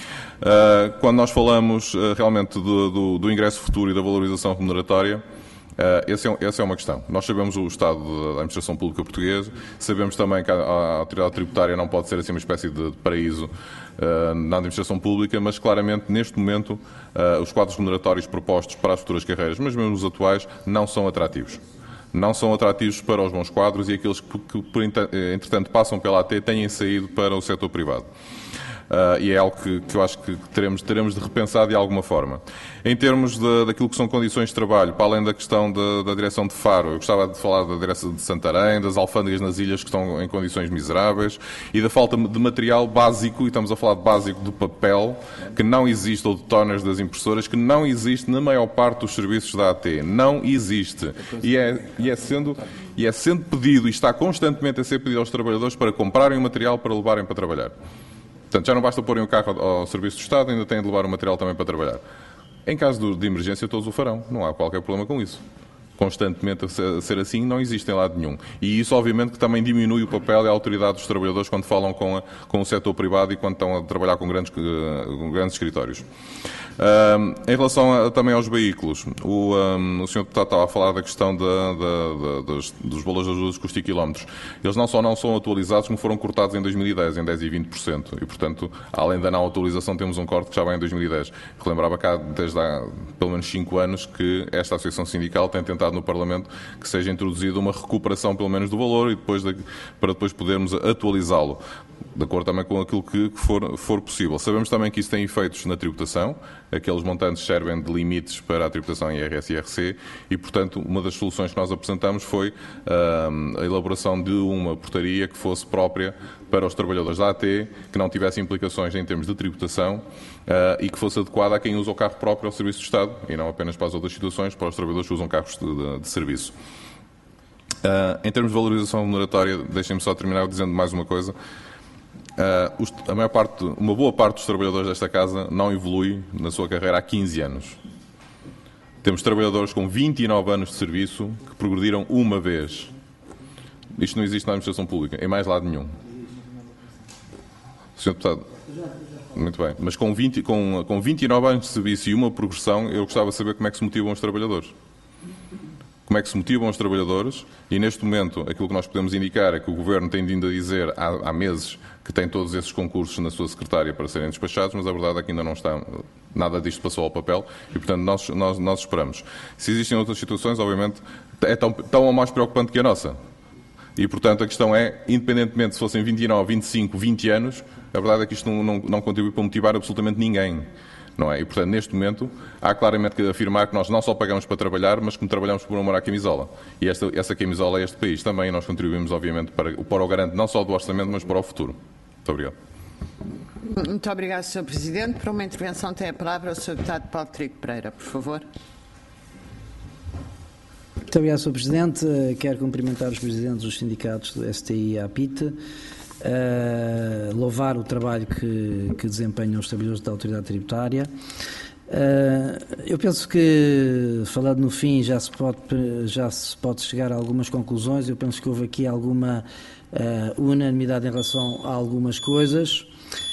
Uh, quando nós falamos uh, realmente do, do, do ingresso futuro e da valorização remuneratória, uh, essa é, essa é uma questão. Nós sabemos o estado da administração pública portuguesa, sabemos também que a, a autoridade tributária não pode ser assim uma espécie de, de paraíso uh, na administração pública, mas claramente neste momento uh, os quadros remuneratórios propostos para as futuras carreiras, mas mesmo os atuais, não são atrativos. Não são atrativos para os bons quadros e aqueles que, que por, entretanto, passam pela A T têm saído para o setor privado. Uh, e é algo que, que eu acho que teremos, teremos de repensar de alguma forma. Em termos de, daquilo que são condições de trabalho, para além da questão de, da direção de Faro, eu gostava de falar da direção de Santarém, das alfândegas nas ilhas que estão em condições miseráveis e da falta de material básico, e estamos a falar de básico do papel, que não existe, ou de toners das impressoras, que não existe na maior parte dos serviços da A T. Não existe. E é, e é sendo... E é sendo pedido, e está constantemente a ser pedido aos trabalhadores para comprarem o material para levarem para trabalhar. Portanto, já não basta porem o carro ao serviço do Estado, ainda têm de levar o material também para trabalhar. Em caso de emergência, todos o farão. Não há qualquer problema com isso. Constantemente a ser assim, não existe em lado nenhum. E isso, obviamente, que também diminui o papel e a autoridade dos trabalhadores quando falam com, a, com o setor privado e quando estão a trabalhar com grandes, com grandes escritórios. Um, em relação a, também aos veículos, o, um, o senhor Deputado estava a falar da questão da, da, da, dos, dos valores de ajuda de custo e quilómetros. Eles não só não são atualizados, como foram cortados em dois mil e dez, em dez e vinte por cento. E, portanto, além da não atualização, temos um corte que já vai em dois mil e dez. Relembrava cá, desde há pelo menos cinco anos, que esta Associação Sindical tem tentado no Parlamento que seja introduzida uma recuperação, pelo menos, do valor e depois de, para depois podermos atualizá-lo, de acordo também com aquilo que for, for possível. Sabemos também que isso tem efeitos na tributação, aqueles montantes servem de limites para a tributação em I R S e I R C e, portanto, uma das soluções que nós apresentamos foi uh, a elaboração de uma portaria que fosse própria para os trabalhadores da A T, que não tivesse implicações em termos de tributação uh, e que fosse adequada a quem usa o carro próprio ao serviço do Estado e não apenas para as outras situações, para os trabalhadores que usam carros de, de, de serviço. Uh, em termos de valorização remuneratória, deixem-me só terminar dizendo mais uma coisa. Uh, os, a maior parte, uma boa parte dos trabalhadores desta casa não evolui na sua carreira há quinze anos. Temos trabalhadores com vinte e nove anos de serviço que progrediram uma vez. Isto não existe na administração pública, em mais lado nenhum. senhor Deputado, muito bem, mas com, vinte, com, com vinte e nove anos de serviço e uma progressão, eu gostava de saber como é que se motivam os trabalhadores. Como é que se motivam os trabalhadores e, neste momento, aquilo que nós podemos indicar é que o Governo tem vindo a dizer há, há meses que tem todos esses concursos na sua secretária para serem despachados, mas a verdade é que ainda não está, nada disto passou ao papel e, portanto, nós, nós, nós esperamos. Se existem outras situações, obviamente, é tão, tão ou mais preocupante que a nossa. E, portanto, a questão é, independentemente se fossem vinte e nove, vinte e cinco, vinte anos, a verdade é que isto não, não, não contribui para motivar absolutamente ninguém. Não é? E, portanto, neste momento, há claramente que afirmar que nós não só pagamos para trabalhar, mas que trabalhamos por amor à camisola. E esta, essa camisola é este país também, e nós contribuímos, obviamente, para, para o garante não só do orçamento, mas para o futuro. Muito obrigado. Muito obrigado, senhor Presidente. Para uma intervenção tem a palavra o senhor Deputado Paulo Trigo Pereira, por favor. Muito obrigado, senhor Presidente. Quero cumprimentar os presidentes dos sindicatos do S T I e A P I T. Uh, louvar o trabalho que, que desempenham os trabalhadores da Autoridade Tributária. Uh, eu penso que, falando no fim, já se, pode, já se pode chegar a algumas conclusões. Eu penso que houve aqui alguma uh, unanimidade em relação a algumas coisas.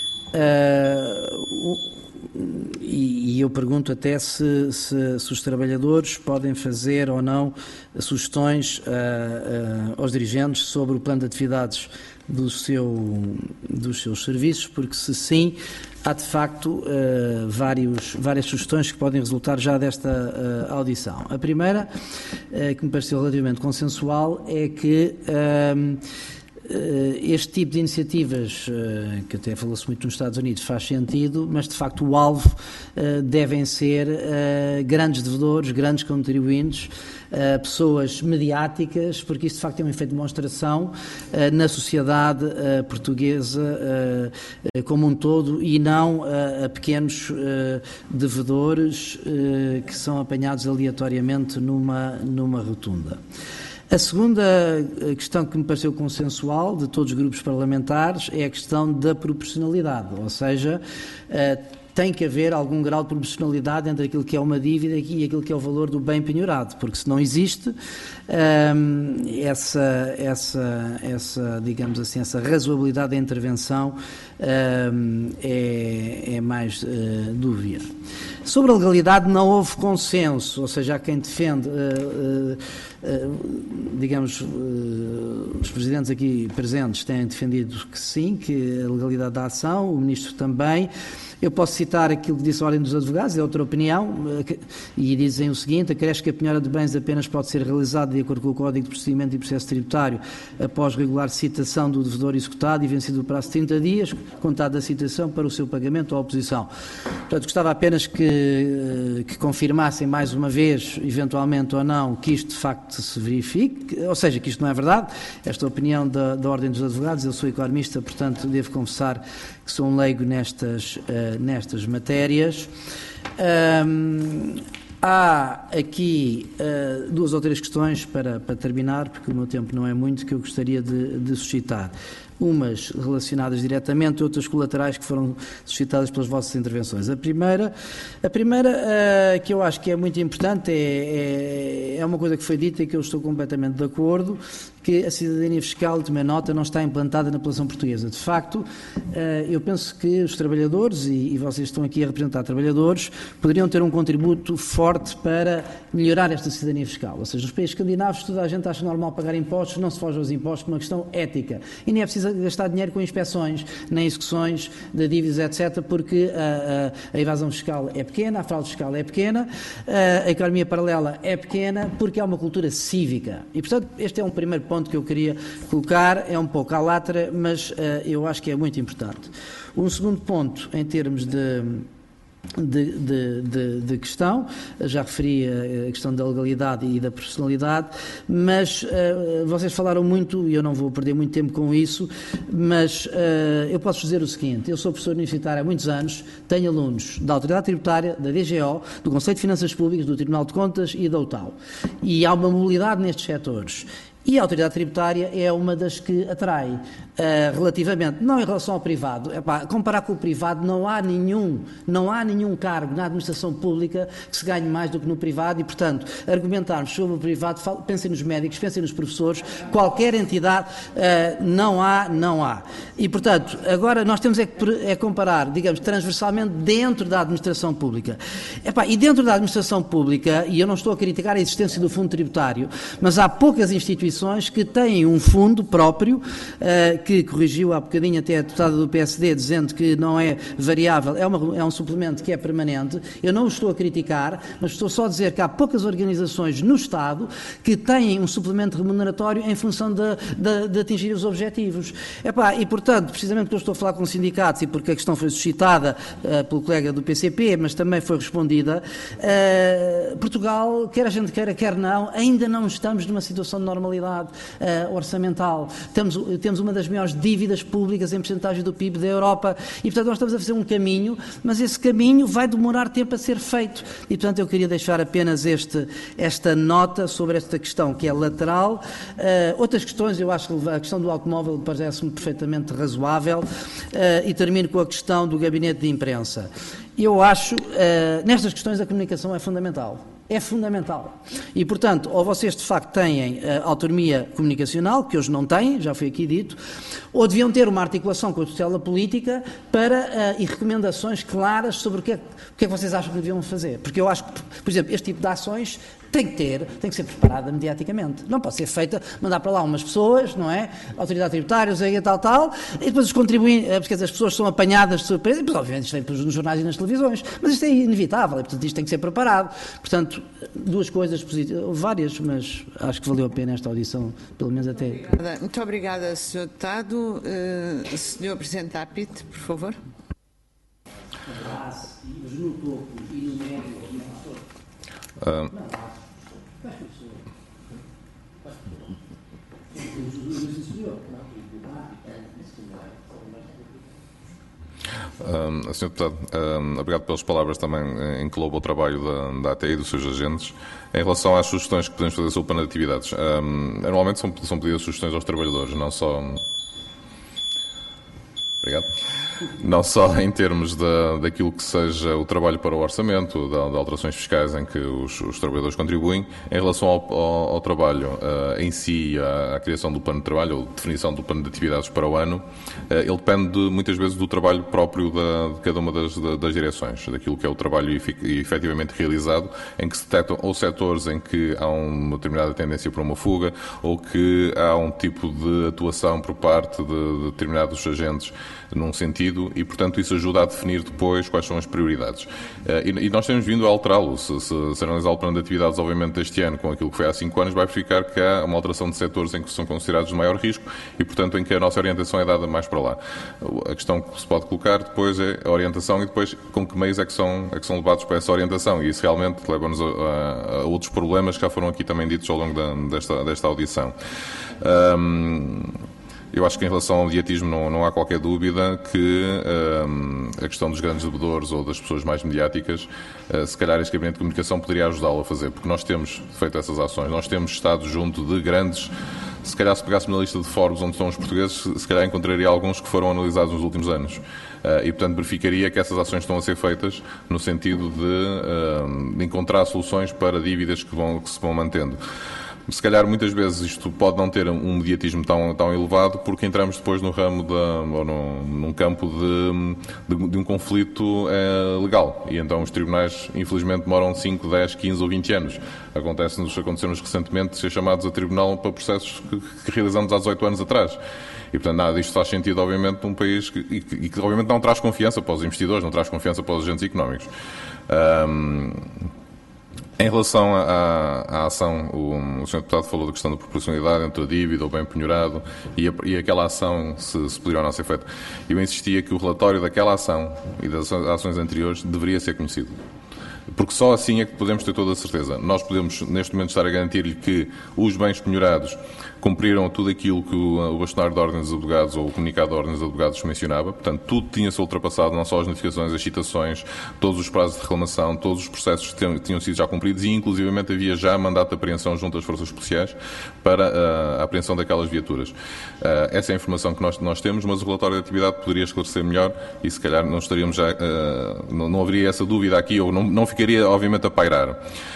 Uh, E, e eu pergunto até se, se, se os trabalhadores podem fazer ou não sugestões uh, uh, aos dirigentes sobre o plano de atividades do seu, dos seus serviços, porque se sim, há de facto uh, vários, várias sugestões que podem resultar já desta uh, audição. A primeira, uh, que me pareceu relativamente consensual, é que uh, este tipo de iniciativas, que até falou-se muito nos Estados Unidos, faz sentido, mas de facto o alvo devem ser grandes devedores, grandes contribuintes, pessoas mediáticas, porque isso de facto tem um efeito de demonstração na sociedade portuguesa como um todo e não a pequenos devedores que são apanhados aleatoriamente numa, numa rotunda. A segunda questão que me pareceu consensual de todos os grupos parlamentares é a questão da proporcionalidade, ou seja, tem que haver algum grau de proporcionalidade entre aquilo que é uma dívida e aquilo que é o valor do bem penhorado, porque se não existe hum, essa, essa, essa, digamos assim, essa razoabilidade da intervenção hum, é, é mais uh, dúvida. Sobre a legalidade não houve consenso, ou seja, há quem defende, uh, uh, uh, digamos, uh, os presidentes aqui presentes têm defendido que sim, que a legalidade da ação, o Ministro também. Eu posso citar aquilo que disse a Ordem dos Advogados, é outra opinião, e dizem o seguinte: acresce que a penhora de bens apenas pode ser realizada de acordo com o Código de Procedimento e Processo Tributário após regular citação do devedor executado e vencido o prazo de trinta dias, contado da citação para o seu pagamento ou oposição. Portanto, gostava apenas que, que confirmassem mais uma vez, eventualmente ou não, que isto de facto se verifique, ou seja, que isto não é verdade. Esta opinião da, da Ordem dos Advogados, eu sou economista, portanto devo confessar que sou um leigo nestas, uh, nestas matérias. Um, há aqui uh, duas ou três questões para, para terminar, porque o meu tempo não é muito, que eu gostaria de, de suscitar. Umas relacionadas diretamente, outras colaterais que foram suscitadas pelas vossas intervenções. A primeira, a primeira uh, que eu acho que é muito importante é, é, é uma coisa que foi dita e que eu estou completamente de acordo, que a cidadania fiscal, de minha nota, não está implantada na população portuguesa. De facto, eu penso que os trabalhadores, e vocês estão aqui a representar trabalhadores, poderiam ter um contributo forte para melhorar esta cidadania fiscal. Ou seja, nos países escandinavos toda a gente acha normal pagar impostos, não se foge aos impostos por uma questão ética. E nem é preciso gastar dinheiro com inspeções, nem execuções de dívidas, etcétera, porque a, a, a evasão fiscal é pequena, a fraude fiscal é pequena, a, a economia paralela é pequena, porque há uma cultura cívica. E, portanto, este é um primeiro ponto que eu queria colocar, é um pouco à latra, mas uh, eu acho que é muito importante. Um segundo ponto, em termos de, de, de, de, de questão, já referi a questão da legalidade e da profissionalidade, mas uh, vocês falaram muito, e eu não vou perder muito tempo com isso, mas uh, eu posso dizer o seguinte: eu sou professor universitário há muitos anos, tenho alunos da Autoridade Tributária, da D G O, do Conselho de Finanças Públicas, do Tribunal de Contas e da U T A L. E há uma mobilidade nestes setores. E a autoridade tributária é uma das que atrai, uh, relativamente, não em relação ao privado, epá, comparar com o privado, não há nenhum, não há nenhum cargo na administração pública que se ganhe mais do que no privado e, portanto, argumentarmos sobre o privado, pensem nos médicos, pensem nos professores, qualquer entidade, uh, não há, não há. E, portanto, agora nós temos é que é comparar, digamos, transversalmente dentro da administração pública. Epá, e dentro da administração pública, e eu não estou a criticar a existência do fundo tributário, mas há poucas instituições que têm um fundo próprio, uh, que corrigiu há bocadinho até a deputada do P S D, dizendo que não é variável, é, uma, é um suplemento que é permanente. Eu não o estou a criticar, mas estou só a dizer que há poucas organizações no Estado que têm um suplemento remuneratório em função de, de, de atingir os objetivos. Epá, e, portanto, precisamente porque eu estou a falar com sindicatos e porque a questão foi suscitada uh, pelo colega do P C P, mas também foi respondida, uh, Portugal, quer a gente queira, quer não, ainda não estamos numa situação de normalidade Uh, orçamental. Temos, temos uma das maiores dívidas públicas em percentagem do P I B da Europa e, portanto, nós estamos a fazer um caminho, mas esse caminho vai demorar tempo a ser feito. E, portanto, eu queria deixar apenas este, esta nota sobre esta questão, que é lateral. Uh, outras questões, eu acho que a questão do automóvel parece-me perfeitamente razoável, uh, e termino com a questão do gabinete de imprensa. Eu acho, uh, nestas questões, a comunicação é fundamental. É fundamental. E, portanto, ou vocês de facto têm uh, autonomia comunicacional, que hoje não têm, já foi aqui dito, ou deviam ter uma articulação com a tutela política para, uh, e recomendações claras sobre o que, é, o que é que vocês acham que deviam fazer. Porque eu acho que, por exemplo, este tipo de ações tem que ter, tem que ser preparada mediaticamente. Não pode ser feita, mandar para lá umas pessoas, não é? Autoridade tributária, e tal, tal, e depois os contribuintes, porque as pessoas são apanhadas de surpresa, e depois, obviamente, isto vem nos jornais e nas televisões, mas isto é inevitável, e, portanto, isto tem que ser preparado. Portanto, duas coisas positivas, várias, mas acho que valeu a pena esta audição, pelo menos até. Muito obrigada, senhor Deputado. Uh, senhor Presidente da A P I T, por favor. Uh, Um, senhor Deputado, um, obrigado pelas palavras também em que louva o trabalho da, da A T I e dos seus agentes. Em relação às sugestões que podemos fazer sobre o plano de atividades, um, normalmente são, são pedidas sugestões aos trabalhadores, não só... Obrigado. Não só em termos da, daquilo que seja o trabalho para o orçamento, de, de alterações fiscais em que os, os trabalhadores contribuem, em relação ao, ao, ao trabalho uh, em si, à, à criação do plano de trabalho, ou definição do plano de atividades para o ano, uh, ele depende de, muitas vezes do trabalho próprio da, de cada uma das, das direções, daquilo que é o trabalho efetivamente realizado, em que se detectam ou setores em que há uma determinada tendência para uma fuga, ou que há um tipo de atuação por parte de, de determinados agentes num sentido, e, portanto, isso ajuda a definir depois quais são as prioridades. E, e nós temos vindo a alterá-lo. Se, se, se analisar o plano de atividades, obviamente, deste ano, com aquilo que foi há cinco anos, vai verificar que há uma alteração de setores em que são considerados de maior risco e, portanto, em que a nossa orientação é dada mais para lá. A questão que se pode colocar depois é a orientação e depois com que meios é que são, é que são levados para essa orientação. E isso realmente leva-nos a, a, a outros problemas que já foram aqui também ditos ao longo da, desta, desta audição. Um, Eu acho que em relação ao mediatismo não, não há qualquer dúvida que um, a questão dos grandes devedores ou das pessoas mais mediáticas, uh, se calhar este Gabinete de Comunicação poderia ajudá-lo a fazer, porque nós temos feito essas ações, nós temos estado junto de grandes, se calhar se pegássemos na lista de Forbes onde estão os portugueses, se calhar encontraria alguns que foram analisados nos últimos anos. Uh, e, portanto, verificaria que essas ações estão a ser feitas no sentido de, uh, de encontrar soluções para dívidas que, vão, que se vão mantendo. Se calhar muitas vezes isto pode não ter um mediatismo tão, tão elevado porque entramos depois no ramo, de, ou no, num campo de, de, de um conflito é, legal. E então os tribunais, infelizmente, demoram cinco, dez, quinze ou vinte anos. Acontece-nos, aconteceu-nos recentemente ser chamados a tribunal para processos que, que realizamos há dezoito anos atrás. E, portanto, nada disto faz sentido, obviamente, num país que, e, que, e que obviamente, não traz confiança para os investidores, não traz confiança para os agentes económicos. Um, Em relação à, à ação, o, o senhor Deputado falou da questão da proporcionalidade entre a dívida, o bem penhorado e, a, e aquela ação, se, se poderia ou não ser feita. Eu insistia que o relatório daquela ação e das ações anteriores deveria ser conhecido. Porque só assim é que podemos ter toda a certeza. Nós podemos, neste momento, estar a garantir-lhe que os bens penhorados cumpriram tudo aquilo que o, o bastonário de ordens dos advogados ou o comunicado de ordens dos advogados mencionava. Portanto, tudo tinha-se ultrapassado, não só as notificações, as citações, todos os prazos de reclamação, todos os processos tinham, tinham sido já cumpridos e, inclusivamente, havia já mandato de apreensão junto às forças policiais para uh, a apreensão daquelas viaturas. Uh, essa é a informação que nós, nós temos, mas o relatório de atividade poderia esclarecer melhor e, se calhar, não estaríamos já, uh, não, não haveria essa dúvida aqui ou não, não ficaria, obviamente, a pairar.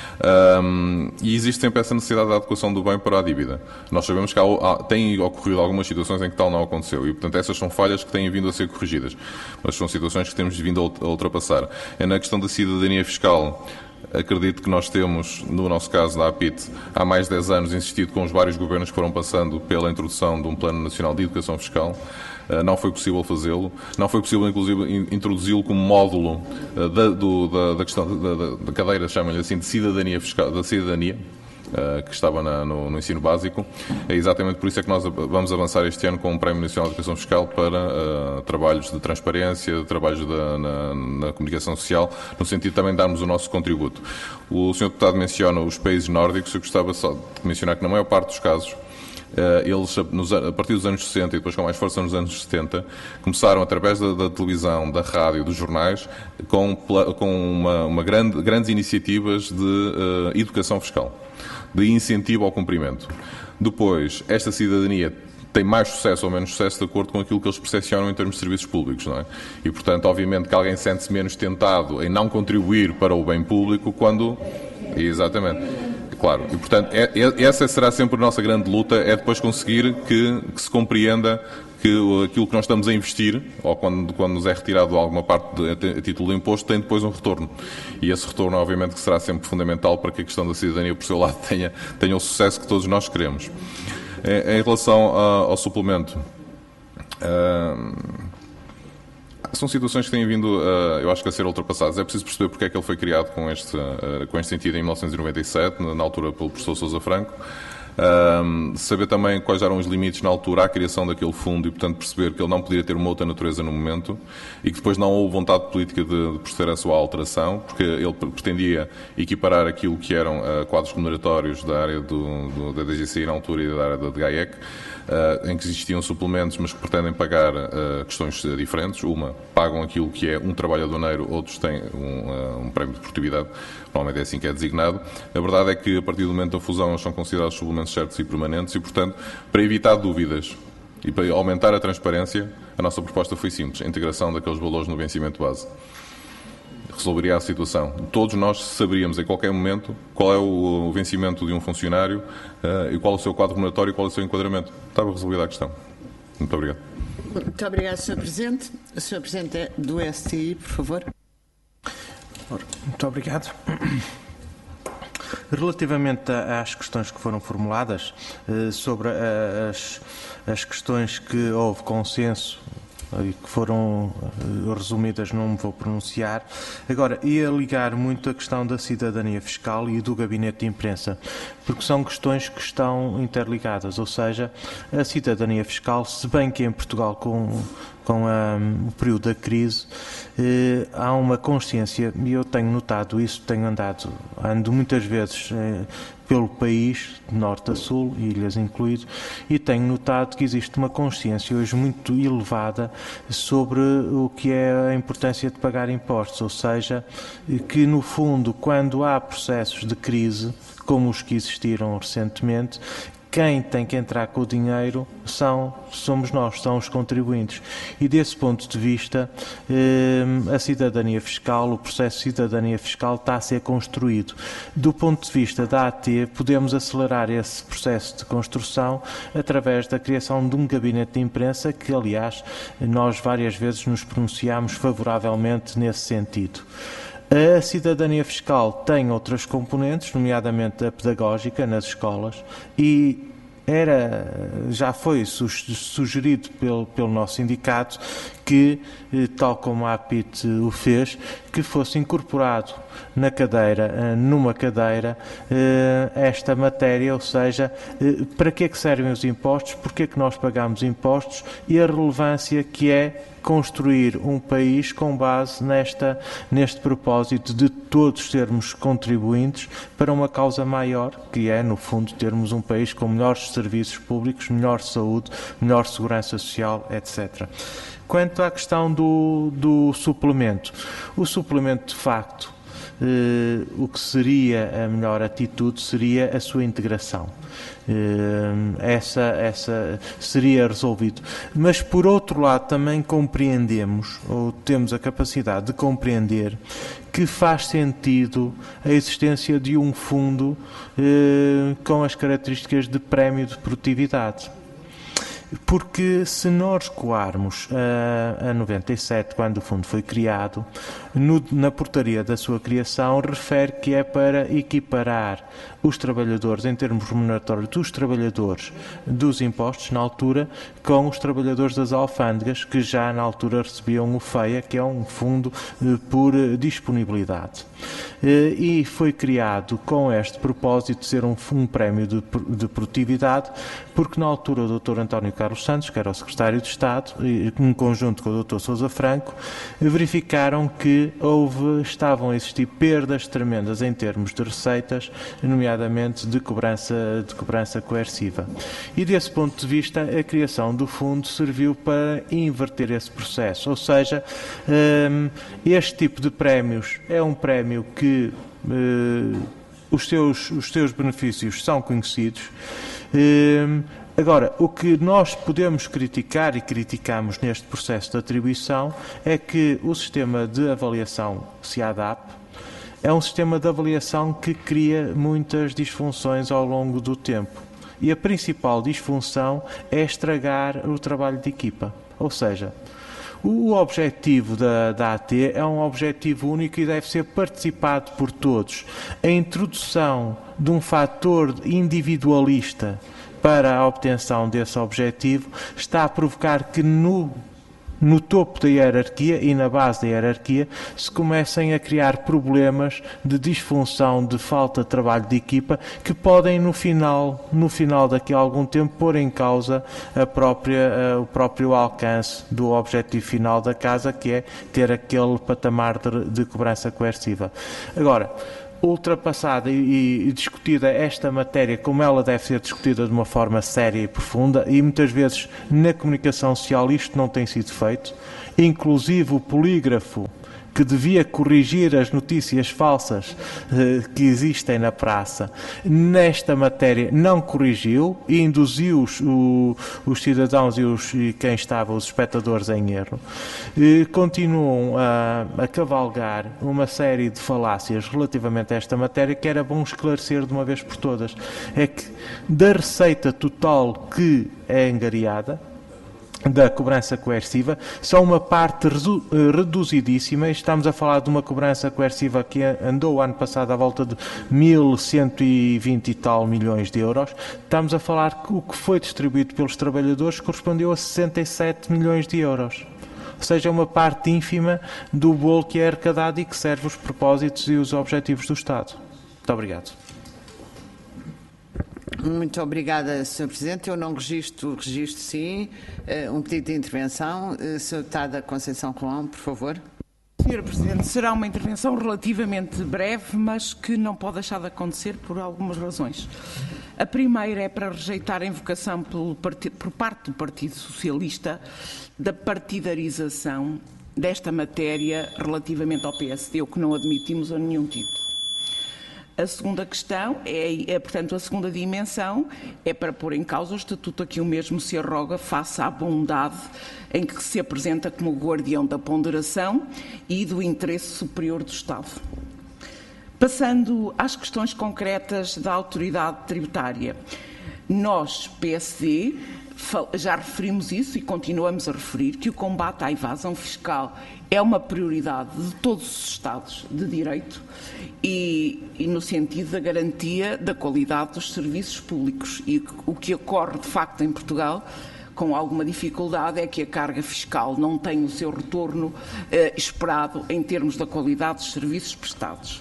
Um, e existe sempre essa necessidade da adequação do bem para a dívida. Nós sabemos que há, há, têm ocorrido algumas situações em que tal não aconteceu e, portanto, essas são falhas que têm vindo a ser corrigidas, mas são situações que temos vindo a ultrapassar. É na questão da cidadania fiscal. Acredito que nós temos, no nosso caso da A P I T, há mais de dez anos insistido com os vários governos que foram passando pela introdução de um Plano Nacional de Educação Fiscal. Não foi possível fazê-lo. Não foi possível, inclusive, introduzi-lo como módulo da, do, da, da questão da, da, da cadeira, chamam-lhe assim, de cidadania fiscal, da cidadania, que estava na, no, no ensino básico. É exatamente por isso é que nós vamos avançar este ano com um Prémio Nacional de Educação Fiscal para uh, trabalhos de transparência, trabalhos da, na, na comunicação social, no sentido de também darmos o nosso contributo. O senhor Deputado menciona os países nórdicos. Eu gostava só de mencionar que, na maior parte dos casos, Uh, eles, nos, a partir dos anos sessenta e depois com mais força nos anos setenta, começaram através da, da televisão, da rádio, dos jornais, com, com uma, uma grande, grandes iniciativas de uh, educação fiscal, de incentivo ao cumprimento. Depois, esta cidadania tem mais sucesso ou menos sucesso de acordo com aquilo que eles percepcionam em termos de serviços públicos, não é? E, portanto, obviamente que alguém sente-se menos tentado em não contribuir para o bem público quando... Exatamente. Claro, e portanto é, é, essa será sempre a nossa grande luta, é depois conseguir que, que se compreenda que aquilo que nós estamos a investir, ou quando, quando nos é retirado alguma parte de, a título de imposto, tem depois um retorno. E esse retorno, obviamente, que será sempre fundamental para que a questão da cidadania, por seu lado, tenha, tenha o sucesso que todos nós queremos. Em, em relação a, ao suplemento... Uh, São situações que têm vindo, uh, eu acho que a ser ultrapassadas. É preciso perceber porque é que ele foi criado com este, uh, com este sentido em mil novecentos e noventa e sete, na altura pelo professor Sousa Franco. Uh, saber também quais eram os limites na altura à criação daquele fundo e, portanto, perceber que ele não poderia ter uma outra natureza no momento e que depois não houve vontade política de, de proceder à sua alteração, porque ele pretendia equiparar aquilo que eram uh, quadros remuneratórios da área do, do, da D G C I na altura e da área da D G A E C, uh, em que existiam suplementos, mas que pretendem pagar uh, questões diferentes. Uma, pagam aquilo que é um trabalho aduaneiro, outros têm um, uh, um prémio de produtividade, normalmente é assim que é designado. A verdade é que, a partir do momento da fusão, eles são considerados suplementos certos e permanentes e, portanto, para evitar dúvidas e para aumentar a transparência, a nossa proposta foi simples: a integração daqueles valores no vencimento base. Resolveria a situação. Todos nós saberíamos, em qualquer momento, qual é o vencimento de um funcionário uh, e qual é o seu quadro remuneratório e qual é o seu enquadramento. Estava resolvida a questão. Muito obrigado. Muito obrigado, senhor Presidente. O senhor Presidente do S T I, por favor. Muito obrigado. Relativamente às questões que foram formuladas, sobre as, as questões que houve consenso e que foram resumidas, não me vou pronunciar. Agora, ia ligar muito a questão da cidadania fiscal e do gabinete de imprensa, porque são questões que estão interligadas, ou seja, a cidadania fiscal, se bem que em Portugal, com, com a, o período da crise, eh, há uma consciência, e eu tenho notado isso, tenho andado, ando muitas vezes eh, pelo país, de norte a sul, ilhas incluído, e tenho notado que existe uma consciência hoje muito elevada sobre o que é a importância de pagar impostos, ou seja, que no fundo, quando há processos de crise, como os que existiram recentemente, quem tem que entrar com o dinheiro são, somos nós, são os contribuintes. E desse ponto de vista, a cidadania fiscal, o processo de cidadania fiscal está a ser construído. Do ponto de vista da A T, podemos acelerar esse processo de construção através da criação de um gabinete de imprensa que, aliás, nós várias vezes nos pronunciámos favoravelmente nesse sentido. A cidadania fiscal tem outras componentes, nomeadamente a pedagógica nas escolas, e era, já foi sugerido pelo, pelo nosso sindicato que, tal como a APIT o fez, que fosse incorporado na cadeira, numa cadeira, esta matéria, ou seja, para que é que servem os impostos, porque é que nós pagamos impostos e a relevância que é construir um país com base nesta, neste propósito de todos sermos contribuintes para uma causa maior, que é, no fundo, termos um país com melhores serviços públicos, melhor saúde, melhor segurança social, etcétera. Quanto à questão do, do suplemento, o suplemento, de facto, eh, o que seria a melhor atitude seria a sua integração. Essa, essa seria resolvido. Mas, por outro lado, também compreendemos, ou temos a capacidade de compreender, que faz sentido a existência de um fundo eh, com as características de prémio de produtividade. Porque se nós recuarmos a, a noventa e sete, quando o fundo foi criado, no, na portaria da sua criação refere que é para equiparar os trabalhadores, em termos remuneratórios, dos trabalhadores dos impostos, na altura, com os trabalhadores das alfândegas, que já na altura recebiam o FEIA, que é um fundo eh, por disponibilidade. Eh, e foi criado com este propósito de ser um, um prémio de, de produtividade, porque na altura o doutor António Carlos Santos, que era o secretário de Estado, em conjunto com o doutor Sousa Franco, verificaram que houve, estavam a existir perdas tremendas em termos de receitas, nomeadamente de cobrança, de cobrança coerciva. E desse ponto de vista, a criação do fundo serviu para inverter esse processo, ou seja, este tipo de prémios é um prémio que os seus, os seus benefícios são conhecidos. Agora, o que nós podemos criticar e criticamos neste processo de atribuição é que o sistema de avaliação C I A D A P é um sistema de avaliação que cria muitas disfunções ao longo do tempo. E a principal disfunção é estragar o trabalho de equipa. Ou seja, o objetivo da, da A T é um objetivo único e deve ser participado por todos. A introdução de um fator individualista para a obtenção desse objetivo está a provocar que no, no topo da hierarquia e na base da hierarquia se comecem a criar problemas de disfunção, de falta de trabalho de equipa, que podem no final, no final daqui a algum tempo pôr em causa a própria, o próprio alcance do objetivo final da casa, que é ter aquele patamar de, de cobrança coerciva. Agora, ultrapassada e, e discutida esta matéria como ela deve ser discutida de uma forma séria e profunda, e muitas vezes na comunicação social isto não tem sido feito, inclusive o polígrafo que devia corrigir as notícias falsas eh, que existem na praça, nesta matéria não corrigiu e induziu os, o, os cidadãos e, os, e quem estava, os espectadores, em erro. E continuam a, a cavalgar uma série de falácias relativamente a esta matéria que era bom esclarecer de uma vez por todas. É que da receita total que é angariada, da cobrança coerciva, só uma parte reduzidíssima, estamos a falar de uma cobrança coerciva que andou ano passado à volta de mil cento e vinte e tal milhões de euros, estamos a falar que o que foi distribuído pelos trabalhadores correspondeu a sessenta e sete milhões de euros. Ou seja, uma parte ínfima do bolo que é arrecadado e que serve os propósitos e os objetivos do Estado. Muito obrigado. Muito obrigada, senhor Presidente. Eu não registro, registro sim, um pedido de intervenção. senhor Deputada Conceição Romão, por favor. senhora Presidente, será uma intervenção relativamente breve, mas que não pode deixar de acontecer por algumas razões. A primeira é para rejeitar a invocação pelo partido, por parte do Partido Socialista da partidarização desta matéria relativamente ao P S D, o que não admitimos a nenhum tipo. A segunda questão, é, é, portanto, a segunda dimensão é para pôr em causa o estatuto a que o mesmo se arroga face à bondade em que se apresenta como guardião da ponderação e do interesse superior do Estado. Passando às questões concretas da autoridade tributária, nós, P S D, já referimos isso e continuamos a referir que o combate à evasão fiscal é uma prioridade de todos os Estados de Direito e, e no sentido da garantia da qualidade dos serviços públicos. E o que ocorre, de facto, em Portugal, com alguma dificuldade, é que a carga fiscal não tem o seu retorno eh, esperado em termos da qualidade dos serviços prestados.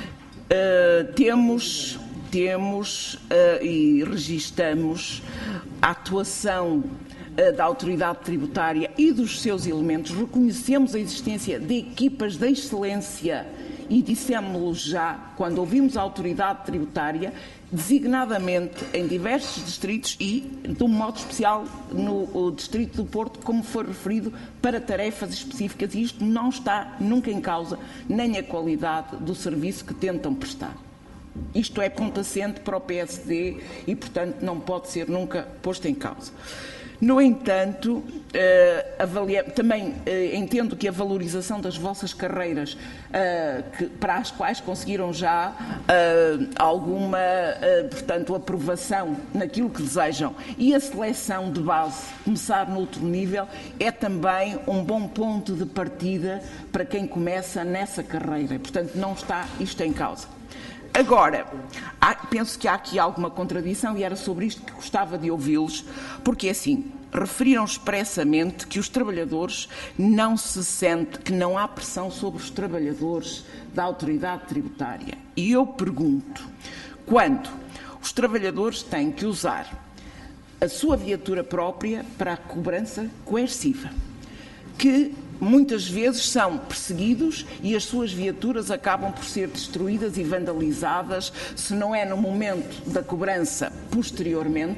Uh, temos... Temos uh, e registamos a atuação uh, da autoridade tributária e dos seus elementos, reconhecemos a existência de equipas de excelência e dissemos-lo já quando ouvimos a autoridade tributária, designadamente em diversos distritos e, de um modo especial, no distrito do Porto, como foi referido, para tarefas específicas, e isto não está nunca em causa, nem a qualidade do serviço que tentam prestar. Isto é ponto assente para o P S D e, portanto, não pode ser nunca posto em causa. No entanto, eh, avalia, também eh, entendo que a valorização das vossas carreiras, eh, que, para as quais conseguiram já eh, alguma, eh, portanto, aprovação naquilo que desejam, e a seleção de base, começar no outro nível, é também um bom ponto de partida para quem começa nessa carreira. Portanto, não está isto em causa. Agora, há, penso que há aqui alguma contradição e era sobre isto que gostava de ouvi-los, porque assim, referiram expressamente que os trabalhadores não se sentem, que não há pressão sobre os trabalhadores da autoridade tributária. E eu pergunto, quando os trabalhadores têm que usar a sua viatura própria para a cobrança coerciva, que muitas vezes são perseguidos e as suas viaturas acabam por ser destruídas e vandalizadas, se não é no momento da cobrança, posteriormente,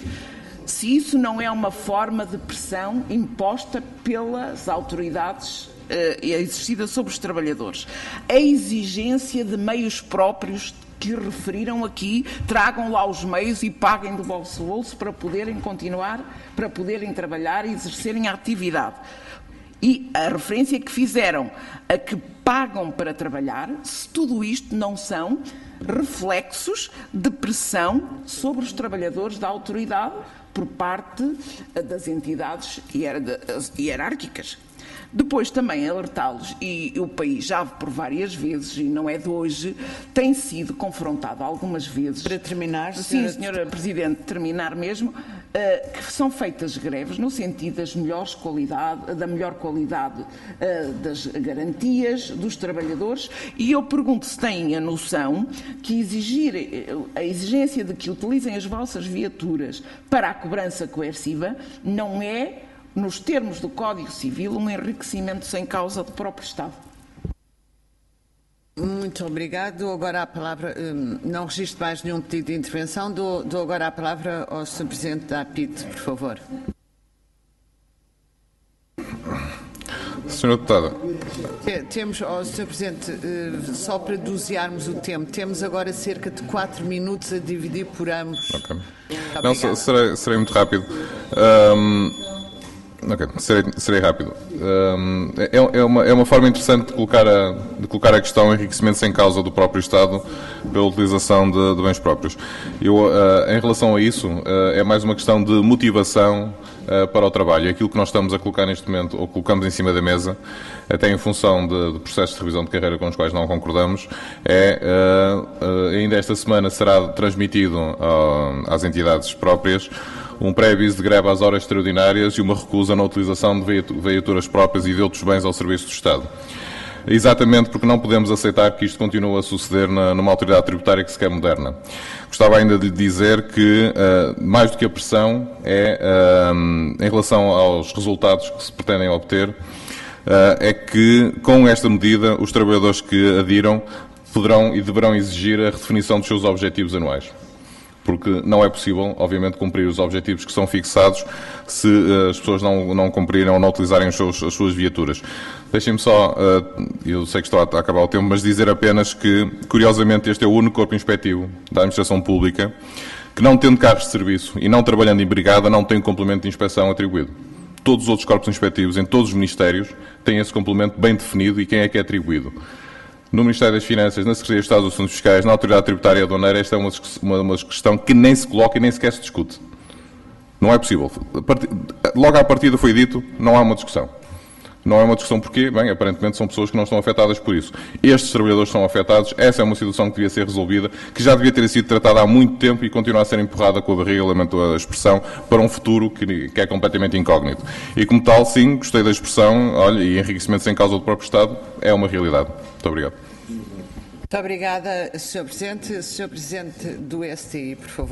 se isso não é uma forma de pressão imposta pelas autoridades eh, exercida sobre os trabalhadores. A exigência de meios próprios que referiram aqui, tragam lá os meios e paguem do vosso bolso para poderem continuar, para poderem trabalhar e exercerem a atividade. E a referência que fizeram a que pagam para trabalhar, se tudo isto não são reflexos de pressão sobre os trabalhadores da autoridade por parte das entidades hierárquicas. Depois também alertá-los, e o país já por várias vezes, e não é de hoje, tem sido confrontado algumas vezes. Para terminar, Sim, senhora... senhora Presidente, terminar mesmo, uh, que são feitas greves no sentido das melhores qualidade, da melhor qualidade uh, das garantias dos trabalhadores, e eu pergunto se têm a noção que exigir a exigência de que utilizem as vossas viaturas para a cobrança coerciva não é, nos termos do Código Civil, um enriquecimento sem causa do próprio Estado. Muito obrigado. Dou agora a palavra, não registro mais nenhum pedido de intervenção, dou, dou agora a palavra ao senhor Presidente da A P I T, por favor. senhora Deputada. Temos, oh, senhor Presidente, só para dosearmos o tempo, temos agora cerca de quatro minutos a dividir por ambos. Ok. Não, serei, serei muito rápido. Um, Ok, serei, serei rápido. Um, é, é, uma, é uma forma interessante de colocar, a, de colocar a questão enriquecimento sem causa do próprio Estado pela utilização de, de bens próprios. Eu, uh, em relação a isso, uh, é mais uma questão de motivação uh, para o trabalho. Aquilo que nós estamos a colocar neste momento, ou colocamos em cima da mesa, até em função de, de processos de revisão de carreira com os quais não concordamos, é, uh, uh, ainda esta semana será transmitido uh, às entidades próprias um pré-aviso de greve às horas extraordinárias e uma recusa na utilização de viaturas próprias e de outros bens ao serviço do Estado. Exatamente porque não podemos aceitar que isto continue a suceder na, numa autoridade tributária que se quer moderna. Gostava ainda de lhe dizer que, uh, mais do que a pressão, é, uh, em relação aos resultados que se pretendem obter, uh, é que, com esta medida, os trabalhadores que adiram poderão e deverão exigir a redefinição dos seus objetivos anuais. Porque não é possível, obviamente, cumprir os objetivos que são fixados se uh, as pessoas não, não cumprirem ou não utilizarem os seus, as suas viaturas. Deixem-me só, uh, eu sei que estou a, a acabar o tempo, mas dizer apenas que, curiosamente, este é o único corpo inspectivo da administração pública que, não tendo carros de serviço e não trabalhando em brigada, não tem um complemento de inspeção atribuído. Todos os outros corpos inspectivos, em todos os ministérios, têm esse complemento bem definido e quem é que é atribuído. No Ministério das Finanças, na Secretaria de Estado dos Assuntos Fiscais, na Autoridade Tributária e Aduaneira, esta é uma, uma, uma questão que nem se coloca e nem sequer se discute. Não é possível. Logo à partida foi dito, não há uma discussão. Não é uma discussão porquê? Bem, aparentemente são pessoas que não estão afetadas por isso. Estes trabalhadores são afetados, essa é uma situação que devia ser resolvida, que já devia ter sido tratada há muito tempo e continua a ser empurrada com a barriga, lamento a expressão, para um futuro que, que é completamente incógnito. E como tal, sim, gostei da expressão, olha, e enriquecimento sem causa do próprio Estado é uma realidade. Muito obrigado. Muito obrigada, senhor Presidente. senhor Presidente do S T I, por favor.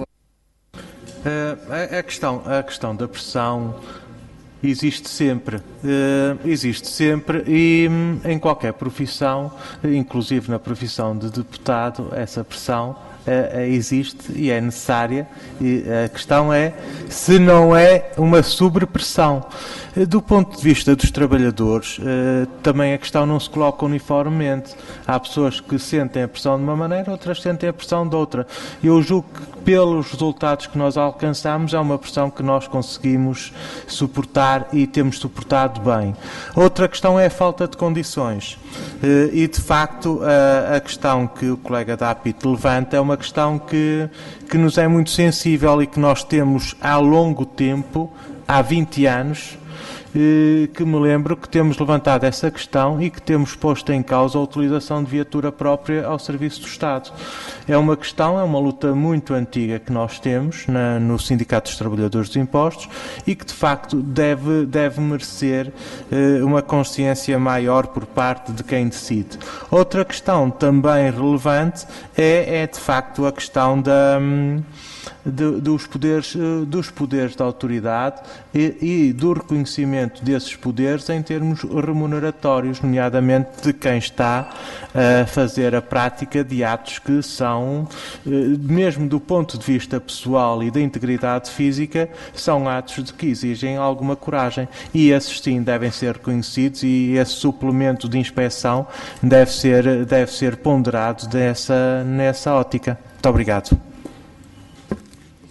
Uh, a, a, questão, a questão da pressão existe sempre, uh, existe sempre e um, em qualquer profissão, inclusive na profissão de deputado, essa pressão uh, existe e é necessária. E a questão é se não é uma sobrepressão. Do ponto de vista dos trabalhadores, também a questão não se coloca uniformemente. Há pessoas que sentem a pressão de uma maneira, outras sentem a pressão de outra. Eu julgo que, pelos resultados que nós alcançamos, é uma pressão que nós conseguimos suportar e temos suportado bem. Outra questão é a falta de condições. E, de facto, a questão que o colega da A P I T levanta é uma questão que, que nos é muito sensível e que nós temos há longo tempo, há vinte anos, que me lembro que temos levantado essa questão e que temos posto em causa a utilização de viatura própria ao serviço do Estado. É uma questão, é uma luta muito antiga que nós temos na, no Sindicato dos Trabalhadores dos Impostos e que, de facto, deve, deve merecer eh, uma consciência maior por parte de quem decide. Outra questão também relevante é, é de facto, a questão da... Hum, De, dos, poderes, dos poderes da autoridade e, e do reconhecimento desses poderes em termos remuneratórios, nomeadamente de quem está a fazer a prática de atos que são, mesmo do ponto de vista pessoal e da integridade física, são atos de que exigem alguma coragem e esses sim devem ser reconhecidos e esse suplemento de inspeção deve ser, deve ser ponderado dessa, nessa ótica. Muito obrigado.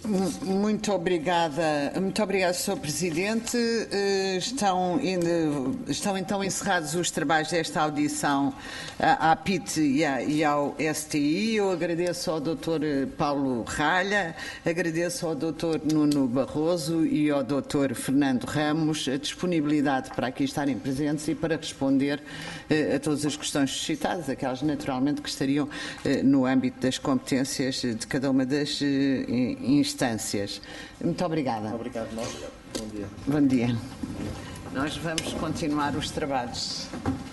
Muito obrigada, muito obrigada, senhor Presidente. Estão, estão então encerrados os trabalhos desta audição à P I T e ao S T I. Eu agradeço ao doutor Paulo Ralha, agradeço ao doutor Nuno Barroso e ao doutor Fernando Ramos a disponibilidade para aqui estarem presentes e para responder a todas as questões suscitadas, aquelas naturalmente que estariam no âmbito das competências de cada uma das instâncias. Muito obrigada. Obrigado, nós. Bom dia. Bom dia. Nós vamos continuar os trabalhos.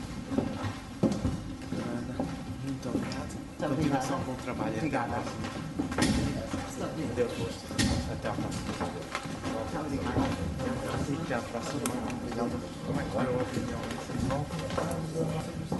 Muito obrigado. Muito Continuação, bom trabalho. Obrigada. Até à próxima. Até à próxima. Muito obrigada. Até à próxima. Como é que vai a opinião?